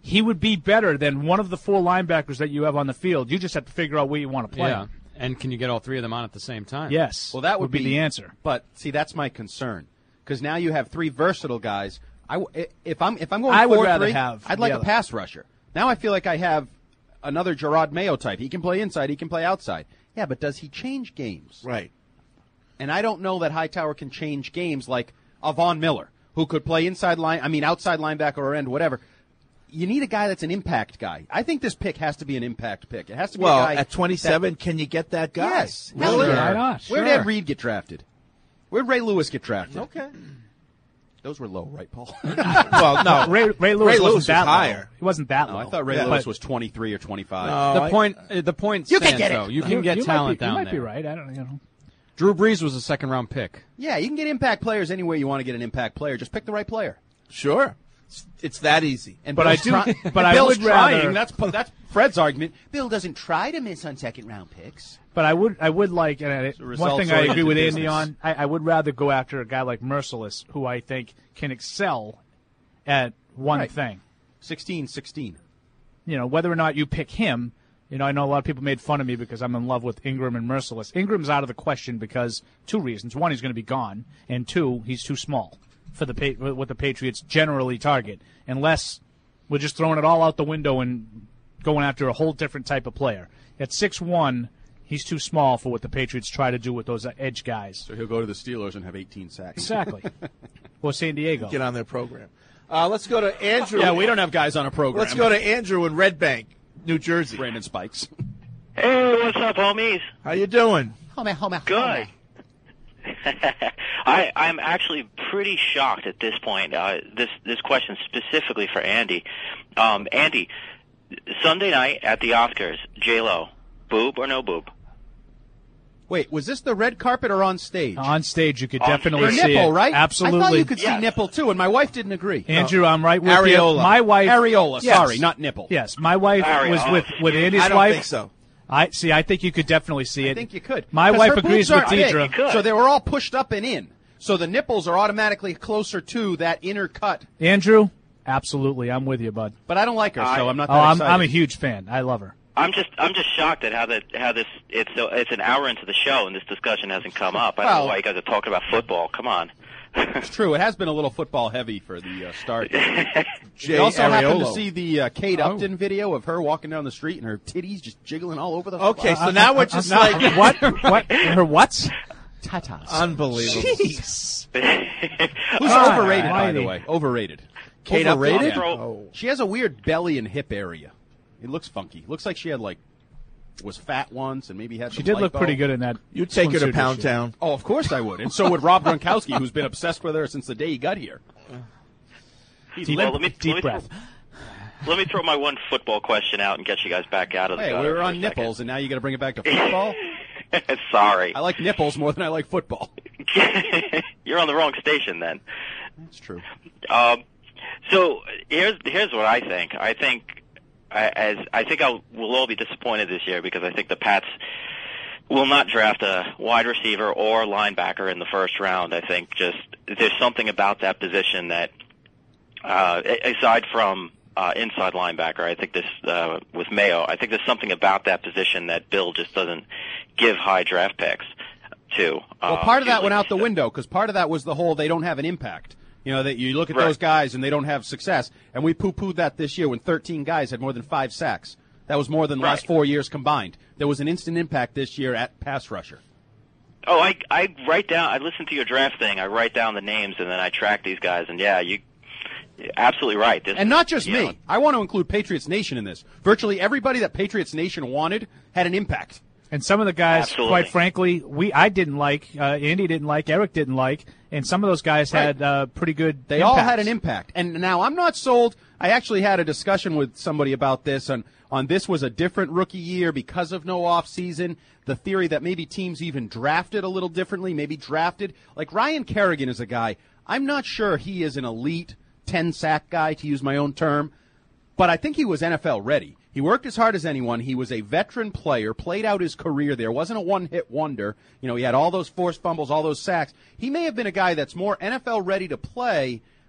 [SPEAKER 5] he would be better than one of the 4 linebackers that you have on the field. You just have to figure out where you want to play.
[SPEAKER 6] Yeah, and can you get all 3 of them on at the same time?
[SPEAKER 5] Yes.
[SPEAKER 2] Well, that would
[SPEAKER 5] be the answer.
[SPEAKER 2] But see, that's my concern because now you have 3 versatile guys. If I'm going,
[SPEAKER 5] I would rather have.
[SPEAKER 2] I'd like a pass rusher. Now I feel like I have another Gerard Mayo type. He can play inside. He can play outside. Yeah, but does he change games?
[SPEAKER 7] Right.
[SPEAKER 2] And I don't know that Hightower can change games like a Von Miller, who could play outside linebacker or end, whatever. You need a guy that's an impact guy. I think this pick has to be an impact pick. It has to be a guy.
[SPEAKER 7] At 27, can you get that guy?
[SPEAKER 2] Yes.
[SPEAKER 7] Really?
[SPEAKER 5] Why not?
[SPEAKER 2] Where did Ed Reed get drafted? Where did Ray Lewis get drafted?
[SPEAKER 7] Okay.
[SPEAKER 2] Those were low, right, Paul?
[SPEAKER 7] Well, no.
[SPEAKER 5] Ray Lewis wasn't that
[SPEAKER 7] higher.
[SPEAKER 5] low. He wasn't that low.
[SPEAKER 2] I thought Ray Lewis was 23 or 25.
[SPEAKER 6] The point
[SPEAKER 2] You
[SPEAKER 6] stands,
[SPEAKER 2] can get it.
[SPEAKER 6] though. You can get talent down there.
[SPEAKER 5] You might be right. I don't know.
[SPEAKER 6] Drew Brees was a second-round pick.
[SPEAKER 2] Yeah, you can get impact players anywhere you want to get an impact player. Just pick the right player.
[SPEAKER 7] Sure. It's that easy.
[SPEAKER 2] And
[SPEAKER 5] but
[SPEAKER 2] Bill's
[SPEAKER 5] I do. But I
[SPEAKER 2] Bill's
[SPEAKER 5] would rather.
[SPEAKER 2] trying. That's Fred's argument. Bill doesn't try to miss on second-round picks.
[SPEAKER 5] But I would like, and one thing I agree with Andy on, I would rather go after a guy like Merciless, who I think can excel at one thing.
[SPEAKER 2] 16-16.
[SPEAKER 5] You know, whether or not you pick him, you know, I know a lot of people made fun of me because I'm in love with Ingram and Merciless. Ingram's out of the question because 2 reasons. 1, he's going to be gone, and 2, he's too small for what the Patriots generally target, unless we're just throwing it all out the window and going after a whole different type of player. At 6'1", he's too small for what the Patriots try to do with those edge guys.
[SPEAKER 2] So he'll go to the Steelers and have 18 sacks.
[SPEAKER 5] Exactly. Or San Diego.
[SPEAKER 7] Get on their program. Let's go to Andrew.
[SPEAKER 2] Yeah, we don't have guys on a program.
[SPEAKER 7] Let's go to Andrew in Red Bank, New Jersey.
[SPEAKER 2] Brandon Spikes.
[SPEAKER 8] Hey, what's up, homies?
[SPEAKER 7] How you doing?
[SPEAKER 8] Good. I'm actually pretty shocked at this point. This question specifically for Andy. Andy, Sunday night at the Oscars, J-Lo, boob or no boob?
[SPEAKER 2] Wait, was this the red carpet or on stage?
[SPEAKER 5] On stage, you could definitely
[SPEAKER 2] stage.
[SPEAKER 5] see
[SPEAKER 2] nipple,
[SPEAKER 5] it.
[SPEAKER 2] right?
[SPEAKER 5] Absolutely.
[SPEAKER 2] I thought you could see nipple, too, and my wife didn't agree.
[SPEAKER 5] Andrew, I'm right with
[SPEAKER 2] Areola.
[SPEAKER 5] you. My wife...
[SPEAKER 2] Areola,
[SPEAKER 5] yes.
[SPEAKER 2] sorry, not nipple.
[SPEAKER 5] Yes, my wife was with Andy's wife.
[SPEAKER 7] I don't think so.
[SPEAKER 5] I think you could definitely see it.
[SPEAKER 2] I think you could.
[SPEAKER 5] My wife agrees with Deidre.
[SPEAKER 2] So they were all pushed up and in. So the nipples are automatically closer to that inner cut.
[SPEAKER 5] Andrew, absolutely, I'm with you, bud.
[SPEAKER 2] But I don't like her, so I'm not that excited.
[SPEAKER 5] I'm a huge fan. I love her.
[SPEAKER 8] I'm just shocked at how this it's an hour into the show and this discussion hasn't come up. I don't know why you guys are talking about football. Come on.
[SPEAKER 2] It's true. It has been a little football heavy for the start.
[SPEAKER 7] Jay
[SPEAKER 2] You also happened to
[SPEAKER 7] Areolo.
[SPEAKER 2] see the Kate Upton video of her walking down the street and her titties just jiggling all over the
[SPEAKER 7] Okay, so now we're just like...
[SPEAKER 5] What? Her what?
[SPEAKER 2] Tatas.
[SPEAKER 7] Unbelievable.
[SPEAKER 2] Jeez. Who's overrated, by the way? Overrated.
[SPEAKER 7] Kate
[SPEAKER 2] overrated?
[SPEAKER 7] Upton?
[SPEAKER 2] She has a weird belly and hip area. It looks funky. Looks like she had was fat once and maybe had
[SPEAKER 5] She
[SPEAKER 2] some
[SPEAKER 5] did look
[SPEAKER 2] lipo.
[SPEAKER 5] pretty good in that.
[SPEAKER 7] You take her to
[SPEAKER 5] swimsuit
[SPEAKER 7] Pound
[SPEAKER 5] issue.
[SPEAKER 7] Town.
[SPEAKER 2] Oh, of course I would. And so would Rob Gronkowski, who's been obsessed with her since the day he got here.
[SPEAKER 5] Deep breath.
[SPEAKER 8] Let me throw my one football question out and get you guys back out of the
[SPEAKER 2] Hey,
[SPEAKER 8] gutter
[SPEAKER 2] we were
[SPEAKER 8] for
[SPEAKER 2] on
[SPEAKER 8] a
[SPEAKER 2] nipples, and now you got to bring it back to football?
[SPEAKER 8] second. Sorry.
[SPEAKER 2] I like nipples more than I like football.
[SPEAKER 8] You're on the wrong station then.
[SPEAKER 2] That's true.
[SPEAKER 8] So here's what I think. I think we'll all be disappointed this year because I think the Pats will not draft a wide receiver or linebacker in the first round. I think just there's something about that position that, aside from inside linebacker, I think this with Mayo, I think there's something about that position that Bill just doesn't give high draft picks to.
[SPEAKER 2] Well, part of that went out the window because part of that was the whole they don't have an impact. You know, that you look at those guys and they don't have success. And we poo-pooed that this year when 13 guys had more than 5 sacks. That was more than the last 4 years combined. There was an instant impact this year at pass rusher.
[SPEAKER 8] Oh, I write down, I listen to your draft thing, I write down the names, and then I track these guys, and yeah, you're absolutely right.
[SPEAKER 2] And not just me. I want to include Patriots Nation in this. Virtually everybody that Patriots Nation wanted had an impact.
[SPEAKER 5] And some of the guys, quite frankly, I didn't like, Andy didn't like, Eric didn't like, and some of those guys had pretty good
[SPEAKER 2] They all had an impact. And now I'm not sold. I actually had a discussion with somebody about this, on this was a different rookie year because of no offseason. The theory that maybe teams even drafted a little differently, maybe drafted. Like Ryan Kerrigan is a guy, I'm not sure he is an elite 10-sack guy, to use my own term, but I think he was NFL ready. He worked as hard as anyone. He was a veteran player, played out his career there. Wasn't a one-hit wonder. You know, he had all those forced fumbles, all those sacks. He may have been a guy that's more NFL ready to play,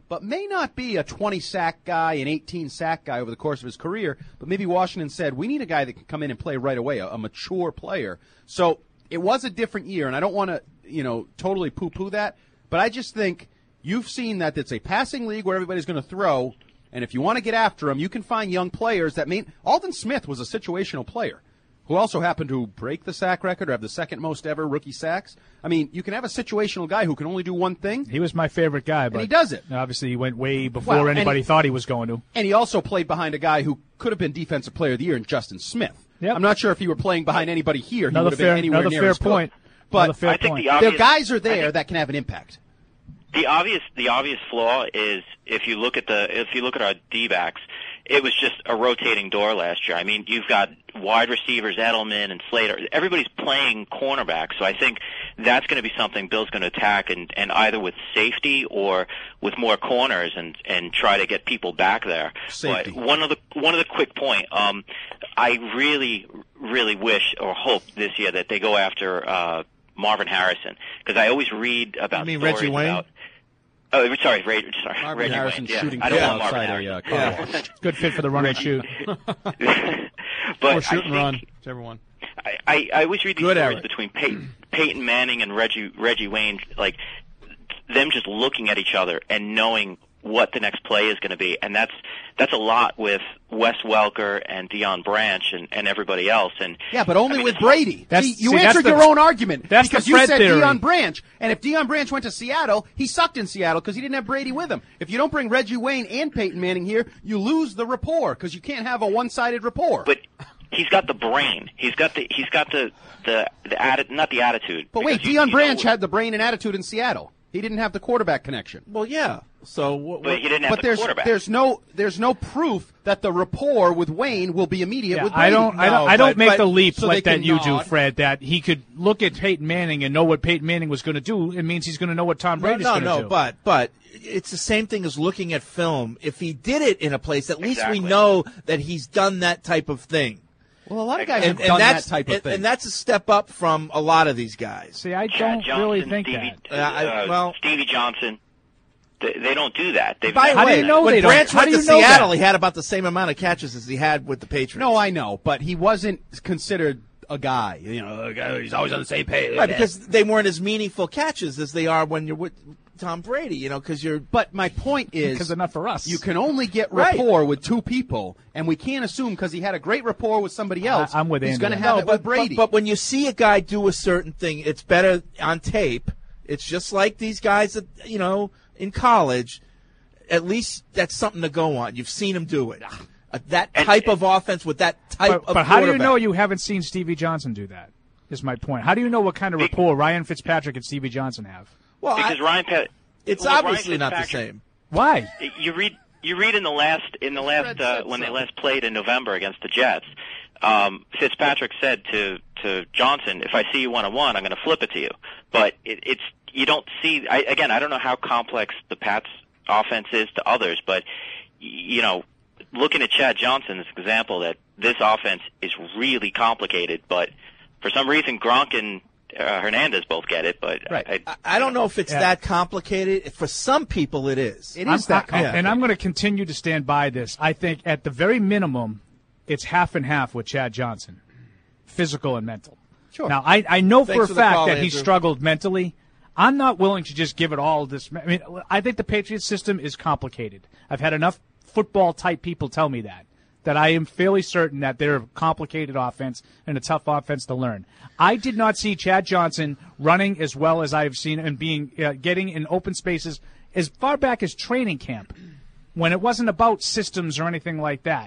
[SPEAKER 2] but may not be a 20-sack guy, an 18-sack guy over the course of his career. But maybe Washington said, we need a guy that can come in and play right away, a mature player. So it was a different year, and I don't want to, totally poo-poo that, but I just think you've seen that it's a passing league where everybody's going to throw, and if you want to get after them, you can find young players that mean Alden Smith was a situational player who also happened to break the sack record or have the second most ever rookie sacks. I mean, you can have a situational guy who can only do one thing.
[SPEAKER 5] He was my favorite guy, but
[SPEAKER 2] he does it.
[SPEAKER 5] Obviously, he went way before anybody thought he was going to.
[SPEAKER 2] And he also played behind a guy who could have been Defensive Player of the Year in Justin Smith.
[SPEAKER 5] Yep.
[SPEAKER 2] I'm not sure if he were playing behind anybody here, he would have been anywhere near as good. But
[SPEAKER 8] I think
[SPEAKER 2] the guys are there that can have an impact.
[SPEAKER 8] The obvious flaw is if you look at our D-backs, it was just a rotating door last year. I mean, you've got wide receivers, Edelman and Slater. Everybody's playing cornerback, so I think that's going to be something Bill's going to attack, and either with safety or with more corners and try to get people back there.
[SPEAKER 2] Safety.
[SPEAKER 8] But one of the quick point, I really wish or hope this year that they go after Marvin Harrison, because I always read about stories
[SPEAKER 7] Reggie Wayne?
[SPEAKER 8] about. Oh, sorry, Reggie
[SPEAKER 2] Harrison
[SPEAKER 8] Wayne. Yeah,
[SPEAKER 2] shooting
[SPEAKER 8] I don't
[SPEAKER 2] outside
[SPEAKER 8] want Marvin Harrison.
[SPEAKER 5] Good fit for the run and shoot.
[SPEAKER 8] But
[SPEAKER 6] or shoot and run, whichever one.
[SPEAKER 8] I always read these stories between Peyton Manning and Reggie Wayne, like them just looking at each other and knowing what the next play is going to be, and that's a lot with Wes Welker and Deion Branch and everybody else. And
[SPEAKER 2] yeah, but only with Brady. You
[SPEAKER 5] that's
[SPEAKER 2] answered your own argument
[SPEAKER 5] that's
[SPEAKER 2] because
[SPEAKER 5] the
[SPEAKER 2] you
[SPEAKER 5] Fred
[SPEAKER 2] said
[SPEAKER 5] theory.
[SPEAKER 2] Deion Branch, and if Deion Branch went to Seattle, he sucked in Seattle because he didn't have Brady with him. If you don't bring Reggie Wayne and Peyton Manning here, you lose the rapport because you can't have a one-sided rapport.
[SPEAKER 8] But he's got the brain. He's got the not the attitude.
[SPEAKER 2] But wait, Deion Branch had the brain and attitude in Seattle. He didn't have the quarterback connection.
[SPEAKER 7] Well, yeah. So,
[SPEAKER 8] but he didn't have the quarterback.
[SPEAKER 2] There's no proof that the rapport with Wayne will be immediate with Brady.
[SPEAKER 5] I don't make the leap like that you do, Fred. That he could look at Peyton Manning and know what Peyton Manning was going to do. It means he's going to know what Tom Brady's going to do.
[SPEAKER 7] But it's the same thing as looking at film. If he did it in a place, at least we know that he's done that type of thing.
[SPEAKER 2] Well, a lot of guys have done that type of thing.
[SPEAKER 7] And that's a step up from a lot of these guys.
[SPEAKER 5] See, I don't really think
[SPEAKER 8] that. Stevie Johnson, they don't do that.
[SPEAKER 7] By the way, when Branch went to Seattle, he had about the same amount of catches as he had with the Patriots.
[SPEAKER 2] No, I know, but he wasn't considered a guy. He's always on the same page.
[SPEAKER 7] Right, because they weren't as meaningful catches as they are when you're with Tom Brady, because you're.
[SPEAKER 2] But my point is,
[SPEAKER 5] because enough for us.
[SPEAKER 2] You can only get rapport with two people, and we can't assume because he had a great rapport with somebody else.
[SPEAKER 5] I'm with Andy.
[SPEAKER 2] He's going to have it with Brady.
[SPEAKER 7] But when you see a guy do a certain thing, it's better on tape. It's just like these guys that in college. At least that's something to go on. You've seen him do it. That type of offense with that type of
[SPEAKER 5] But how do you know you haven't seen Stevie Johnson do that? Is my point. How do you know what kind of rapport Ryan Fitzpatrick and Stevie Johnson have?
[SPEAKER 7] Well,
[SPEAKER 8] because
[SPEAKER 7] it's obviously not the same.
[SPEAKER 5] Why?
[SPEAKER 8] You read in the last when they last played in November against the Jets, Fitzpatrick said to Johnson, "If I see you one-on-one, I'm going to flip it to you." But it's you don't see. I don't know how complex the Pats' offense is to others, but looking at Chad Johnson as an example that this offense is really complicated, but for some reason Gronk and Hernandez both get it, but
[SPEAKER 7] I don't know if it's that complicated. For some people, it is.
[SPEAKER 2] It is that complicated.
[SPEAKER 5] And I'm going to continue to stand by this. I think at the very minimum, it's half and half with Chad Johnson, physical and mental.
[SPEAKER 2] Sure.
[SPEAKER 5] Now, I know
[SPEAKER 7] Thanks
[SPEAKER 5] for a
[SPEAKER 7] for the
[SPEAKER 5] fact
[SPEAKER 7] call,
[SPEAKER 5] that
[SPEAKER 7] Andrew.
[SPEAKER 5] he struggled mentally. I'm not willing to just give it all this. I mean, I think the Patriots system is complicated. I've had enough football-type people tell me that I am fairly certain that they're a complicated offense and a tough offense to learn. I did not see Chad Johnson running as well as I've seen and getting in open spaces as far back as training camp when it wasn't about systems or anything like that.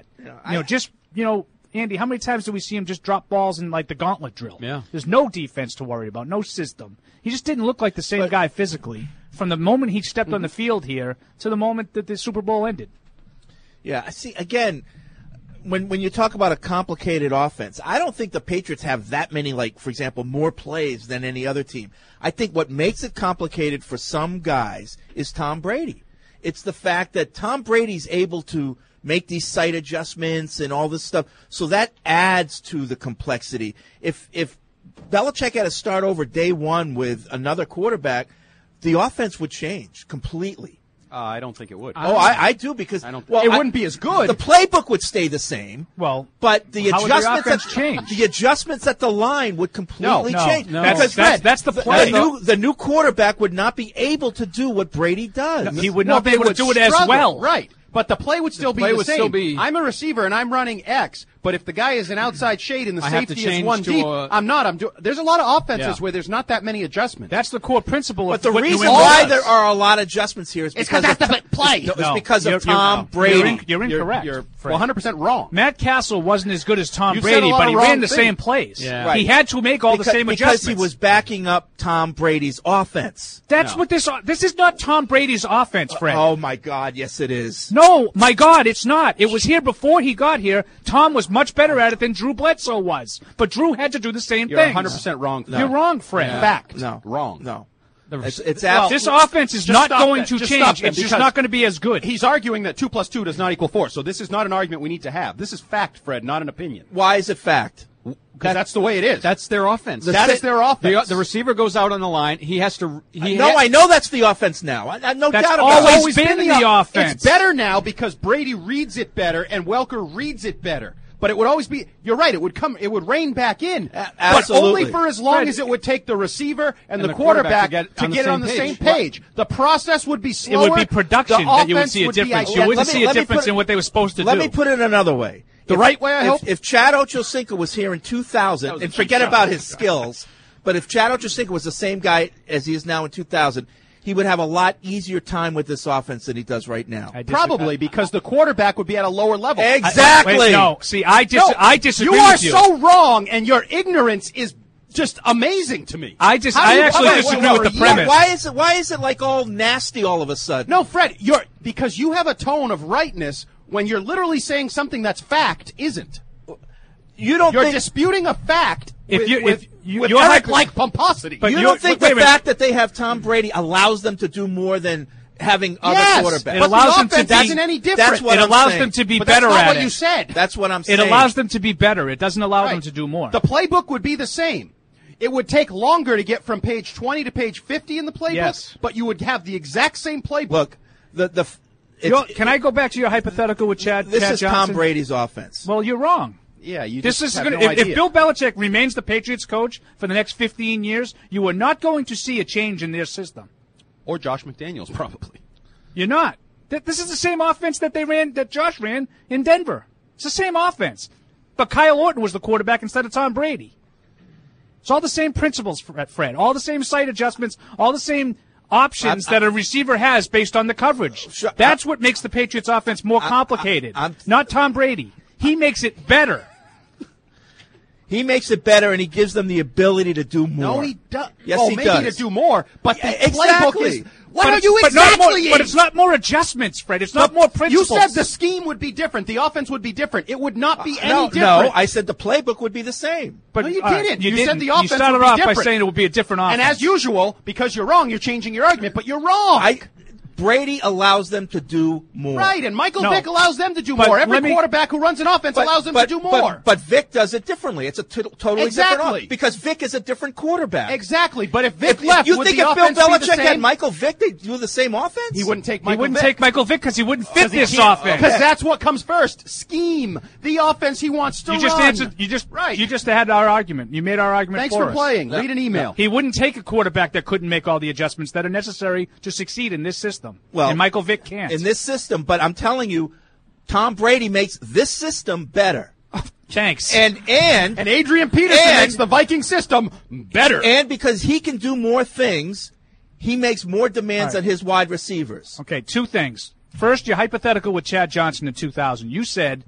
[SPEAKER 5] Andy, how many times do we see him just drop balls in like the gauntlet drill?
[SPEAKER 6] Yeah.
[SPEAKER 5] There's no defense to worry about, no system. He just didn't look like the same guy physically from the moment he stepped on the field here to the moment that the Super Bowl ended.
[SPEAKER 7] Yeah, see, again, when you talk about a complicated offense, I don't think the Patriots have that many, for example, more plays than any other team. I think what makes it complicated for some guys is Tom Brady. It's the fact that Tom Brady's able to make these sight adjustments and all this stuff, so that adds to the complexity. If Belichick had to start over day one with another quarterback, the offense would change completely.
[SPEAKER 2] I don't think it would.
[SPEAKER 7] I do because
[SPEAKER 2] it wouldn't be as good.
[SPEAKER 7] The playbook would stay the same.
[SPEAKER 5] Well,
[SPEAKER 7] but the
[SPEAKER 5] how would the
[SPEAKER 7] adjustments
[SPEAKER 5] offense change?
[SPEAKER 7] The adjustments at the line would completely change.
[SPEAKER 5] No,
[SPEAKER 7] because
[SPEAKER 5] that's the play.
[SPEAKER 7] The new quarterback would not be able to do what Brady does.
[SPEAKER 5] No, he would not be able to do it as well.
[SPEAKER 2] Right. But the play would still be the same.
[SPEAKER 6] Still be...
[SPEAKER 2] I'm a receiver and I'm running X, but if the guy is an outside shade and the safety is one
[SPEAKER 6] to
[SPEAKER 2] deep, I'm not. There's a lot of offenses where there's not that many adjustments.
[SPEAKER 5] That's the core principle.
[SPEAKER 7] But the reason why there are a lot of adjustments here is because
[SPEAKER 2] that's the play.
[SPEAKER 7] It's because of Tom Brady.
[SPEAKER 5] You're incorrect.
[SPEAKER 2] You're 100% wrong.
[SPEAKER 5] Matt Castle wasn't as good as Tom Brady, but he ran the same plays.
[SPEAKER 7] Yeah. Right.
[SPEAKER 5] He had to make all the same adjustments.
[SPEAKER 7] Because he was backing up Tom Brady's offense.
[SPEAKER 5] That's what this is not Tom Brady's offense, Fred.
[SPEAKER 7] Oh, my God. Yes, it is.
[SPEAKER 5] No, my God, it's not. It was here before he got here. Tom was much better at it than Drew Bledsoe was. But Drew had to do the same thing.
[SPEAKER 2] You're 100% wrong.
[SPEAKER 5] No. You're wrong, Fred.
[SPEAKER 2] Yeah. Fact.
[SPEAKER 7] No.
[SPEAKER 2] Wrong.
[SPEAKER 7] No.
[SPEAKER 2] This
[SPEAKER 5] offense is not going to change. It's just not going to be as good.
[SPEAKER 2] He's arguing that 2 + 2 does not equal 4. So this is not an argument we need to have. This is fact, Fred, not an opinion.
[SPEAKER 7] Why is it fact?
[SPEAKER 2] Because that's the way it is.
[SPEAKER 6] That's their offense.
[SPEAKER 2] That is their offense.
[SPEAKER 6] The receiver goes out on the line. He has to.
[SPEAKER 7] I know that's the offense now. No doubt about it.
[SPEAKER 5] That's always been the offense.
[SPEAKER 2] It's better now because Brady reads it better and Welker reads it better. But it would always be. You're right. It would rein back in. But only for as long as it would take the receiver and the quarterback to get on the same page. The process would be slower.
[SPEAKER 5] It would be production that you would see a difference. You wouldn't see a difference in what they were supposed to do.
[SPEAKER 7] Let me put it another way.
[SPEAKER 2] Right way, I hope.
[SPEAKER 7] If Chad Ochocinco was here in 2000, and forget about his skills, but if Chad Ochocinco was the same guy as he is now in 2000, he would have a lot easier time with this offense than he does right now.
[SPEAKER 2] Probably because the quarterback would be at a lower level.
[SPEAKER 7] Exactly.
[SPEAKER 5] I disagree
[SPEAKER 2] you are
[SPEAKER 5] with you.
[SPEAKER 2] so wrong, and your ignorance is just amazing to me.
[SPEAKER 5] I actually disagree with the premise.
[SPEAKER 7] Why is it like all nasty all of a sudden?
[SPEAKER 2] No, Fred, because you have a tone of rightness when you're literally saying something that's fact isn't. You're disputing a fact with Eric-like pomposity.
[SPEAKER 7] But you don't think the fact that they have Tom Brady allows them to do more than having other quarterbacks?
[SPEAKER 5] It allows them to be
[SPEAKER 2] any different.
[SPEAKER 7] That's what
[SPEAKER 5] it allows them to be better at it.
[SPEAKER 2] That's not what you said.
[SPEAKER 7] That's what I'm saying.
[SPEAKER 5] It allows them to be better. It doesn't allow them to do more.
[SPEAKER 2] The playbook would be the same. It would take longer to get from page 20 to page 50 in the playbook, but you would have the exact same playbook.
[SPEAKER 7] Look,
[SPEAKER 5] can I go back to your hypothetical with Chad
[SPEAKER 7] This is
[SPEAKER 5] Johnson?
[SPEAKER 7] Tom Brady's offense.
[SPEAKER 5] Well, you're wrong.
[SPEAKER 2] Yeah, you
[SPEAKER 5] this
[SPEAKER 2] just
[SPEAKER 5] is
[SPEAKER 2] have no
[SPEAKER 5] if
[SPEAKER 2] idea.
[SPEAKER 5] Bill Belichick remains the Patriots coach for the next 15 years, you are not going to see a change in their system.
[SPEAKER 2] Or Josh McDaniels, probably.
[SPEAKER 5] You're not. This is the same offense that Josh ran in Denver. It's the same offense. But Kyle Orton was the quarterback instead of Tom Brady. It's all the same principles, Fred. All the same sight adjustments, all the same options that a receiver has based on the coverage. That's what makes the Patriots offense more complicated. Not Tom Brady. He makes it better.
[SPEAKER 7] He makes it better, and he gives them the ability to do more.
[SPEAKER 2] No, he does.
[SPEAKER 7] Yes, he
[SPEAKER 2] maybe
[SPEAKER 7] does.
[SPEAKER 2] to do more, but the
[SPEAKER 7] exactly.
[SPEAKER 2] playbook is... What are you exactly?
[SPEAKER 5] But it's not more adjustments, Fred. It's not more principles.
[SPEAKER 2] You said the scheme would be different. The offense would be different. It would not be any different.
[SPEAKER 7] No, I said the playbook would be the same.
[SPEAKER 2] But no, you didn't. You said the offense
[SPEAKER 5] would be different. You started off by saying it would be a different offense.
[SPEAKER 2] And as usual, because you're wrong, you're changing your argument, but you're wrong.
[SPEAKER 7] Brady allows them to do more.
[SPEAKER 2] Right, and Michael Vick allows them to do more. Every quarterback who runs an offense allows them to do more.
[SPEAKER 7] But Vick does it differently. It's a totally different offense. Because Vick is a different quarterback.
[SPEAKER 2] Exactly, but if Vick left,
[SPEAKER 7] you
[SPEAKER 2] would
[SPEAKER 7] think
[SPEAKER 2] the
[SPEAKER 7] if Bill
[SPEAKER 2] offense be the
[SPEAKER 7] Belichick
[SPEAKER 2] same?
[SPEAKER 7] had Michael Vick, they'd do the same offense?
[SPEAKER 2] He wouldn't take
[SPEAKER 5] Michael Vick because he wouldn't fit this offense.
[SPEAKER 2] Because that's what comes first. Scheme. The offense he wants to run.
[SPEAKER 5] You just had our argument. You made our argument
[SPEAKER 2] Thanks
[SPEAKER 5] for
[SPEAKER 2] for
[SPEAKER 5] us.
[SPEAKER 2] playing. Read an email.
[SPEAKER 5] He wouldn't take a quarterback that couldn't make all the adjustments that are necessary to succeed in this system.
[SPEAKER 7] Well,
[SPEAKER 5] and Michael Vick can't.
[SPEAKER 7] In this system, but I'm telling you, Tom Brady makes this system better.
[SPEAKER 5] Thanks.
[SPEAKER 2] And Adrian Peterson makes the Viking system better.
[SPEAKER 7] And because he can do more things, he makes more demands on his wide receivers.
[SPEAKER 5] Okay, two things. First, your hypothetical with Chad Johnson in 2000. You said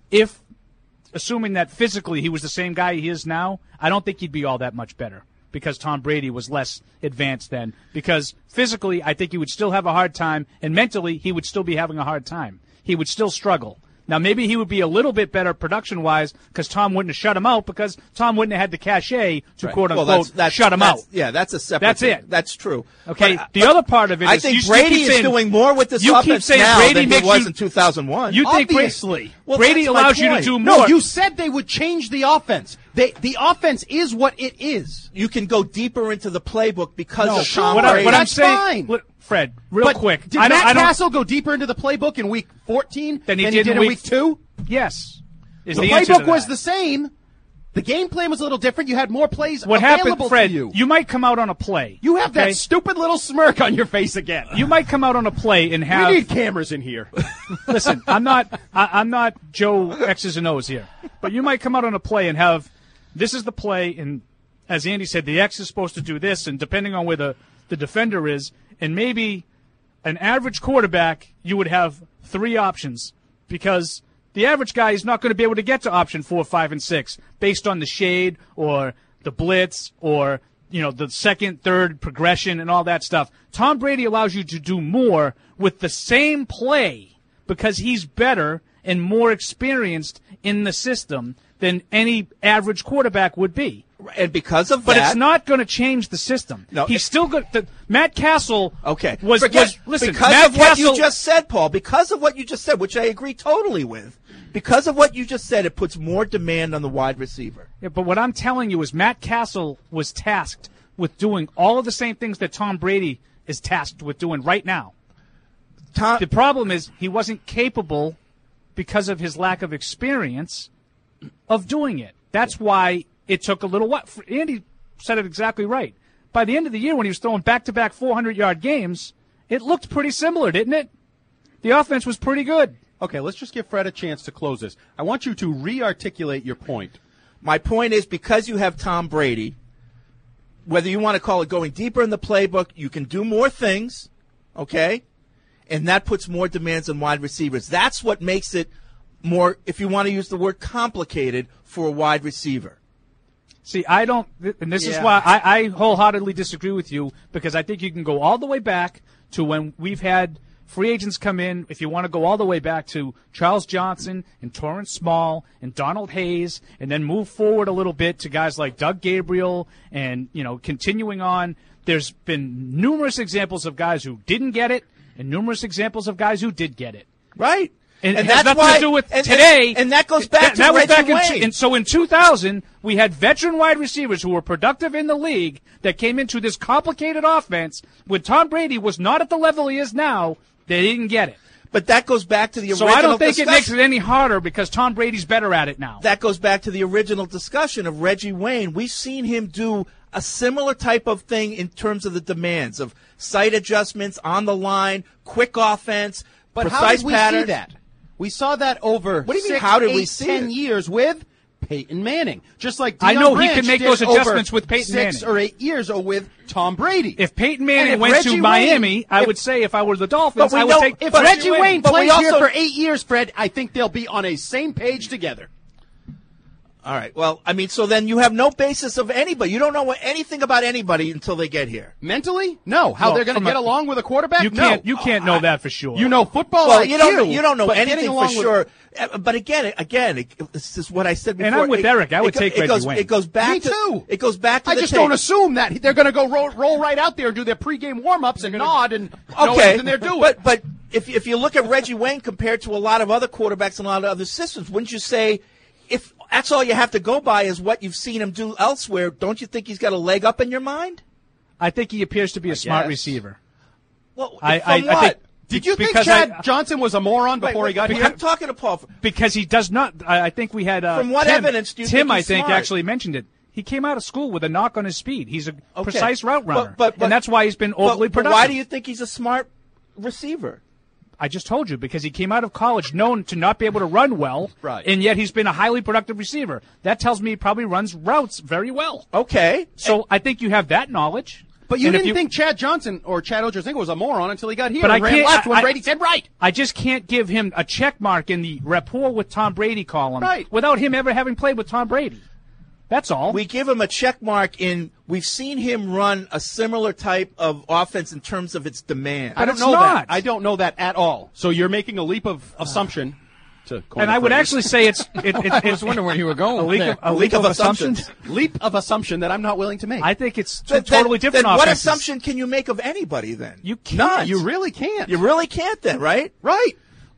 [SPEAKER 5] assuming that physically he was the same guy he is now, I don't think he'd be all that much better. Because Tom Brady was less advanced then. Because physically, I think he would still have a hard time, and mentally, he would still be having a hard time. He would still struggle. Now, maybe he would be a little bit better production-wise because Tom wouldn't have shut him out because Tom wouldn't have had the cachet to, quote-unquote, shut him out.
[SPEAKER 7] Yeah, that's a separate
[SPEAKER 5] That's
[SPEAKER 7] thing.
[SPEAKER 5] it.
[SPEAKER 7] That's true.
[SPEAKER 5] Okay, the other part of it is...
[SPEAKER 7] I think Brady is doing more with this offense now than he was in 2001.
[SPEAKER 5] You think
[SPEAKER 2] Obviously.
[SPEAKER 5] Brady allows you to do more.
[SPEAKER 2] No, you said they would change the offense. The offense is what it is.
[SPEAKER 7] You can go deeper into the playbook because of Tom
[SPEAKER 5] what
[SPEAKER 7] Brady.
[SPEAKER 5] I'm saying, Fred, real quick.
[SPEAKER 2] Did Matt Castle go deeper into the playbook in Week 14
[SPEAKER 5] than he did in
[SPEAKER 2] Week 2?
[SPEAKER 5] Yes.
[SPEAKER 2] The playbook was the same. The game plan was a little different. You had more plays
[SPEAKER 5] what
[SPEAKER 2] available
[SPEAKER 5] happened, Fred,
[SPEAKER 2] to you.
[SPEAKER 5] You might come out on a play.
[SPEAKER 2] You have that stupid little smirk on your face again.
[SPEAKER 5] You might come out on a play and have.
[SPEAKER 2] We need cameras in here.
[SPEAKER 5] Listen, I'm not Joe X's and O's here, but you might come out on a play and have. This is the play, and as Andy said, the X is supposed to do this, and depending on where the defender is, and maybe an average quarterback, you would have 3 options because the average guy is not going to be able to get to option 4, 5, and 6 based on the shade or the blitz or the second, third progression and all that stuff. Tom Brady allows you to do more with the same play because he's better and more experienced in the system than any average quarterback would be.
[SPEAKER 7] And because of
[SPEAKER 5] but
[SPEAKER 7] that,
[SPEAKER 5] it's not going to change the system.
[SPEAKER 7] No,
[SPEAKER 5] he's still good. Matt Castle.
[SPEAKER 7] Okay.
[SPEAKER 5] Listen.
[SPEAKER 7] Because
[SPEAKER 5] Matt
[SPEAKER 7] of what
[SPEAKER 5] Castle,
[SPEAKER 7] you just said, Paul. Because of what you just said, which I agree totally with. Because of what you just said, it puts more demand on the wide receiver.
[SPEAKER 5] Yeah, but what I'm telling you is Matt Castle was tasked with doing all of the same things that Tom Brady is tasked with doing right now. The problem is he wasn't capable because of his lack of experience of doing it. That's why it took a little while. Andy said it exactly right. By the end of the year, when he was throwing back-to-back 400-yard games, it looked pretty similar, didn't it? The offense was pretty good.
[SPEAKER 2] Okay, let's just give Fred a chance to close this. I want you to re-articulate your point.
[SPEAKER 7] My point is because you have Tom Brady, whether you want to call it going deeper in the playbook, you can do more things, okay? And that puts more demands on wide receivers. That's what makes it more, if you want to use the word complicated, for a wide receiver.
[SPEAKER 5] See, I don't, and this is why I wholeheartedly disagree with you, because I think you can go all the way back to when we've had free agents come in, if you want to go all the way back to Charles Johnson and Torrance Small and Donald Hayes, and then move forward a little bit to guys like Doug Gabriel and, continuing on. There's been numerous examples of guys who didn't get it and numerous examples of guys who did get it.
[SPEAKER 7] Right.
[SPEAKER 5] And it
[SPEAKER 7] that's
[SPEAKER 5] has nothing to do with today.
[SPEAKER 7] And that goes back to Reggie Wayne.
[SPEAKER 5] And so in 2000, we had veteran wide receivers who were productive in the league that came into this complicated offense. When Tom Brady was not at the level he is now, they didn't get it.
[SPEAKER 7] But that goes back to the original
[SPEAKER 5] discussion. So I don't think
[SPEAKER 7] discussion.
[SPEAKER 5] it makes it any harder because Tom Brady's better at it now.
[SPEAKER 7] That goes back to the original discussion of Reggie Wayne. We've seen him do a similar type of thing in terms of the demands of sight adjustments on the line, quick offense,
[SPEAKER 2] but
[SPEAKER 7] precise
[SPEAKER 2] how did we
[SPEAKER 7] patterns.
[SPEAKER 2] see that? We saw that over
[SPEAKER 7] What do you mean,
[SPEAKER 2] 6,
[SPEAKER 7] how did
[SPEAKER 2] 8,
[SPEAKER 7] we see
[SPEAKER 2] 10
[SPEAKER 7] it?
[SPEAKER 2] years with Peyton Manning. Just like Deion
[SPEAKER 5] I know he
[SPEAKER 2] Branch
[SPEAKER 5] can make
[SPEAKER 2] did
[SPEAKER 5] those adjustments
[SPEAKER 2] over
[SPEAKER 5] with Peyton
[SPEAKER 2] 6
[SPEAKER 5] Manning.
[SPEAKER 2] or 8 years with Tom Brady.
[SPEAKER 5] If Peyton Manning
[SPEAKER 2] if
[SPEAKER 5] went
[SPEAKER 2] Reggie
[SPEAKER 5] to
[SPEAKER 2] Wayne-
[SPEAKER 5] Miami, I would say if I were the Dolphins, I would take
[SPEAKER 2] if
[SPEAKER 5] but
[SPEAKER 2] Reggie Wayne
[SPEAKER 7] but we
[SPEAKER 2] plays here
[SPEAKER 7] also-
[SPEAKER 2] for 8 years, Fred, I think they'll be on a same page together.
[SPEAKER 7] All right. Well, I mean, so then you have no basis of anybody. You don't know anything about anybody until they get here.
[SPEAKER 2] Mentally? No. How
[SPEAKER 5] Well,
[SPEAKER 2] they're going to
[SPEAKER 5] from
[SPEAKER 2] get
[SPEAKER 5] a-
[SPEAKER 2] along with a quarterback?
[SPEAKER 5] You can't know that for sure.
[SPEAKER 2] You know football
[SPEAKER 7] Well,
[SPEAKER 2] IQ,
[SPEAKER 7] you don't know
[SPEAKER 2] but
[SPEAKER 7] anything
[SPEAKER 2] getting
[SPEAKER 7] for
[SPEAKER 2] along with-
[SPEAKER 7] sure. But again, this is what I said before.
[SPEAKER 5] And I'm with Eric. I would take Reggie
[SPEAKER 7] goes,
[SPEAKER 5] Wayne.
[SPEAKER 7] It goes back
[SPEAKER 2] Me
[SPEAKER 7] to
[SPEAKER 2] too.
[SPEAKER 7] It goes back to
[SPEAKER 2] I
[SPEAKER 7] the
[SPEAKER 2] just
[SPEAKER 7] tape.
[SPEAKER 2] don't assume that they're going to go roll right out there and do their pregame warm-ups and nod and know
[SPEAKER 7] Okay,
[SPEAKER 2] everything they're doing.
[SPEAKER 7] But if you look at Reggie Wayne compared to a lot of other quarterbacks and a lot of other systems, wouldn't you say if that's all you have to go by is what you've seen him do elsewhere, don't you think he's got a leg up in your mind?
[SPEAKER 5] I think he appears to be a smart
[SPEAKER 2] guess.
[SPEAKER 5] receiver.
[SPEAKER 7] Well,
[SPEAKER 5] I
[SPEAKER 7] from what?
[SPEAKER 5] think
[SPEAKER 2] Did you think
[SPEAKER 5] because
[SPEAKER 2] Chad Johnson was a moron before he got here?
[SPEAKER 7] I'm talking to Paul.
[SPEAKER 5] Because he does not. I think we had.
[SPEAKER 7] From what
[SPEAKER 5] Tim,
[SPEAKER 7] evidence do you
[SPEAKER 5] Tim,
[SPEAKER 7] think
[SPEAKER 5] I
[SPEAKER 7] he's
[SPEAKER 5] think,
[SPEAKER 7] smart?
[SPEAKER 5] actually mentioned it. He came out of school with a knock on his speed. He's a
[SPEAKER 7] Okay.
[SPEAKER 5] precise route runner,
[SPEAKER 7] But
[SPEAKER 5] and that's why he's been overly
[SPEAKER 7] but
[SPEAKER 5] productive.
[SPEAKER 7] why do you think he's a smart receiver?
[SPEAKER 5] I just told you, because he came out of college known to not be able to run well,
[SPEAKER 2] Right.
[SPEAKER 5] and yet he's been a highly productive receiver. That tells me he probably runs routes very well.
[SPEAKER 7] Okay.
[SPEAKER 5] So I think you have that knowledge.
[SPEAKER 2] But you
[SPEAKER 5] And if
[SPEAKER 2] didn't think Chad Johnson or Chad Ochocinco was a moron until he got here
[SPEAKER 5] But
[SPEAKER 2] and
[SPEAKER 5] I
[SPEAKER 2] ran
[SPEAKER 5] can't-
[SPEAKER 2] left when
[SPEAKER 5] I-
[SPEAKER 2] Brady said right.
[SPEAKER 5] I just can't give him a check mark in the rapport with Tom Brady column
[SPEAKER 2] Right.
[SPEAKER 5] without him ever having played with Tom Brady. That's all.
[SPEAKER 7] We give him a check mark in we've seen him run a similar type of offense in terms of its demand.
[SPEAKER 2] I don't
[SPEAKER 5] it's
[SPEAKER 2] know
[SPEAKER 5] not.
[SPEAKER 2] that. I don't know that at all. So you're making a leap of assumption. To coin
[SPEAKER 5] And
[SPEAKER 2] a
[SPEAKER 5] I would
[SPEAKER 2] phrase.
[SPEAKER 5] actually say it's
[SPEAKER 6] I was wondering where you were going.
[SPEAKER 5] a leap of assumptions.
[SPEAKER 2] leap of assumption that I'm not willing to make.
[SPEAKER 5] I think it's two
[SPEAKER 7] Then-
[SPEAKER 5] totally different
[SPEAKER 7] then what
[SPEAKER 5] offenses.
[SPEAKER 7] assumption can you make of anybody then?
[SPEAKER 5] You can't.
[SPEAKER 7] None.
[SPEAKER 2] you really can't.
[SPEAKER 7] You really can't then, right?
[SPEAKER 2] Right.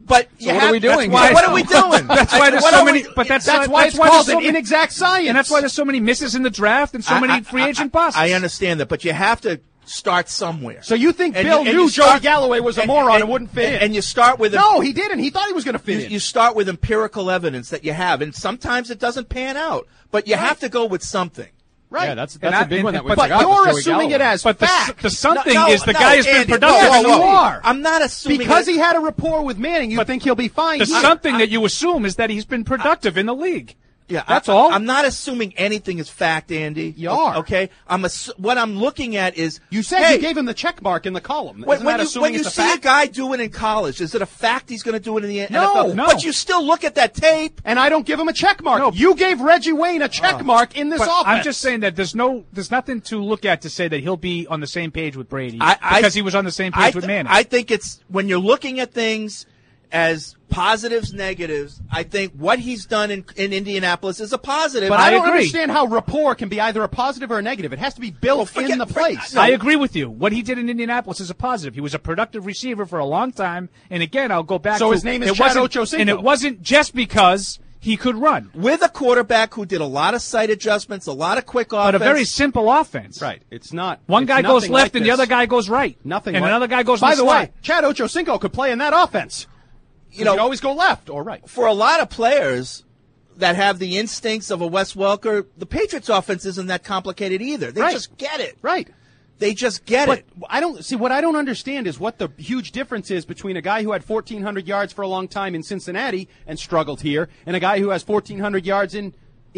[SPEAKER 7] But
[SPEAKER 6] so what are we doing?
[SPEAKER 7] What are we doing?
[SPEAKER 5] That's why there's so many. But that's
[SPEAKER 2] why it's called an inexact science.
[SPEAKER 5] And that's why there's so many misses in the draft and so many free agent busts.
[SPEAKER 7] I understand that, but you have to start somewhere.
[SPEAKER 2] So you think Bill knew Joey Galloway was a moron and wouldn't fit in?
[SPEAKER 7] And you start with
[SPEAKER 2] no, he didn't. He thought he was going to fit in.
[SPEAKER 7] You start with empirical evidence that you have, and sometimes it doesn't pan out, but you have to go with something.
[SPEAKER 2] Right.
[SPEAKER 6] Yeah, that's a big one that we forgot.
[SPEAKER 2] But you're assuming it as fact.
[SPEAKER 5] The something is the guy has been productive.
[SPEAKER 2] You are.
[SPEAKER 7] I'm not assuming
[SPEAKER 2] because he had a rapport with Manning. You think he'll be fine.
[SPEAKER 5] The something that you assume is that he's been productive in the league.
[SPEAKER 7] Yeah,
[SPEAKER 5] that's all.
[SPEAKER 7] I'm not assuming anything is fact, Andy.
[SPEAKER 2] You are.
[SPEAKER 7] Okay? What I'm looking at is...
[SPEAKER 2] You said you gave him the check mark in the column.
[SPEAKER 7] When you see a guy do it in college, is it a fact he's going to do it in the NFL?
[SPEAKER 2] No.
[SPEAKER 7] But you still look at that tape.
[SPEAKER 2] And I don't give him a check mark. No. You gave Reggie Wayne a check mark in this offense.
[SPEAKER 5] I'm just saying that there's nothing to look at to say that he'll be on the same page with Brady because he was on the same page with Manning.
[SPEAKER 7] I think it's when you're looking at things as positives, negatives, I think what he's done in Indianapolis is a positive.
[SPEAKER 2] But I don't understand how rapport can be either a positive or a negative. It has to be built in the place.
[SPEAKER 5] I agree with you. What he did in Indianapolis is a positive. He was a productive receiver for a long time. And again, I'll go back to
[SPEAKER 2] his name is Chad Ochocinco.
[SPEAKER 5] And it wasn't just because he could run.
[SPEAKER 7] With a quarterback who did a lot of sight adjustments, a lot of quick offense.
[SPEAKER 5] But a very simple offense.
[SPEAKER 2] Right. It's not.
[SPEAKER 5] One guy goes left and the other guy goes right.
[SPEAKER 2] Nothing.
[SPEAKER 5] And another guy goes
[SPEAKER 2] By the way, Chad Ochocinco could play in that offense. You always go left or right.
[SPEAKER 7] For a lot of players that have the instincts of a Wes Welker, the Patriots offense isn't that complicated either. They just get it.
[SPEAKER 2] Right.
[SPEAKER 7] They just get it.
[SPEAKER 2] What I don't understand is what the huge difference is between a guy who had 1,400 yards for a long time in Cincinnati and struggled here and a guy who has 1,400 yards in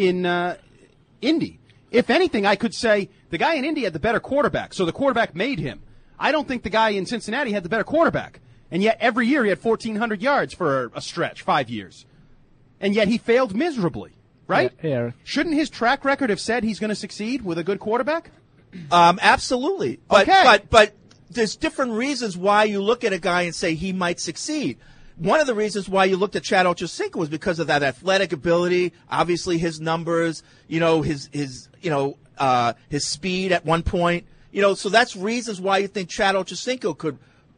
[SPEAKER 2] Indy. If anything, I could say the guy in Indy had the better quarterback, so the quarterback made him. I don't think the guy in Cincinnati had the better quarterback. And yet every year he had 1,400 yards for a stretch, 5 years. And yet he failed miserably, right?
[SPEAKER 5] Yeah.
[SPEAKER 2] Shouldn't his track record have said he's going to succeed with a good quarterback?
[SPEAKER 7] Absolutely. But,
[SPEAKER 2] okay.
[SPEAKER 7] But there's different reasons why you look at a guy and say he might succeed. One of the reasons why you looked at Chad Ochocinco was because of that athletic ability, obviously his numbers, his speed at one point. So that's reasons why you think Chad Ochocinco could.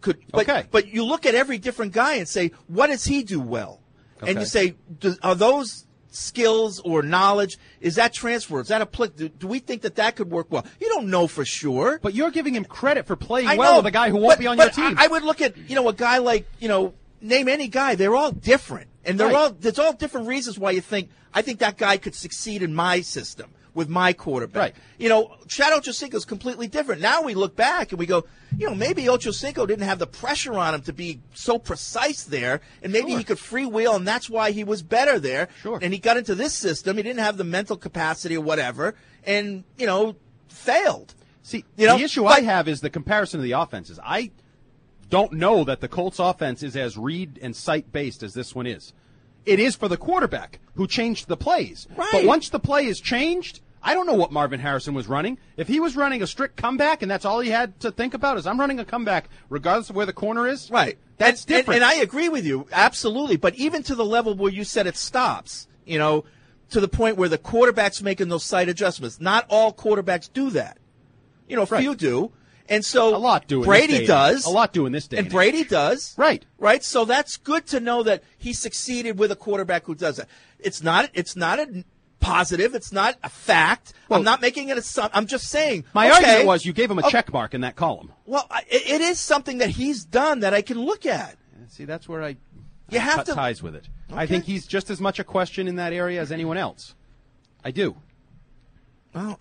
[SPEAKER 7] But you look at every different guy and say, what does he do well? Okay. And you say, are those skills or knowledge, is that transfer? Is that applicable? Do we think that could work well? You don't know for sure.
[SPEAKER 2] But you're giving him credit for playing well with a guy who won't be on your team.
[SPEAKER 7] I would look at, a guy like, name any guy. They're all different. And there's all different reasons why I think that guy could succeed in my system with my quarterback.
[SPEAKER 2] Right.
[SPEAKER 7] Chad Ochocinco is completely different. Now we look back and we go, maybe Ochocinco didn't have the pressure on him to be so precise there, and maybe he could freewheel, and that's why he was better there.
[SPEAKER 2] Sure.
[SPEAKER 7] And he got into this system. He didn't have the mental capacity or whatever, and, failed.
[SPEAKER 2] See, the issue I have is the comparison of the offenses. I don't know that the Colts offense is as read and sight based as this one is. It is for the quarterback who changed the plays.
[SPEAKER 7] Right.
[SPEAKER 2] But once the play is changed, I don't know what Marvin Harrison was running. If he was running a strict comeback and that's all he had to think about is I'm running a comeback regardless of where the corner is.
[SPEAKER 7] Right.
[SPEAKER 2] That's different.
[SPEAKER 7] And I agree with you. Absolutely. But even to the level where you said it stops, to the point where the quarterback's making those sight adjustments. Not all quarterbacks do that. Few do. And so
[SPEAKER 2] a lot do.
[SPEAKER 7] Brady does.
[SPEAKER 2] A lot do in this day.
[SPEAKER 7] And Brady does.
[SPEAKER 2] Right.
[SPEAKER 7] Right. So that's good to know that he succeeded with a quarterback who does that. It's not a positive. It's not a fact. Well, I'm not making it I'm just saying.
[SPEAKER 2] My argument was you gave him a check mark in that column.
[SPEAKER 7] Well, it is something that he's done that I can look at.
[SPEAKER 2] See, that's where I
[SPEAKER 7] cut
[SPEAKER 2] ties with it.
[SPEAKER 7] Okay.
[SPEAKER 2] I think he's just as much a question in that area as anyone else. I do.
[SPEAKER 7] Well,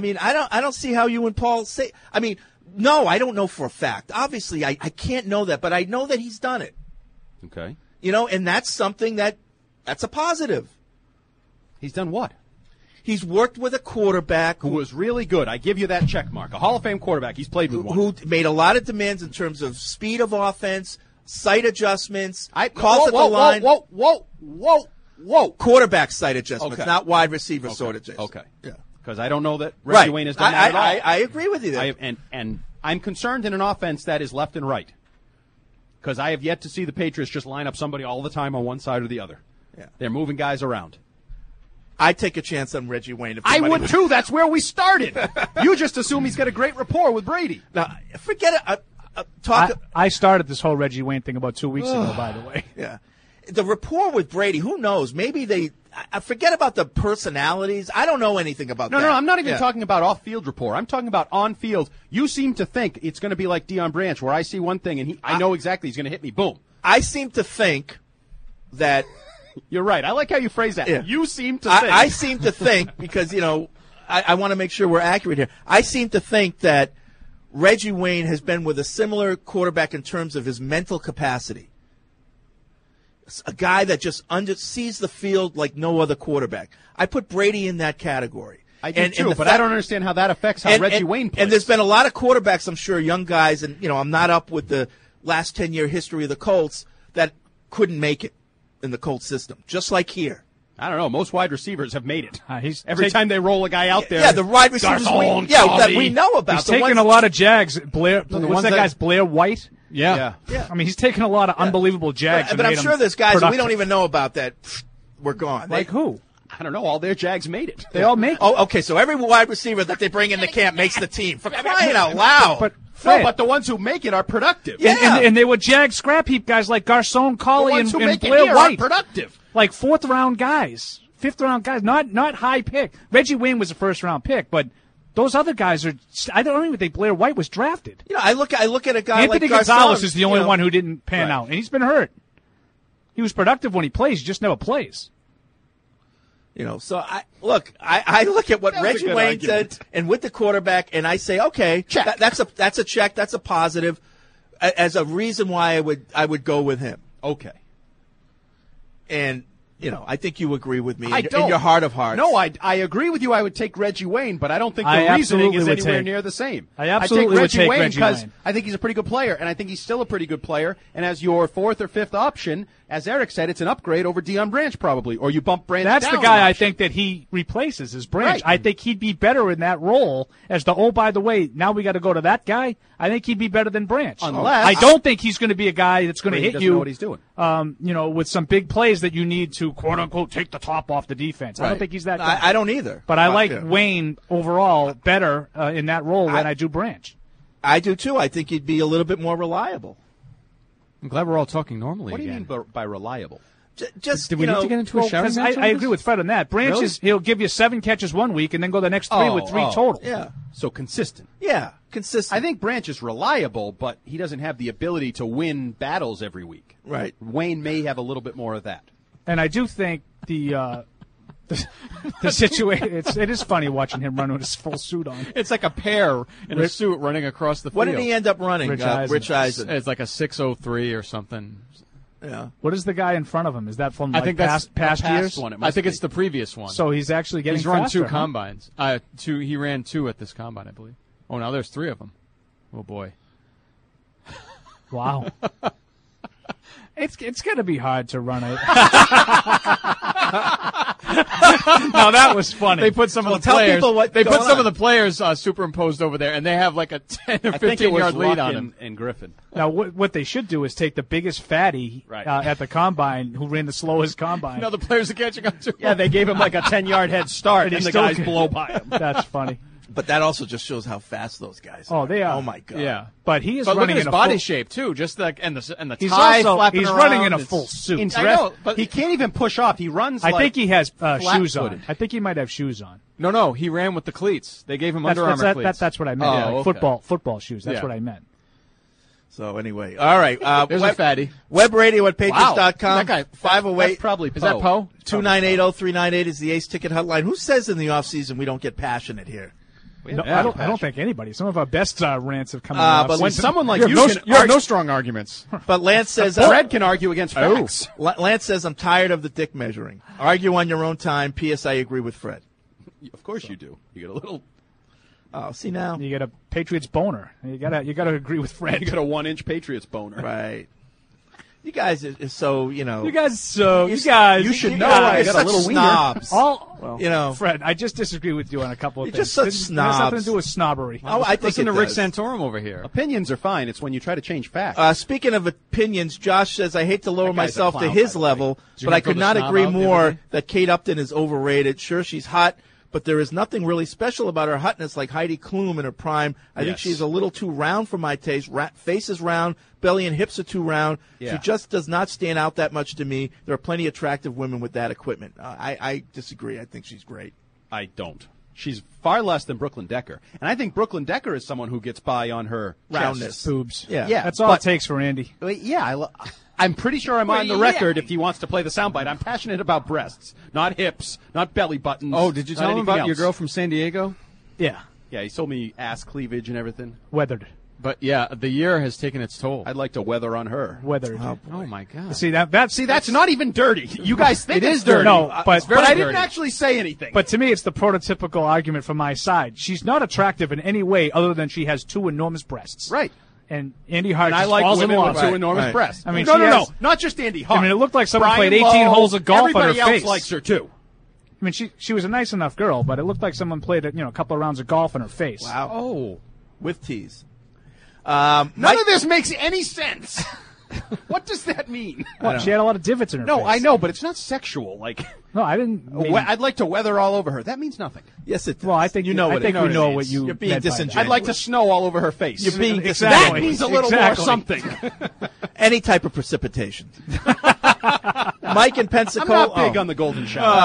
[SPEAKER 7] I don't see how you and Paul say. No, I don't know for a fact. Obviously, I can't know that, but I know that he's done it.
[SPEAKER 2] Okay.
[SPEAKER 7] And that's something that's a positive.
[SPEAKER 2] He's done what?
[SPEAKER 7] He's worked with a quarterback
[SPEAKER 2] who was really good. I give you that check mark. A Hall of Fame quarterback. He's played with one.
[SPEAKER 7] Who made a lot of demands in terms of speed of offense, sight adjustments, calls at the line.
[SPEAKER 2] Whoa.
[SPEAKER 7] Quarterback sight adjustments,
[SPEAKER 2] okay.
[SPEAKER 7] Not wide receiver sort of adjustments.
[SPEAKER 2] Okay.
[SPEAKER 7] Yeah.
[SPEAKER 2] Because I don't know that Reggie Wayne has done that at all.
[SPEAKER 7] I agree with you there.
[SPEAKER 2] And I'm concerned in an offense that is left and right. Because I have yet to see the Patriots just line up somebody all the time on one side or the other.
[SPEAKER 7] Yeah.
[SPEAKER 2] They're moving guys around.
[SPEAKER 7] I'd take a chance on Reggie Wayne.
[SPEAKER 2] I would too. That's where we started. You just assume he's got a great rapport with Brady.
[SPEAKER 7] Now, forget it.
[SPEAKER 5] I started this whole Reggie Wayne thing about 2 weeks ago, by the way.
[SPEAKER 7] Yeah. The rapport with Brady, who knows? Maybe I forget about the personalities. I don't know anything about that.
[SPEAKER 2] No, I'm not even talking about off-field rapport. I'm talking about on-field. You seem to think it's going to be like Deion Branch, where I see one thing and I know exactly he's going to hit me. Boom.
[SPEAKER 7] I seem to think that...
[SPEAKER 2] You're right. I like how you phrase that.
[SPEAKER 7] Yeah.
[SPEAKER 2] You seem to think.
[SPEAKER 7] I seem to think, because, I want to make sure we're accurate here. I seem to think that Reggie Wayne has been with a similar quarterback in terms of his mental capacity. A guy that just sees the field like no other quarterback. I put Brady in that category.
[SPEAKER 2] I do too, but I don't understand how that affects how Reggie Wayne plays.
[SPEAKER 7] And there's been a lot of quarterbacks, I'm sure, young guys, and I'm not up with the last 10-year history of the Colts, that couldn't make it in the Colts system, just like here.
[SPEAKER 2] I don't know. Most wide receivers have made it. Every time they roll a guy out there.
[SPEAKER 7] Yeah, the wide receivers that we know about.
[SPEAKER 5] He's taken a lot of Jags. What's that guy's Blair White?
[SPEAKER 2] Yeah.
[SPEAKER 5] I mean, he's taken a lot of unbelievable Jags.
[SPEAKER 7] But I'm sure there's guys that we don't even know about that we're gone.
[SPEAKER 5] Like who?
[SPEAKER 2] I don't know. All their Jags made it.
[SPEAKER 5] They all make it.
[SPEAKER 7] Oh, okay. So every wide receiver that they bring into camp makes the team. For crying out loud.
[SPEAKER 2] But the ones who make it are productive.
[SPEAKER 5] Yeah. And they were Jag scrap heap guys like Garcon, Colley, and Blair
[SPEAKER 2] White.
[SPEAKER 5] Are
[SPEAKER 2] productive.
[SPEAKER 5] Like 4th round guys, 5th round guys, not high pick. Reggie Wayne was a 1st round pick, but those other guys are. I don't even think Blair White was drafted.
[SPEAKER 7] I look at a guy
[SPEAKER 5] Anthony
[SPEAKER 7] like
[SPEAKER 5] Gonzalez is the only one who didn't pan out, and he's been hurt. He was productive when he plays. He just never plays.
[SPEAKER 7] So I look at what Reggie Wayne said, and with the quarterback, and I say, okay,
[SPEAKER 2] check.
[SPEAKER 7] That's a check. That's a positive, as a reason why I would go with him.
[SPEAKER 2] Okay.
[SPEAKER 7] And I think you agree with me in your heart of hearts.
[SPEAKER 2] No, I agree with you. I would take Reggie Wayne, but I don't think the reasoning is anywhere near the same.
[SPEAKER 5] I absolutely would take Reggie
[SPEAKER 2] because I think he's a pretty good player, and I think he's still a pretty good player. And as your 4th or 5th option, as Eric said, it's an upgrade over Deion Branch probably, or you bump Branch down.
[SPEAKER 5] That's the guy I think that he replaces is Branch.
[SPEAKER 2] Right.
[SPEAKER 5] I think he'd be better in that role as by the way, now we got to go to that guy. I think he'd be better than Branch.
[SPEAKER 2] Unless
[SPEAKER 5] I don't think he's going to be a guy that's going to hit you.
[SPEAKER 2] Know what he's doing.
[SPEAKER 5] With some big plays that you need to quote unquote take the top off the defense. I don't think he's that guy.
[SPEAKER 7] I don't either.
[SPEAKER 5] But I like Wayne overall better in that role than I do Branch.
[SPEAKER 7] I do too. I think he'd be a little bit more reliable.
[SPEAKER 6] I'm glad we're all talking normally.
[SPEAKER 2] What do you
[SPEAKER 6] again.
[SPEAKER 2] mean by reliable?
[SPEAKER 7] Just
[SPEAKER 6] did we need to get into a shouting match?
[SPEAKER 5] I agree with Fred on that. Branch he'll give you 7 catches one week and then go the next 3 with 3 total.
[SPEAKER 7] Yeah.
[SPEAKER 2] So consistent.
[SPEAKER 7] Yeah, consistent.
[SPEAKER 2] I think Branch is reliable, but he doesn't have the ability to win battles every week.
[SPEAKER 7] Right.
[SPEAKER 2] Wayne may have a little bit more of that.
[SPEAKER 5] And I do think the situation. It is funny watching him run with his full suit on.
[SPEAKER 6] It's like a pair in a suit running across the field.
[SPEAKER 7] What did he end up running? Rich Eisen.
[SPEAKER 6] It's like a 603 or something.
[SPEAKER 7] Yeah.
[SPEAKER 5] What is the guy in front of him? Is that from
[SPEAKER 6] I think that's
[SPEAKER 5] past years?
[SPEAKER 6] One. I think it's the previous one.
[SPEAKER 5] So he's actually getting.
[SPEAKER 6] He's run
[SPEAKER 5] faster,
[SPEAKER 6] 2 combines. He ran 2 at this combine, I believe. Oh, now there's 3 of them. Oh boy.
[SPEAKER 5] Wow. It's going to be hard to run it. Now that was funny.
[SPEAKER 6] They put some of the
[SPEAKER 7] tell
[SPEAKER 6] players.
[SPEAKER 7] People what
[SPEAKER 6] they put some
[SPEAKER 7] on.
[SPEAKER 6] of the players superimposed over there, and they have like a 10 or 15 yard lead on him.
[SPEAKER 2] And Griffin.
[SPEAKER 5] Now what they should do is take the biggest fatty at the combine who ran the slowest combine.
[SPEAKER 6] No, the players are catching up to him.
[SPEAKER 2] Yeah, they gave him like a 10-yard head start, and the guys blow by him.
[SPEAKER 5] That's funny.
[SPEAKER 7] But that also just shows how fast those guys are.
[SPEAKER 5] Oh, they are.
[SPEAKER 7] Oh my god.
[SPEAKER 6] Yeah.
[SPEAKER 5] But he is
[SPEAKER 6] but
[SPEAKER 5] running
[SPEAKER 6] look at his
[SPEAKER 5] in a
[SPEAKER 6] body
[SPEAKER 5] full,
[SPEAKER 6] shape too, just like and the
[SPEAKER 5] he's
[SPEAKER 6] tie
[SPEAKER 5] also
[SPEAKER 6] flapping
[SPEAKER 5] he's
[SPEAKER 6] around.
[SPEAKER 5] running in a full suit.
[SPEAKER 6] I know, but
[SPEAKER 2] he can't even push off. He runs.
[SPEAKER 5] I think he has shoes
[SPEAKER 2] flat-footed.
[SPEAKER 5] on. I think he might have shoes on.
[SPEAKER 6] No, he ran with the cleats. They gave him Under Armour cleats.
[SPEAKER 5] That's what I meant.
[SPEAKER 6] Oh,
[SPEAKER 5] like
[SPEAKER 6] okay.
[SPEAKER 5] football shoes. That's what I meant.
[SPEAKER 7] So anyway, all right.
[SPEAKER 6] There's a fatty.
[SPEAKER 7] Web radio at Patriots.com.
[SPEAKER 6] That guy,
[SPEAKER 7] 508.
[SPEAKER 2] That's probably Poe.
[SPEAKER 6] Is that Poe?
[SPEAKER 7] 298-0398 is the Ace Ticket Hotline. Who says in the offseason we don't get passionate here?
[SPEAKER 5] No, I don't think anybody. Some of our best rants have come
[SPEAKER 2] but when someone like you
[SPEAKER 6] have no strong arguments.
[SPEAKER 7] But Lance says
[SPEAKER 2] Fred can argue against facts.
[SPEAKER 7] Lance says I'm tired of the dick measuring. Argue on your own time. P.S. I agree with Fred.
[SPEAKER 2] Of course you do. You get a little.
[SPEAKER 7] Oh, see now
[SPEAKER 5] you get a Patriots boner. You gotta agree with Fred.
[SPEAKER 2] You got a 1-inch Patriots boner.
[SPEAKER 7] Right. You guys are so,
[SPEAKER 5] You should know.
[SPEAKER 7] You
[SPEAKER 5] I
[SPEAKER 7] got a little snobs.
[SPEAKER 5] Fred, I just disagree with you on a couple of
[SPEAKER 7] You're
[SPEAKER 5] things.
[SPEAKER 7] just such
[SPEAKER 5] It has
[SPEAKER 7] snobs.
[SPEAKER 5] nothing to do with snobbery.
[SPEAKER 7] Oh, I think
[SPEAKER 6] Listen to
[SPEAKER 7] it
[SPEAKER 6] Rick
[SPEAKER 7] does.
[SPEAKER 6] Santorum over here.
[SPEAKER 2] Opinions are fine. It's when you try to change facts.
[SPEAKER 7] Speaking of opinions, Josh says, I hate to lower
[SPEAKER 2] That guy's
[SPEAKER 7] myself
[SPEAKER 2] a
[SPEAKER 7] to
[SPEAKER 2] clown,
[SPEAKER 7] his
[SPEAKER 2] by the way.
[SPEAKER 7] level,
[SPEAKER 6] Did you
[SPEAKER 7] but I
[SPEAKER 6] throw
[SPEAKER 7] could
[SPEAKER 6] the
[SPEAKER 7] not
[SPEAKER 6] snob
[SPEAKER 7] agree
[SPEAKER 6] out the other
[SPEAKER 7] more
[SPEAKER 6] day?
[SPEAKER 7] that Kate Upton is overrated. Sure, she's hot, but there is nothing really special about her hotness like Heidi Klum in her prime. I think she's a little too round for my taste. Face is round, belly and hips are too round.
[SPEAKER 2] Yeah.
[SPEAKER 7] She just does not stand out that much to me. There are plenty of attractive women with that equipment. I disagree. I think she's great.
[SPEAKER 2] I don't. She's far less than Brooklyn Decker. And I think Brooklyn Decker is someone who gets by on her
[SPEAKER 7] roundness.
[SPEAKER 5] Boobs.
[SPEAKER 7] Yeah.
[SPEAKER 5] That's all it takes for Andy.
[SPEAKER 2] I'm pretty sure I'm on the record if he wants to play the soundbite. I'm passionate about breasts, not hips, not belly buttons.
[SPEAKER 6] Oh, did you tell him about your girl from San Diego?
[SPEAKER 5] Yeah.
[SPEAKER 2] Yeah, he told me ass cleavage and everything.
[SPEAKER 5] Weathered.
[SPEAKER 6] But, yeah, the year has taken its toll.
[SPEAKER 2] I'd like to weather on her.
[SPEAKER 5] Weathered.
[SPEAKER 6] Oh, my God.
[SPEAKER 5] See, that's
[SPEAKER 2] not even dirty. You guys think
[SPEAKER 6] it
[SPEAKER 2] it's
[SPEAKER 6] is dirty.
[SPEAKER 5] No, but
[SPEAKER 2] I didn't actually say anything.
[SPEAKER 5] But to me, it's the prototypical argument from my side. She's not attractive in any way other than she has two enormous breasts.
[SPEAKER 2] Right.
[SPEAKER 5] And Andy Hart
[SPEAKER 2] I
[SPEAKER 5] just
[SPEAKER 2] like
[SPEAKER 5] falls in
[SPEAKER 2] women
[SPEAKER 5] love.
[SPEAKER 2] with two enormous breasts.
[SPEAKER 5] I mean,
[SPEAKER 2] no, not just Andy Hart.
[SPEAKER 5] I mean, it looked like someone
[SPEAKER 2] Brian
[SPEAKER 5] played 18
[SPEAKER 2] Lowe,
[SPEAKER 5] holes of golf on her face.
[SPEAKER 2] Everybody else likes her too.
[SPEAKER 5] I mean, she was a nice enough girl, but it looked like someone played a couple of rounds of golf on her face.
[SPEAKER 7] Wow.
[SPEAKER 2] Oh,
[SPEAKER 7] with tease.
[SPEAKER 2] None of this makes any sense. What does that mean?
[SPEAKER 5] Well, she had a lot of divots in her face.
[SPEAKER 2] No, I know, but it's not sexual.
[SPEAKER 5] No, I didn't.
[SPEAKER 2] I'd like to weather all over her. That means nothing.
[SPEAKER 7] Yes, it does.
[SPEAKER 5] Well, I think
[SPEAKER 7] you know.
[SPEAKER 5] I think we know what
[SPEAKER 7] You're being
[SPEAKER 5] meant by that.
[SPEAKER 7] disingenuous.
[SPEAKER 2] I'd like to snow all over her face.
[SPEAKER 7] You're being
[SPEAKER 5] Exactly.
[SPEAKER 2] That means a little more something.
[SPEAKER 7] Any type of precipitation. Mike in Pensacola.
[SPEAKER 2] I'm not big on the golden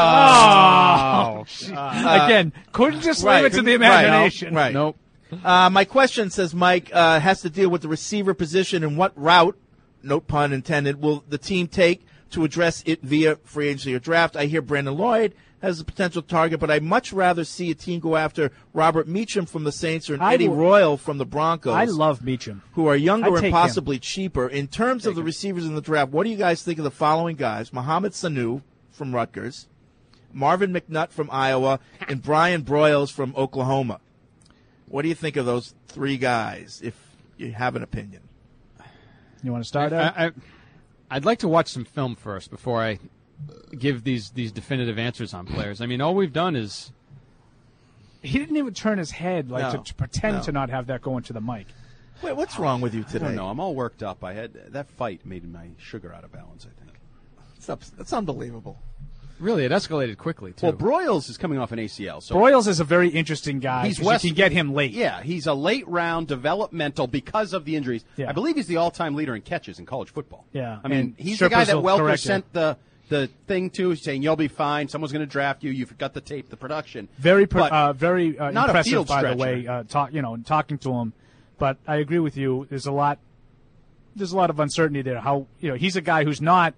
[SPEAKER 2] shower.
[SPEAKER 5] Again, couldn't just leave it to the imagination.
[SPEAKER 7] Right.
[SPEAKER 6] Nope.
[SPEAKER 7] My question, says Mike, has to deal with the receiver position and what route, no pun intended, will the team take to address it via free agency or draft? I hear Brandon Lloyd has a potential target, but I'd much rather see a team go after Robert Meacham from the Saints or Eddie Royal from the Broncos.
[SPEAKER 5] I love Meacham.
[SPEAKER 7] Who are younger and
[SPEAKER 5] him.
[SPEAKER 7] possibly cheaper. In terms of the receivers in the draft, what do you guys think of the following guys? Mohamed Sanu from Rutgers, Marvin McNutt from Iowa, and Brian Broyles from Oklahoma. What do you think of those three guys, if you have an opinion?
[SPEAKER 5] You want to start out?
[SPEAKER 6] I'd like to watch some film first before I give these definitive answers on players. I mean, all we've done is...
[SPEAKER 5] He didn't even turn his head to pretend to not have that going to the mic.
[SPEAKER 7] Wait, what's wrong with you today?
[SPEAKER 2] I don't know. I'm all worked up. That fight made my sugar out of balance, I think.
[SPEAKER 7] That's unbelievable.
[SPEAKER 6] Really, it escalated quickly, too.
[SPEAKER 2] Well, Broyles is coming off an ACL. So
[SPEAKER 5] Broyles is a very interesting guy.
[SPEAKER 2] You
[SPEAKER 5] can get him late.
[SPEAKER 2] Yeah, he's a late-round developmental because of the injuries.
[SPEAKER 5] Yeah.
[SPEAKER 2] I believe he's the all-time leader in catches in college football.
[SPEAKER 5] Yeah.
[SPEAKER 2] I mean,
[SPEAKER 5] And
[SPEAKER 2] he's the guy that
[SPEAKER 5] Strippers will
[SPEAKER 2] Welker
[SPEAKER 5] correct
[SPEAKER 2] sent the thing to, saying, you'll be fine, someone's going to draft you, you've got the tape, the production.
[SPEAKER 5] Very
[SPEAKER 2] not
[SPEAKER 5] impressive,
[SPEAKER 2] a field
[SPEAKER 5] by the
[SPEAKER 2] stretcher.
[SPEAKER 5] way, talking to him. But I agree with you. There's a lot of uncertainty there. How he's a guy who's not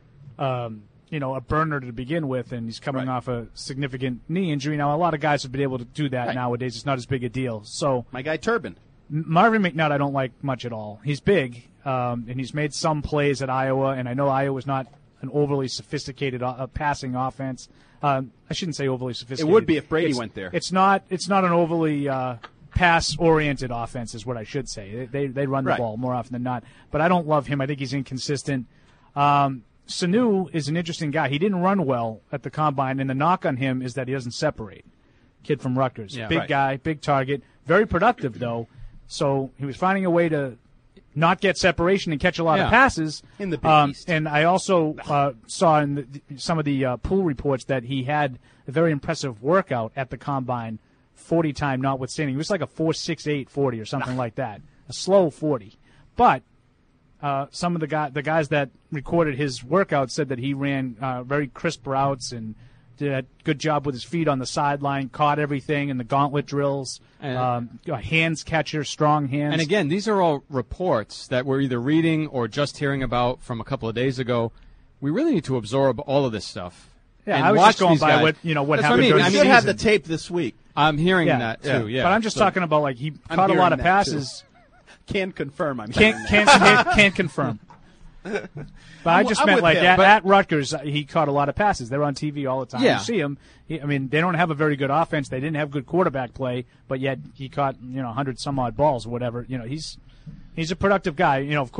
[SPEAKER 5] a burner to begin with, and he's coming off a significant knee injury. Now, a lot of guys have been able to do that nowadays. It's not as big a deal. So
[SPEAKER 2] my guy Turbin.
[SPEAKER 5] Marvin McNutt I don't like much at all. He's big, and he's made some plays at Iowa, and I know Iowa's not an overly sophisticated passing offense. I shouldn't say overly sophisticated.
[SPEAKER 2] It would be if Brady went there.
[SPEAKER 5] It's not an overly pass-oriented offense is what I should say. They run the ball more often than not. But I don't love him. I think he's inconsistent. Sanu is an interesting guy. He didn't run well at the Combine, and the knock on him is that he doesn't separate. Kid from Rutgers. Big guy, big target. Very productive, though. So he was finding a way to not get separation and catch a lot of passes.
[SPEAKER 2] In the Big East.
[SPEAKER 5] And I also saw in some of the pool reports that he had a very impressive workout at the Combine, 40 time notwithstanding. He was like a 4.68 40 or something like that, a slow 40. But some of the guys that recorded his workout said that he ran very crisp routes and did a good job with his feet on the sideline, caught everything in the gauntlet drills, hands catcher, strong hands.
[SPEAKER 6] And again, these are all reports that we're either reading or just hearing about from a couple of days ago. We really need to absorb all of this stuff.
[SPEAKER 5] Yeah,
[SPEAKER 6] and
[SPEAKER 5] I was
[SPEAKER 6] watch
[SPEAKER 5] just going
[SPEAKER 6] these
[SPEAKER 5] by
[SPEAKER 6] guys.
[SPEAKER 5] what happened during the
[SPEAKER 7] should
[SPEAKER 5] season.
[SPEAKER 7] have the tape this week.
[SPEAKER 6] I'm hearing that too. Yeah,
[SPEAKER 5] but I'm just talking about like he caught a lot of passes.
[SPEAKER 2] Can confirm.
[SPEAKER 5] Can't confirm. But I just meant like at Rutgers, he caught a lot of passes. They're on TV all the time.
[SPEAKER 6] Yeah.
[SPEAKER 5] You see him. They don't have a very good offense. They didn't have good quarterback play, but yet he caught 100 some odd balls or whatever. He's a productive guy. Of course,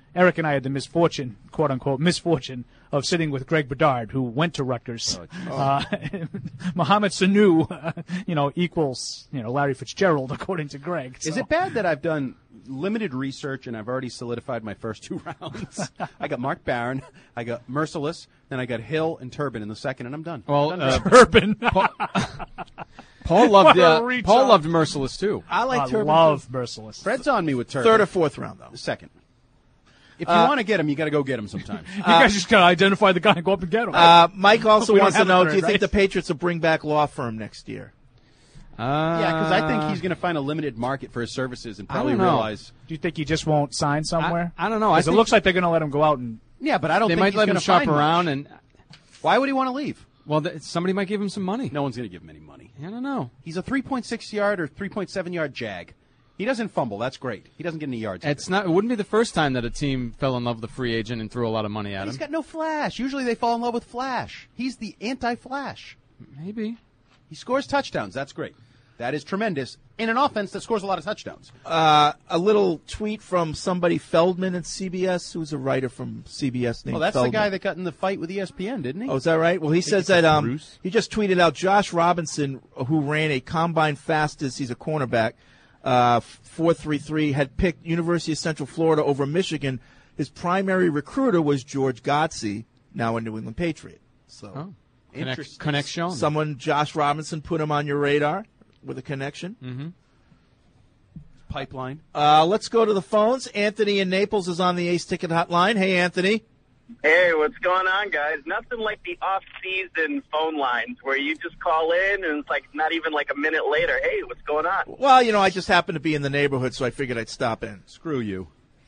[SPEAKER 5] Eric and I had the misfortune, quote unquote, misfortune of sitting with Greg Bedard, who went to Rutgers. Mohamed Sanu, equals, Larry Fitzgerald, according to Greg. So.
[SPEAKER 2] Is it bad that I've done limited research and I've already solidified my first 2 rounds? I got Mark Barron, I got Merciless, then I got Hill and Turbin in the second, and I'm done.
[SPEAKER 6] Well,
[SPEAKER 5] Turbin.
[SPEAKER 6] Paul loved Merciless too.
[SPEAKER 7] I like Turbin.
[SPEAKER 5] Love Merciless.
[SPEAKER 2] Fred's on me with Turbin.
[SPEAKER 7] 3rd or 4th round though.
[SPEAKER 2] Second. If you want to get him, you got to go get him sometimes.
[SPEAKER 5] You guys just got to identify the guy and go up and get him.
[SPEAKER 7] Mike also
[SPEAKER 5] We
[SPEAKER 7] wants to
[SPEAKER 5] don't have
[SPEAKER 7] know,
[SPEAKER 5] a
[SPEAKER 7] do you
[SPEAKER 5] third,
[SPEAKER 7] think
[SPEAKER 5] right?
[SPEAKER 7] the Patriots will bring back Law Firm next year?
[SPEAKER 2] Yeah, because I think he's going to find a limited market for his services and probably
[SPEAKER 6] I don't know.
[SPEAKER 2] realize.
[SPEAKER 5] Do you think he just won't sign somewhere?
[SPEAKER 6] I don't know.
[SPEAKER 5] Because it looks like they're going to let him go out and.
[SPEAKER 2] Yeah, but I don't
[SPEAKER 6] They
[SPEAKER 2] think
[SPEAKER 6] might
[SPEAKER 2] he's
[SPEAKER 6] let
[SPEAKER 2] going
[SPEAKER 6] him
[SPEAKER 2] to
[SPEAKER 6] shop
[SPEAKER 2] find
[SPEAKER 6] around,
[SPEAKER 2] much.
[SPEAKER 6] and
[SPEAKER 2] Why would he want to leave?
[SPEAKER 6] well, somebody might give him some money.
[SPEAKER 2] No one's going to give him any money.
[SPEAKER 6] I don't know.
[SPEAKER 2] He's a 3.6 yard or 3.7 yard jag. He doesn't fumble. That's great. He doesn't get any yards.
[SPEAKER 6] It wouldn't be the first time that a team fell in love with a free agent and threw a lot of money at him.
[SPEAKER 2] He's got no flash. Usually they fall in love with flash. He's the anti-flash.
[SPEAKER 6] Maybe.
[SPEAKER 2] He scores touchdowns. That's great. That is tremendous in an offense that scores a lot of touchdowns.
[SPEAKER 7] A little tweet from somebody Feldman at CBS, who's a writer from CBS named
[SPEAKER 2] Well, that's
[SPEAKER 7] Feldman.
[SPEAKER 2] the guy that got in the fight with ESPN, didn't he?
[SPEAKER 7] Oh, is that right? Well, he says that he just tweeted out Josh Robinson, who ran a combine fastest, he's a cornerback, 4.33, had picked University of Central Florida over Michigan. His primary recruiter was George Godsey, now a New England Patriot. So,
[SPEAKER 2] Interesting.
[SPEAKER 6] Connection.
[SPEAKER 7] Someone, Josh Robinson, put him on your radar with a connection.
[SPEAKER 6] Mm-hmm.
[SPEAKER 2] Pipeline.
[SPEAKER 7] Let's go to the phones. Anthony in Naples is on the Ace Ticket Hotline. Hey, Anthony.
[SPEAKER 9] Hey, what's going on, guys? Nothing like the off-season phone lines where you just call in and it's like not even like a minute later. Hey, what's going on?
[SPEAKER 7] Well, I just happened to be in the neighborhood, so I figured I'd stop in.
[SPEAKER 2] Screw you.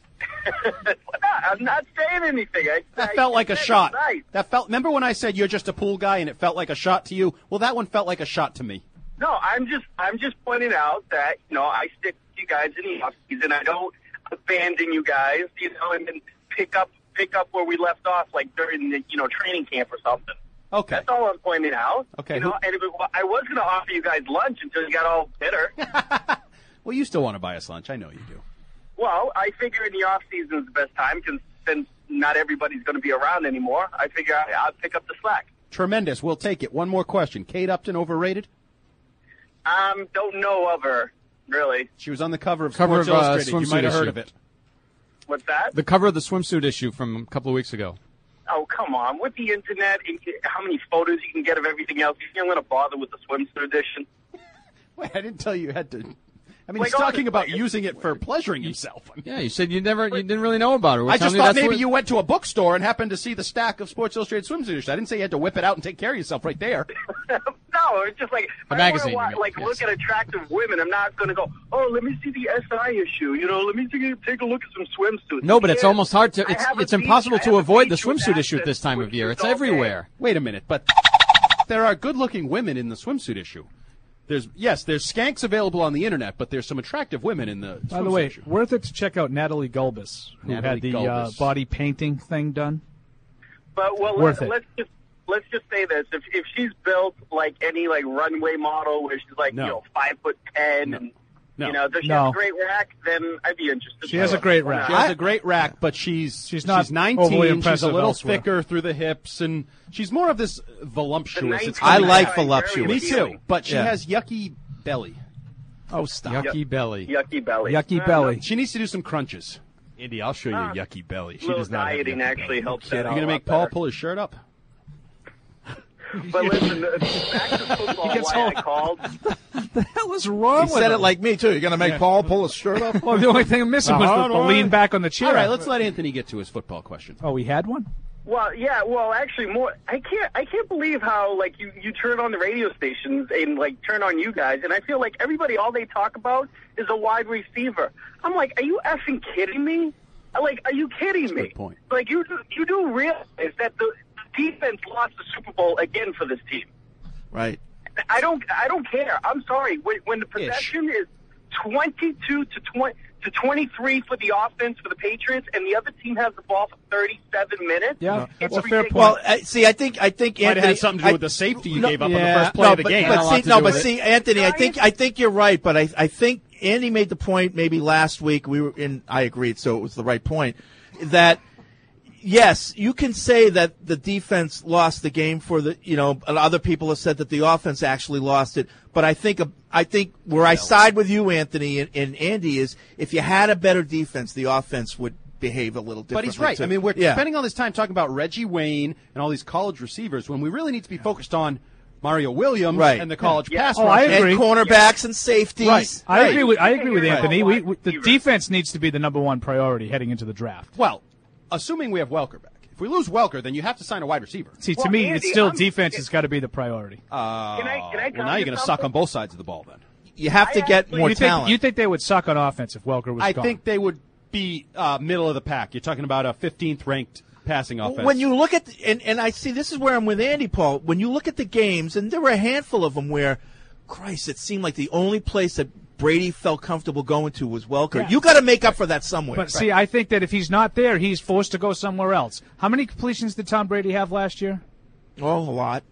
[SPEAKER 9] I'm not saying anything.
[SPEAKER 2] That felt like a shot. Remember when I said you're just a pool guy and it felt like a shot to you? Well, that one felt like a shot to me.
[SPEAKER 9] No, I'm just pointing out that I stick with you guys in the off-season. I don't abandon you guys, and then pick up where we left off, like during the training camp or something.
[SPEAKER 2] Okay.
[SPEAKER 9] That's all I'm pointing out.
[SPEAKER 2] Okay.
[SPEAKER 9] And I was going to offer you guys lunch until you got all bitter.
[SPEAKER 2] Well, you still want to buy us lunch. I know you do.
[SPEAKER 9] Well, I figure in the off season is the best time since not everybody's going to be around anymore. I figure I'll pick up the slack.
[SPEAKER 2] Tremendous. We'll take it. One more question. Kate Upton overrated?
[SPEAKER 9] Don't know of her, really.
[SPEAKER 2] She was on the cover of Sports Illustrated. You might have heard of it.
[SPEAKER 9] What's that?
[SPEAKER 6] The cover of the swimsuit issue from a couple of weeks ago.
[SPEAKER 9] Oh, come on. With the Internet, how many photos you can get of everything else, you're going to bother with the swimsuit edition?
[SPEAKER 2] Wait, I didn't tell you had to. I mean,
[SPEAKER 9] Like,
[SPEAKER 2] he's talking about using it for pleasuring himself. I mean,
[SPEAKER 6] Yeah, you said you didn't really know about her. We're
[SPEAKER 2] I just
[SPEAKER 6] telling you
[SPEAKER 2] thought
[SPEAKER 6] that's
[SPEAKER 2] maybe
[SPEAKER 6] what-
[SPEAKER 2] you went to a bookstore and happened to see the stack of Sports Illustrated swimsuit issues. I didn't say you had to whip it out and take care of yourself right there.
[SPEAKER 9] No, it's just like
[SPEAKER 2] A
[SPEAKER 9] I
[SPEAKER 2] magazine,
[SPEAKER 9] want
[SPEAKER 2] you
[SPEAKER 9] to
[SPEAKER 2] mean, yes.
[SPEAKER 9] look at attractive women. I'm not going to go, let me see the SI issue. Let me take a look at some swimsuits.
[SPEAKER 6] No, but it's almost hard to.
[SPEAKER 9] I have a
[SPEAKER 6] It's
[SPEAKER 9] beach-
[SPEAKER 6] impossible
[SPEAKER 9] I
[SPEAKER 6] to
[SPEAKER 9] have a
[SPEAKER 6] avoid the
[SPEAKER 9] beach with
[SPEAKER 6] swimsuit issue at
[SPEAKER 9] access
[SPEAKER 6] this time of year. It's
[SPEAKER 9] swimsuits all day.
[SPEAKER 6] everywhere.
[SPEAKER 2] Wait a minute, but there are good-looking women in the swimsuit issue. There's skanks available on the internet, but there's some attractive women in the
[SPEAKER 5] By the
[SPEAKER 2] swimsuit
[SPEAKER 5] way,
[SPEAKER 2] issue.
[SPEAKER 5] worth it to check out Natalie Gulbis, who
[SPEAKER 2] Natalie
[SPEAKER 5] had the
[SPEAKER 2] Gulbis.
[SPEAKER 5] body painting thing done.
[SPEAKER 9] But
[SPEAKER 5] Worth it.
[SPEAKER 9] let's just say this: if she's built like any runway model, where she's like
[SPEAKER 2] No.
[SPEAKER 9] 5'10", and
[SPEAKER 2] No.
[SPEAKER 9] does she
[SPEAKER 5] No.
[SPEAKER 9] have a great rack? Then I'd be interested.
[SPEAKER 5] She has a great rack.
[SPEAKER 2] She has a great rack, but she's
[SPEAKER 5] not
[SPEAKER 2] she's 19.
[SPEAKER 5] overly
[SPEAKER 2] She's a
[SPEAKER 5] impressive
[SPEAKER 2] little
[SPEAKER 5] elsewhere.
[SPEAKER 2] thicker through the hips, and she's more of this voluptuous. It's
[SPEAKER 7] I
[SPEAKER 2] coming
[SPEAKER 7] like
[SPEAKER 2] out.
[SPEAKER 7] voluptuous.
[SPEAKER 2] Me too, but she
[SPEAKER 7] Yeah.
[SPEAKER 2] has yucky belly.
[SPEAKER 7] Oh, stop.
[SPEAKER 6] Yucky belly.
[SPEAKER 9] Yucky belly.
[SPEAKER 5] Yucky belly.
[SPEAKER 2] She needs to do some crunches.
[SPEAKER 3] Andy, I'll show you yucky belly. She
[SPEAKER 9] little
[SPEAKER 3] does not have
[SPEAKER 9] dieting
[SPEAKER 3] yucky
[SPEAKER 9] actually
[SPEAKER 3] belly.
[SPEAKER 9] helps
[SPEAKER 2] You're
[SPEAKER 9] that
[SPEAKER 2] going
[SPEAKER 9] out
[SPEAKER 2] to
[SPEAKER 9] a
[SPEAKER 2] make
[SPEAKER 9] lot
[SPEAKER 2] Paul
[SPEAKER 9] better.
[SPEAKER 2] pull his shirt up?
[SPEAKER 9] But listen, back to football.
[SPEAKER 5] gets
[SPEAKER 9] Why
[SPEAKER 5] all-
[SPEAKER 9] I called?
[SPEAKER 5] The hell is wrong
[SPEAKER 7] He
[SPEAKER 5] with
[SPEAKER 7] said
[SPEAKER 5] him?
[SPEAKER 7] it like me, too. You're going to make Paul pull his shirt up?
[SPEAKER 5] Well, the only thing missing was the lean back on the chair.
[SPEAKER 2] All right, let's let Anthony get to his football question.
[SPEAKER 5] Oh, we had one?
[SPEAKER 9] Well, yeah. Well, actually, more. I can't believe how you turn on the radio stations and turn on you guys, and I feel like everybody, all they talk about is a wide receiver. I'm like, are you effing kidding me? Are you kidding me?
[SPEAKER 2] Good point.
[SPEAKER 9] You do realize that the defense lost the Super Bowl again for this team.
[SPEAKER 7] Right.
[SPEAKER 9] I don't care. I'm sorry. When the possession is 22 to 23 for the offense for the Patriots, and the other team has the ball for 37 minutes.
[SPEAKER 5] Yeah,
[SPEAKER 9] it's
[SPEAKER 5] that's a fair
[SPEAKER 9] ridiculous.
[SPEAKER 5] point.
[SPEAKER 7] Well, see, I think
[SPEAKER 2] Might
[SPEAKER 7] Anthony
[SPEAKER 2] have had something to do with the safety you gave up on the first play
[SPEAKER 7] no,
[SPEAKER 2] of the
[SPEAKER 7] but,
[SPEAKER 2] game.
[SPEAKER 7] But see, Anthony, I think you're right, but I think Andy made the point maybe last week. I agreed, so it was the right point. that yes, you can say that the defense lost the game for other people have said that the offense actually lost it. But I think where I side with you, Anthony, and Andy is if you had a better defense, the offense would behave a little differently.
[SPEAKER 2] But he's right.
[SPEAKER 7] Too.
[SPEAKER 2] I mean, we're spending all this time talking about Reggie Wayne and all these college receivers when we really need to be focused on Mario Williams and the college pass rush.
[SPEAKER 5] I agree.
[SPEAKER 7] And cornerbacks and safeties.
[SPEAKER 5] Right. I agree with Anthony. The defense needs to be the number one priority heading into the draft.
[SPEAKER 2] Well, assuming we have Welker back. If we lose Welker, then you have to sign a wide receiver.
[SPEAKER 5] See, to me, Andy, it's still defense has got to be the priority.
[SPEAKER 2] Well, now you're going to suck on both sides of the ball then.
[SPEAKER 7] You have to get more talent.
[SPEAKER 5] You think they would suck on offense if Welker was gone?
[SPEAKER 2] I think they would be middle of the pack. You're talking about a 15th ranked passing offense.
[SPEAKER 7] When you look at and I see this is where I'm with Andy, Paul. When you look at the games, and there were a handful of them where, Christ, it seemed like the only place that Brady felt comfortable going to was Welker. Yeah. You got to make up for that somewhere.
[SPEAKER 5] But see, I think that if he's not there, he's forced to go somewhere else. How many completions did Tom Brady have last year?
[SPEAKER 7] Oh, a lot.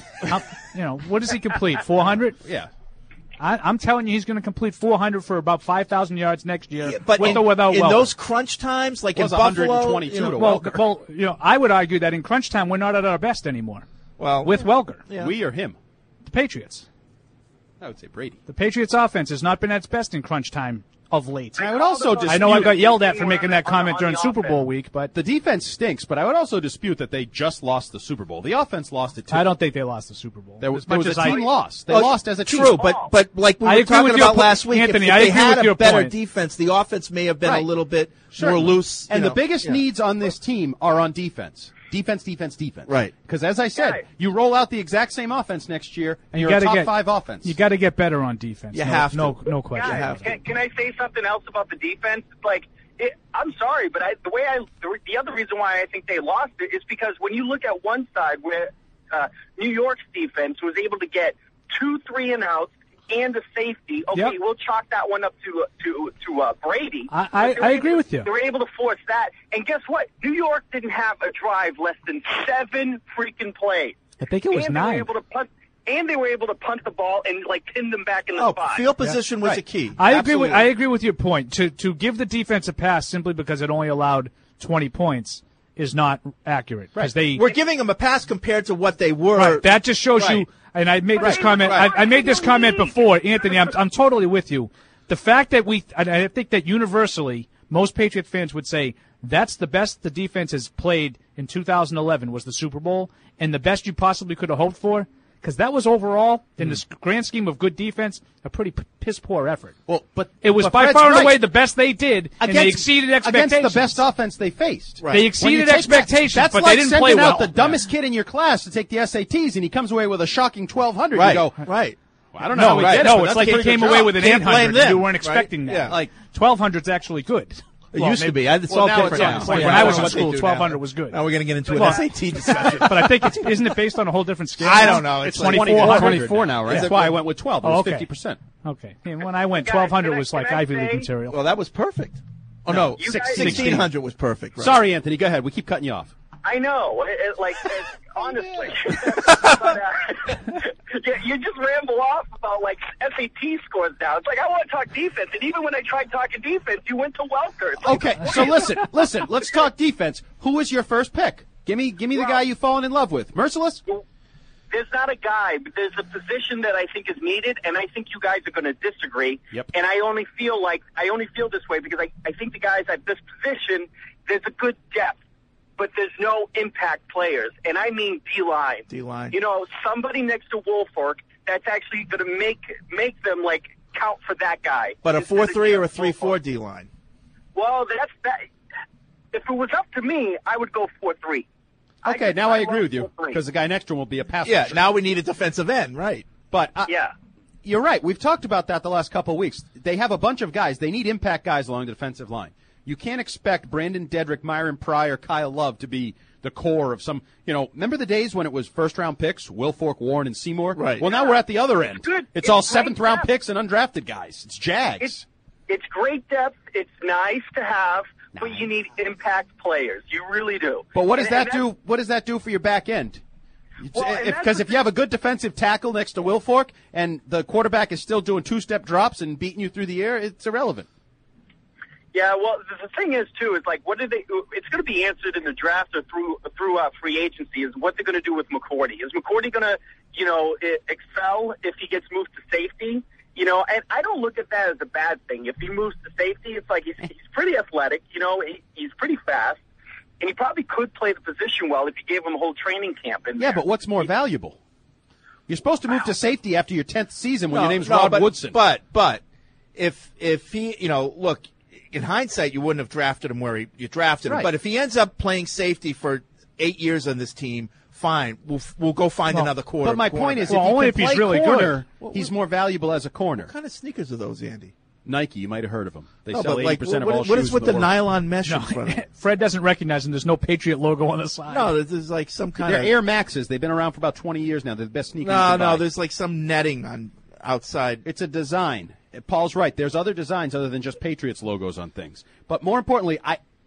[SPEAKER 5] What does he complete? 400?
[SPEAKER 2] Yeah.
[SPEAKER 5] I'm telling you, he's going to complete 400 for about 5,000 yards next year,
[SPEAKER 7] but
[SPEAKER 5] with or without Welker.
[SPEAKER 7] In those crunch times, like in Buffalo,
[SPEAKER 2] 122 to Welker.
[SPEAKER 5] Well, I would argue that in crunch time, we're not at our best anymore.
[SPEAKER 7] Well,
[SPEAKER 5] with Welker,
[SPEAKER 2] we or him,
[SPEAKER 5] the Patriots.
[SPEAKER 2] I would say Brady.
[SPEAKER 5] The Patriots' offense has not been at its best in crunch time of late.
[SPEAKER 2] I would also dispute.
[SPEAKER 5] I know I got yelled at for making that comment during Super Bowl week, but
[SPEAKER 2] the defense stinks. But I would also dispute that they just lost the Super Bowl. The offense lost it too.
[SPEAKER 5] I don't think they lost the Super Bowl.
[SPEAKER 2] There was a team loss. They lost as a team.
[SPEAKER 7] True, but like we were talking about last week,
[SPEAKER 5] Anthony,
[SPEAKER 7] if they had a better
[SPEAKER 5] point.
[SPEAKER 7] defense, the offense may have been a little bit more loose.
[SPEAKER 2] And the biggest needs on this team are on defense. Defense.
[SPEAKER 7] Right.
[SPEAKER 2] Because as I said, you roll out the exact same offense next year, and you're a top 5 offense.
[SPEAKER 5] You got to get better on defense.
[SPEAKER 7] You have to.
[SPEAKER 5] No question.
[SPEAKER 9] Guys, can I say something else about the defense? I'm sorry, but the other reason why I think they lost it is because when you look at one side where New York's defense was able to get 2 3-and-outs and a safety, we'll chalk that one up to Brady.
[SPEAKER 5] I agree with you.
[SPEAKER 9] They were able to force that, and guess what? New York didn't have a drive less than 7 freaking plays.
[SPEAKER 5] I think it was 9.
[SPEAKER 9] They were able to punt the ball and pin them back in the spot.
[SPEAKER 7] Field position was a key.
[SPEAKER 5] I agree with your point. To give the defense a pass simply because it only allowed 20 points is not accurate.
[SPEAKER 7] Right. We're giving them a pass compared to what they were.
[SPEAKER 5] Right. That just shows you. And I made this comment. I made this comment before, Anthony. I'm totally with you. The fact that I think that universally most Patriot fans would say that's the best the defense has played in 2011 was the Super Bowl, and the best you possibly could have hoped for. Because that was overall, in the grand scheme of good defense, a pretty piss-poor effort.
[SPEAKER 2] Well, but
[SPEAKER 5] it was by far and away the best they did, and they exceeded expectations.
[SPEAKER 2] Against the best offense they faced.
[SPEAKER 5] Right. They exceeded expectations, but they didn't play well.
[SPEAKER 2] That's like sending out the dumbest kid in your class to take the SATs, and he comes away with a shocking 1,200.
[SPEAKER 7] Right.
[SPEAKER 2] You go,
[SPEAKER 7] right.
[SPEAKER 2] Well, I don't know how he did it.
[SPEAKER 5] No, it's like he came away with an 800, and you weren't expecting that.
[SPEAKER 7] Yeah.
[SPEAKER 5] Like 1,200's actually good.
[SPEAKER 7] It used to be. It's all different now.
[SPEAKER 5] When I was in school, 1,200 was good.
[SPEAKER 7] Now we're going to get into an SAT discussion.
[SPEAKER 5] But I think isn't it based on a whole different scale?
[SPEAKER 7] I don't know.
[SPEAKER 5] It's 2400.
[SPEAKER 2] 24 now, right? That's why I went with 12. It was 50%.
[SPEAKER 5] Okay. And when I went, 1,200 was like Ivy League material.
[SPEAKER 7] Well, that was perfect. Oh, no. 1,600 was perfect. Right.
[SPEAKER 2] Sorry, Anthony. Go ahead. We keep cutting you off.
[SPEAKER 9] I know. Honestly. You just ramble off about, SAT scores now. It's like, I want to talk defense. And even when I tried talking defense, you went to Welker.
[SPEAKER 2] Okay, so listen. Let's talk defense. Who was your first pick? Give me the guy you've fallen in love with. Merciless?
[SPEAKER 9] There's not a guy, but there's a position that I think is needed, and I think you guys are going to disagree.
[SPEAKER 2] Yep.
[SPEAKER 9] And I only feel this way because I think the guys at this position, there's a good depth, but there's no impact players. And I mean D-line.
[SPEAKER 7] D-line.
[SPEAKER 9] Somebody next to Woolfolk that's actually going to make them, count for that guy.
[SPEAKER 7] But a 4-3 or a 3-4 D-line?
[SPEAKER 9] Well, that's that. If it was up to me, I would go 4-3.
[SPEAKER 2] Okay, now I agree with you because the guy next to him will be a pass rusher.
[SPEAKER 7] Yeah, now we need a defensive end, right?
[SPEAKER 2] But you're right. We've talked about that the last couple of weeks. They have a bunch of guys. They need impact guys along the defensive line. You can't expect Brandon Dedrick, Myron Pryor, Kyle Love to be the core of some, remember the days when it was first-round picks, Wilfork, Warren, and Seymour?
[SPEAKER 7] Right.
[SPEAKER 2] Well, now we're at the other end. It's all seventh-round picks and undrafted guys. It's Jags.
[SPEAKER 9] It's great depth. It's nice to have, but you need impact players. You really do.
[SPEAKER 2] But what does that do? What does that do for your back end? Because if you have a good defensive tackle next to Wilfork and the quarterback is still doing two-step drops and beating you through the air, it's irrelevant.
[SPEAKER 9] Yeah, well, the thing is, too, is like, what do they? It's going to be answered in the draft or through free agency. Is what they're going to do with McCourty? Is McCourty going to, excel if he gets moved to safety? And I don't look at that as a bad thing. If he moves to safety, it's like he's pretty athletic. He's pretty fast, and he probably could play the position well if you gave him a whole training camp.
[SPEAKER 2] Yeah, but what's more valuable? You're supposed to move to safety after your 10th season when your name's Rod Woodson.
[SPEAKER 7] But if he, look. In hindsight, you wouldn't have drafted him where you drafted him.
[SPEAKER 2] Right.
[SPEAKER 7] But if he ends up playing safety for 8 years on this team, fine. We'll go find another quarter.
[SPEAKER 2] But my point is,
[SPEAKER 5] only
[SPEAKER 2] if
[SPEAKER 5] he's really
[SPEAKER 2] corner,
[SPEAKER 5] good.
[SPEAKER 2] he's more valuable as a corner.
[SPEAKER 7] What kind of sneakers are those, Andy?
[SPEAKER 2] Nike, you might have heard of them. They
[SPEAKER 7] No,
[SPEAKER 2] sell
[SPEAKER 7] but
[SPEAKER 2] 80% of all shoes.
[SPEAKER 7] what is with
[SPEAKER 2] in
[SPEAKER 7] the
[SPEAKER 2] world.
[SPEAKER 7] nylon mesh in front of it?
[SPEAKER 5] Fred doesn't recognize them. There's no Patriot logo on the side.
[SPEAKER 7] No, there's like some kind
[SPEAKER 2] They're
[SPEAKER 7] of
[SPEAKER 2] Air Maxes. They've been around for about 20 years now. They're the best sneakers you
[SPEAKER 7] No,
[SPEAKER 2] can buy.
[SPEAKER 7] there's like some netting on outside.
[SPEAKER 2] It's a design. Paul's right. There's other designs other than just Patriots logos on things. But more importantly,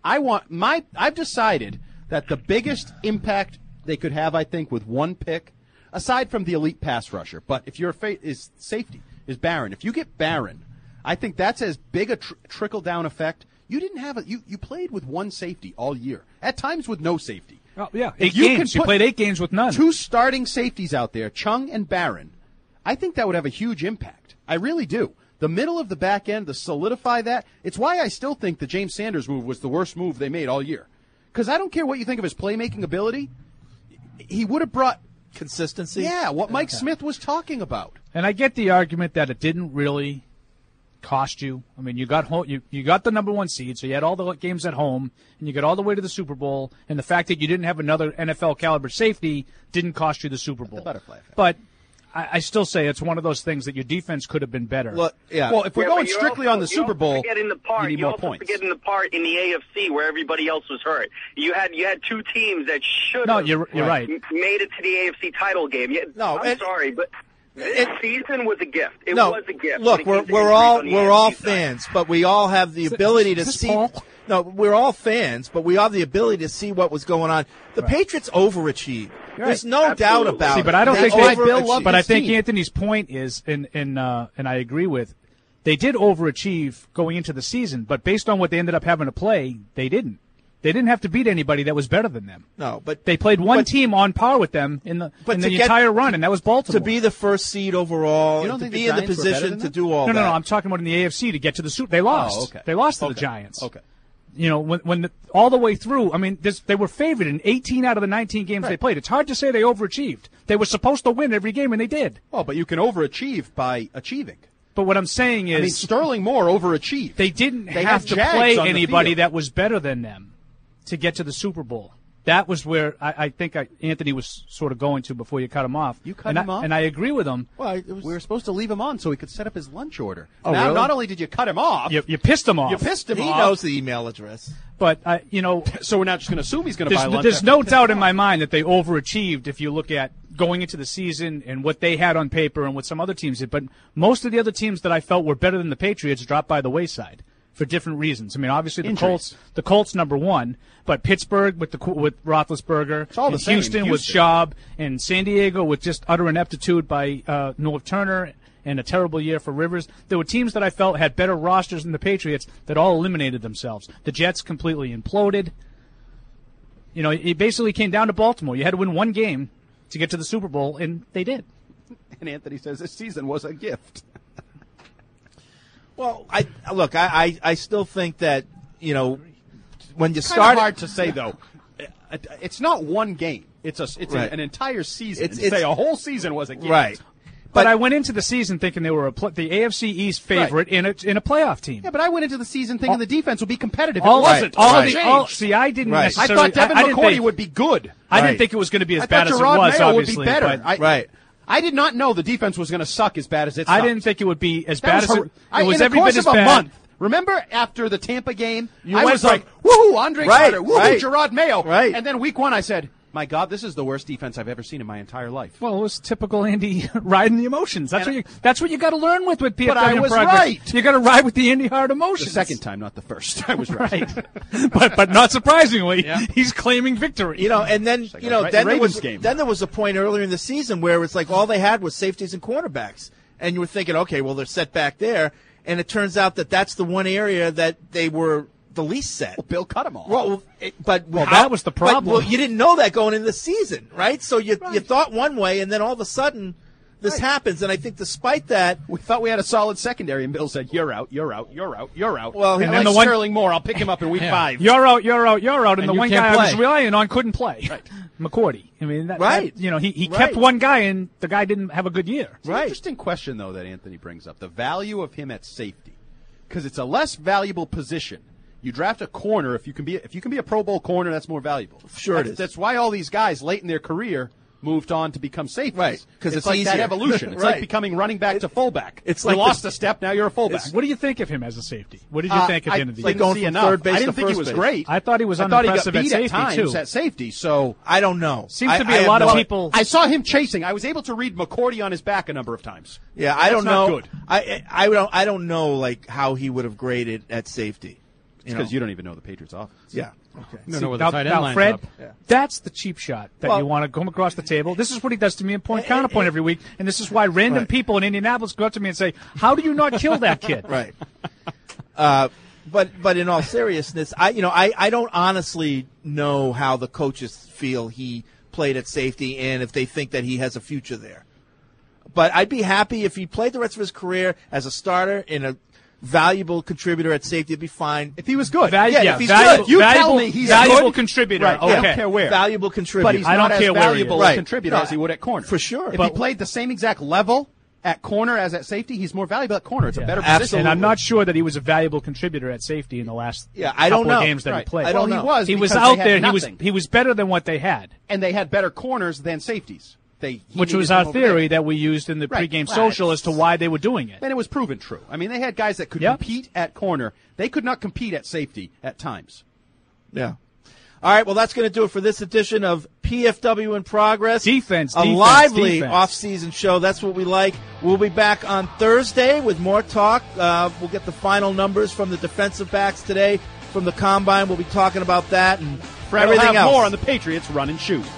[SPEAKER 2] I've decided that the biggest impact they could have, I think, with one pick, aside from the elite pass rusher, but if you're is safety, is Barron. If you get Barron, I think that's as big a trickle down effect. You didn't have you played with one safety all year. At times with no safety.
[SPEAKER 5] Oh, yeah, 8 games. You played 8 games with none.
[SPEAKER 2] 2 starting safeties out there, Chung and Barron. I think that would have a huge impact. I really do. The middle of the back end, to solidify that, it's why I still think the James Sanders move was the worst move they made all year. Because I don't care what you think of his playmaking ability, he would have brought
[SPEAKER 7] consistency.
[SPEAKER 2] Yeah, what Mike Smith was talking about.
[SPEAKER 5] And I get the argument that it didn't really cost you. I mean, you got home, you got the number 1 seed, so you had all the games at home, and you got all the way to the Super Bowl, and the fact that you didn't have another NFL caliber safety didn't cost you the Super Bowl.
[SPEAKER 2] The butterfly effect.
[SPEAKER 5] But I still say it's one of those things that your defense could have been better.
[SPEAKER 2] Well, if we're going strictly on the Super Bowl, you need more points.
[SPEAKER 9] You're forgetting the part in the AFC where everybody else was hurt. You had 2 teams that should have
[SPEAKER 5] No, you're right.
[SPEAKER 9] made it to the AFC title game. I'm sorry, but this season was a gift. It was a gift.
[SPEAKER 7] Look, we're all fans, but we all have the ability to see.
[SPEAKER 5] Paul?
[SPEAKER 7] No, we're all fans, but we have the ability to see what was going on. The Patriots overachieved. There's no doubt about it.
[SPEAKER 5] See, but I don't think
[SPEAKER 7] overachieved.
[SPEAKER 5] But I think Anthony's point is, and I agree with, they did overachieve going into the season, but based on what they ended up having to play, they didn't. They didn't have to beat anybody that was better than them.
[SPEAKER 7] No, but
[SPEAKER 5] they played one team on par with them in the entire run, and that was Baltimore.
[SPEAKER 7] To be the first seed overall,
[SPEAKER 2] you don't
[SPEAKER 7] to
[SPEAKER 2] think
[SPEAKER 7] be
[SPEAKER 2] the
[SPEAKER 7] in the
[SPEAKER 2] Giants were
[SPEAKER 7] position
[SPEAKER 2] better than
[SPEAKER 7] to
[SPEAKER 2] them?
[SPEAKER 7] do all that.
[SPEAKER 5] No, I'm talking about in the AFC to get to the Super. They lost.
[SPEAKER 2] Oh, okay.
[SPEAKER 5] They lost to the Giants.
[SPEAKER 2] Okay.
[SPEAKER 5] When all the way through, I mean, they were favored in 18 out of the 19 games they played. It's hard to say they overachieved. They were supposed to win every game, and they did.
[SPEAKER 2] Well, but you can overachieve by achieving.
[SPEAKER 5] But what I'm saying is,
[SPEAKER 2] Sterling Moore overachieved.
[SPEAKER 5] They didn't
[SPEAKER 2] They
[SPEAKER 5] have
[SPEAKER 2] had
[SPEAKER 5] to
[SPEAKER 2] Jags
[SPEAKER 5] play
[SPEAKER 2] on the
[SPEAKER 5] anybody
[SPEAKER 2] field.
[SPEAKER 5] that was better than them to get to the Super Bowl. That was where I think Anthony was sort of going to before you cut him off.
[SPEAKER 2] You cut him off?
[SPEAKER 5] And I agree with him.
[SPEAKER 2] Well, we were supposed to leave him on so he could set up his lunch order.
[SPEAKER 7] Oh,
[SPEAKER 2] now,
[SPEAKER 7] really?
[SPEAKER 2] not only did you cut him off,
[SPEAKER 5] You pissed him off.
[SPEAKER 2] you pissed him
[SPEAKER 7] He
[SPEAKER 2] off.
[SPEAKER 7] knows the email address.
[SPEAKER 5] But,
[SPEAKER 2] So we're not just going to assume he's going to buy lunch.
[SPEAKER 5] there's
[SPEAKER 2] after
[SPEAKER 5] no
[SPEAKER 2] he pissed
[SPEAKER 5] doubt
[SPEAKER 2] him
[SPEAKER 5] in my mind that they overachieved if you look at going into the season and what they had on paper and what some other teams did. But most of the other teams that I felt were better than the Patriots dropped by the wayside for different reasons. I mean, obviously the Colts number 1, but Pittsburgh with Roethlisberger,
[SPEAKER 2] all the
[SPEAKER 5] and
[SPEAKER 2] same in
[SPEAKER 5] Houston with
[SPEAKER 2] Houston.
[SPEAKER 5] Schaub, and San Diego with just utter ineptitude by Norv Turner and a terrible year for Rivers. There were teams that I felt had better rosters than the Patriots that all eliminated themselves. The Jets completely imploded. It basically came down to Baltimore. You had to win one game to get to the Super Bowl, and they did.
[SPEAKER 2] And Anthony says this season was a gift.
[SPEAKER 7] Well, I still think that when you
[SPEAKER 2] It's
[SPEAKER 7] start,
[SPEAKER 2] kind of hard to say though. It's not one game. It's
[SPEAKER 7] Right.
[SPEAKER 2] an entire season.
[SPEAKER 7] It's-
[SPEAKER 2] To say a whole season was a gift.
[SPEAKER 7] right?
[SPEAKER 5] But I went into the season thinking they were the AFC East favorite in a playoff team.
[SPEAKER 2] Yeah, but I went into the season thinking the defense would be competitive.
[SPEAKER 5] All-
[SPEAKER 2] it wasn't.
[SPEAKER 5] all
[SPEAKER 2] It
[SPEAKER 5] the-
[SPEAKER 2] changed.
[SPEAKER 5] see, I didn't
[SPEAKER 7] Right.
[SPEAKER 2] I
[SPEAKER 5] necessarily.
[SPEAKER 2] thought Devin
[SPEAKER 5] I didn't
[SPEAKER 2] McCourty
[SPEAKER 5] think-
[SPEAKER 2] would be good.
[SPEAKER 5] I
[SPEAKER 7] Right.
[SPEAKER 5] didn't think it was going to be as
[SPEAKER 2] I
[SPEAKER 5] bad
[SPEAKER 2] thought
[SPEAKER 5] as
[SPEAKER 2] Gerard
[SPEAKER 5] it was.
[SPEAKER 2] Mayo
[SPEAKER 5] Obviously,
[SPEAKER 2] would be better.
[SPEAKER 5] but
[SPEAKER 2] I did not know the defense was going to suck as bad as it
[SPEAKER 5] I
[SPEAKER 2] sucked.
[SPEAKER 5] didn't think it would be as
[SPEAKER 2] That
[SPEAKER 5] bad
[SPEAKER 2] was
[SPEAKER 5] as
[SPEAKER 2] hor-
[SPEAKER 5] it was.
[SPEAKER 2] in the
[SPEAKER 5] Every
[SPEAKER 2] course
[SPEAKER 5] bit as
[SPEAKER 2] of a
[SPEAKER 5] bad.
[SPEAKER 2] month. Remember after the Tampa game, I
[SPEAKER 7] went
[SPEAKER 2] was like, "Woohoo, Andre
[SPEAKER 7] Right,
[SPEAKER 2] Carter! Woohoo,
[SPEAKER 7] right.
[SPEAKER 2] Gerard Mayo!"
[SPEAKER 7] Right.
[SPEAKER 2] And then week 1, I said, "My God, this is the worst defense I've ever seen in my entire life."
[SPEAKER 5] Well, it was typical Andy riding the emotions. That's what you got to learn with PFW.
[SPEAKER 2] But I was
[SPEAKER 5] Progress.
[SPEAKER 2] right.
[SPEAKER 5] You got to ride with the Andy hard
[SPEAKER 2] The
[SPEAKER 5] emotions.
[SPEAKER 2] second time, not the first. I was right.
[SPEAKER 5] but not surprisingly, he's claiming victory.
[SPEAKER 7] And then
[SPEAKER 2] like
[SPEAKER 7] then
[SPEAKER 2] the
[SPEAKER 7] there
[SPEAKER 2] Ravens
[SPEAKER 7] was
[SPEAKER 2] game.
[SPEAKER 7] then there was a point earlier in the season where it's like all they had was safeties and cornerbacks, and you were thinking, okay, well they're set back there, and it turns out that that's the one area that they were the least set.
[SPEAKER 2] Well, Bill cut them all.
[SPEAKER 7] Well,
[SPEAKER 5] that was the problem.
[SPEAKER 7] You didn't know that going into the season, right? So you thought one way, and then all of a sudden this happens. And I think despite that,
[SPEAKER 2] we thought we had a solid secondary, and Bill said, "You're out, you're out, you're out, you're out."
[SPEAKER 7] Well,
[SPEAKER 2] and then the Sterling Moore, I'll pick him up in week 5.
[SPEAKER 5] You're out, you're out, you're out, and the one guy
[SPEAKER 6] play.
[SPEAKER 5] I was relying on couldn't play.
[SPEAKER 2] Right.
[SPEAKER 5] McCourty. I mean,
[SPEAKER 7] right.
[SPEAKER 5] He kept one guy, and the guy didn't have a good year.
[SPEAKER 2] It's an interesting question, though, that Anthony brings up: the value of him at safety, because it's a less valuable position. You draft a corner if you can be a Pro Bowl corner, that's more valuable.
[SPEAKER 7] Sure, it is.
[SPEAKER 2] That's why all these guys late in their career moved on to become safeties.
[SPEAKER 7] Right, because
[SPEAKER 2] it's like
[SPEAKER 7] easier.
[SPEAKER 2] that evolution. It's like becoming running back to fullback.
[SPEAKER 7] It's
[SPEAKER 2] you
[SPEAKER 7] like
[SPEAKER 2] lost a step, now you're a fullback.
[SPEAKER 5] What do you think of him as a safety? What did you think at the end of the year?
[SPEAKER 7] Going from third base
[SPEAKER 2] I didn't
[SPEAKER 7] to
[SPEAKER 2] think he
[SPEAKER 7] first
[SPEAKER 2] was
[SPEAKER 7] base.
[SPEAKER 2] great.
[SPEAKER 5] I thought he was
[SPEAKER 2] I thought he got
[SPEAKER 5] unimpressive
[SPEAKER 2] beat
[SPEAKER 5] at
[SPEAKER 2] at
[SPEAKER 5] safety,
[SPEAKER 2] times
[SPEAKER 5] too.
[SPEAKER 2] at safety. So
[SPEAKER 7] I don't know.
[SPEAKER 5] Seems to be a lot of people.
[SPEAKER 2] I saw him chasing. I was able to read McCourty on his back a number of times.
[SPEAKER 7] Yeah, I don't know.
[SPEAKER 2] Good.
[SPEAKER 7] I don't know like how he would have graded at safety.
[SPEAKER 2] Because you don't even know the Patriots' offense.
[SPEAKER 7] Yeah. Okay.
[SPEAKER 6] You don't know where the tight end lines
[SPEAKER 5] Fred,
[SPEAKER 6] up.
[SPEAKER 5] that's the cheap shot that you want to come across the table. This is what he does to me in point counterpoint every week, and this is why random people in Indianapolis go up to me and say, "How do you not kill that kid?"
[SPEAKER 7] Right. But in all seriousness, I don't honestly know how the coaches feel he played at safety and if they think that he has a future there. But I'd be happy if he played the rest of his career as a starter in a valuable contributor at safety. It'd be fine
[SPEAKER 2] if he was good.
[SPEAKER 7] If he's
[SPEAKER 5] valuable,
[SPEAKER 7] good. You
[SPEAKER 5] tell
[SPEAKER 7] me
[SPEAKER 5] he's valuable contributor.
[SPEAKER 2] Right.
[SPEAKER 5] Okay.
[SPEAKER 2] I don't care where.
[SPEAKER 7] Valuable contributor.
[SPEAKER 2] But he's
[SPEAKER 5] I
[SPEAKER 2] not
[SPEAKER 5] don't
[SPEAKER 2] as
[SPEAKER 5] care where he
[SPEAKER 2] valuable
[SPEAKER 5] is.
[SPEAKER 2] a contributor as he would at corner.
[SPEAKER 7] For sure.
[SPEAKER 2] If he played the same exact level at corner as at safety, he's more valuable at corner. It's a better position.
[SPEAKER 5] And I'm not sure that he was a valuable contributor at safety in the last
[SPEAKER 7] I don't
[SPEAKER 5] couple
[SPEAKER 7] know.
[SPEAKER 5] of games that he played.
[SPEAKER 7] I don't know.
[SPEAKER 2] He was
[SPEAKER 5] out
[SPEAKER 2] they
[SPEAKER 5] there.
[SPEAKER 2] had
[SPEAKER 5] He was better than what they had.
[SPEAKER 2] And they had better corners than safeties.
[SPEAKER 5] Which was our theory that we used in the pregame social as to why they were doing it.
[SPEAKER 2] And it was proven true. I mean, they had guys that could compete at corner. They could not compete at safety at times.
[SPEAKER 7] Yeah. All right, well, that's going to do it for this edition of PFW in Progress.
[SPEAKER 5] Defense,
[SPEAKER 7] a lively off-season show. That's what we like. We'll be back on Thursday with more talk. We'll get the final numbers from the defensive backs today from the Combine. We'll be talking about that and everything
[SPEAKER 2] have
[SPEAKER 7] else.
[SPEAKER 2] More on the Patriots run and shoot.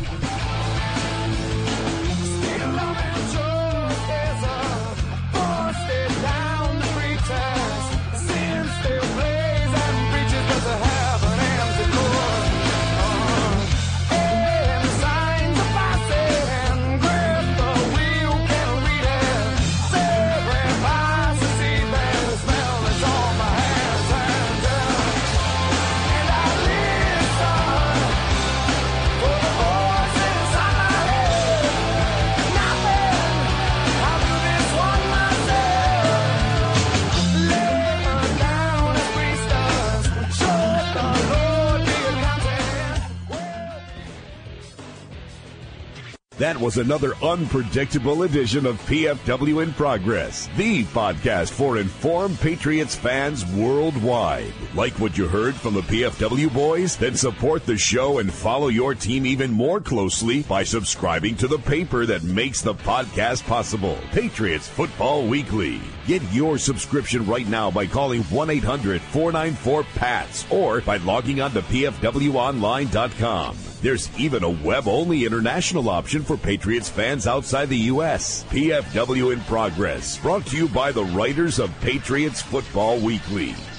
[SPEAKER 1] That was another unpredictable edition of PFW in Progress, the podcast for informed Patriots fans worldwide. Like what you heard from the PFW boys? Then support the show and follow your team even more closely by subscribing to the paper that makes the podcast possible, Patriots Football Weekly. Get your subscription right now by calling 1-800-494-PATS or by logging on to pfwonline.com. There's even a web-only international option for Patriots fans outside the U.S. PFW in Progress, brought to you by the writers of Patriots Football Weekly.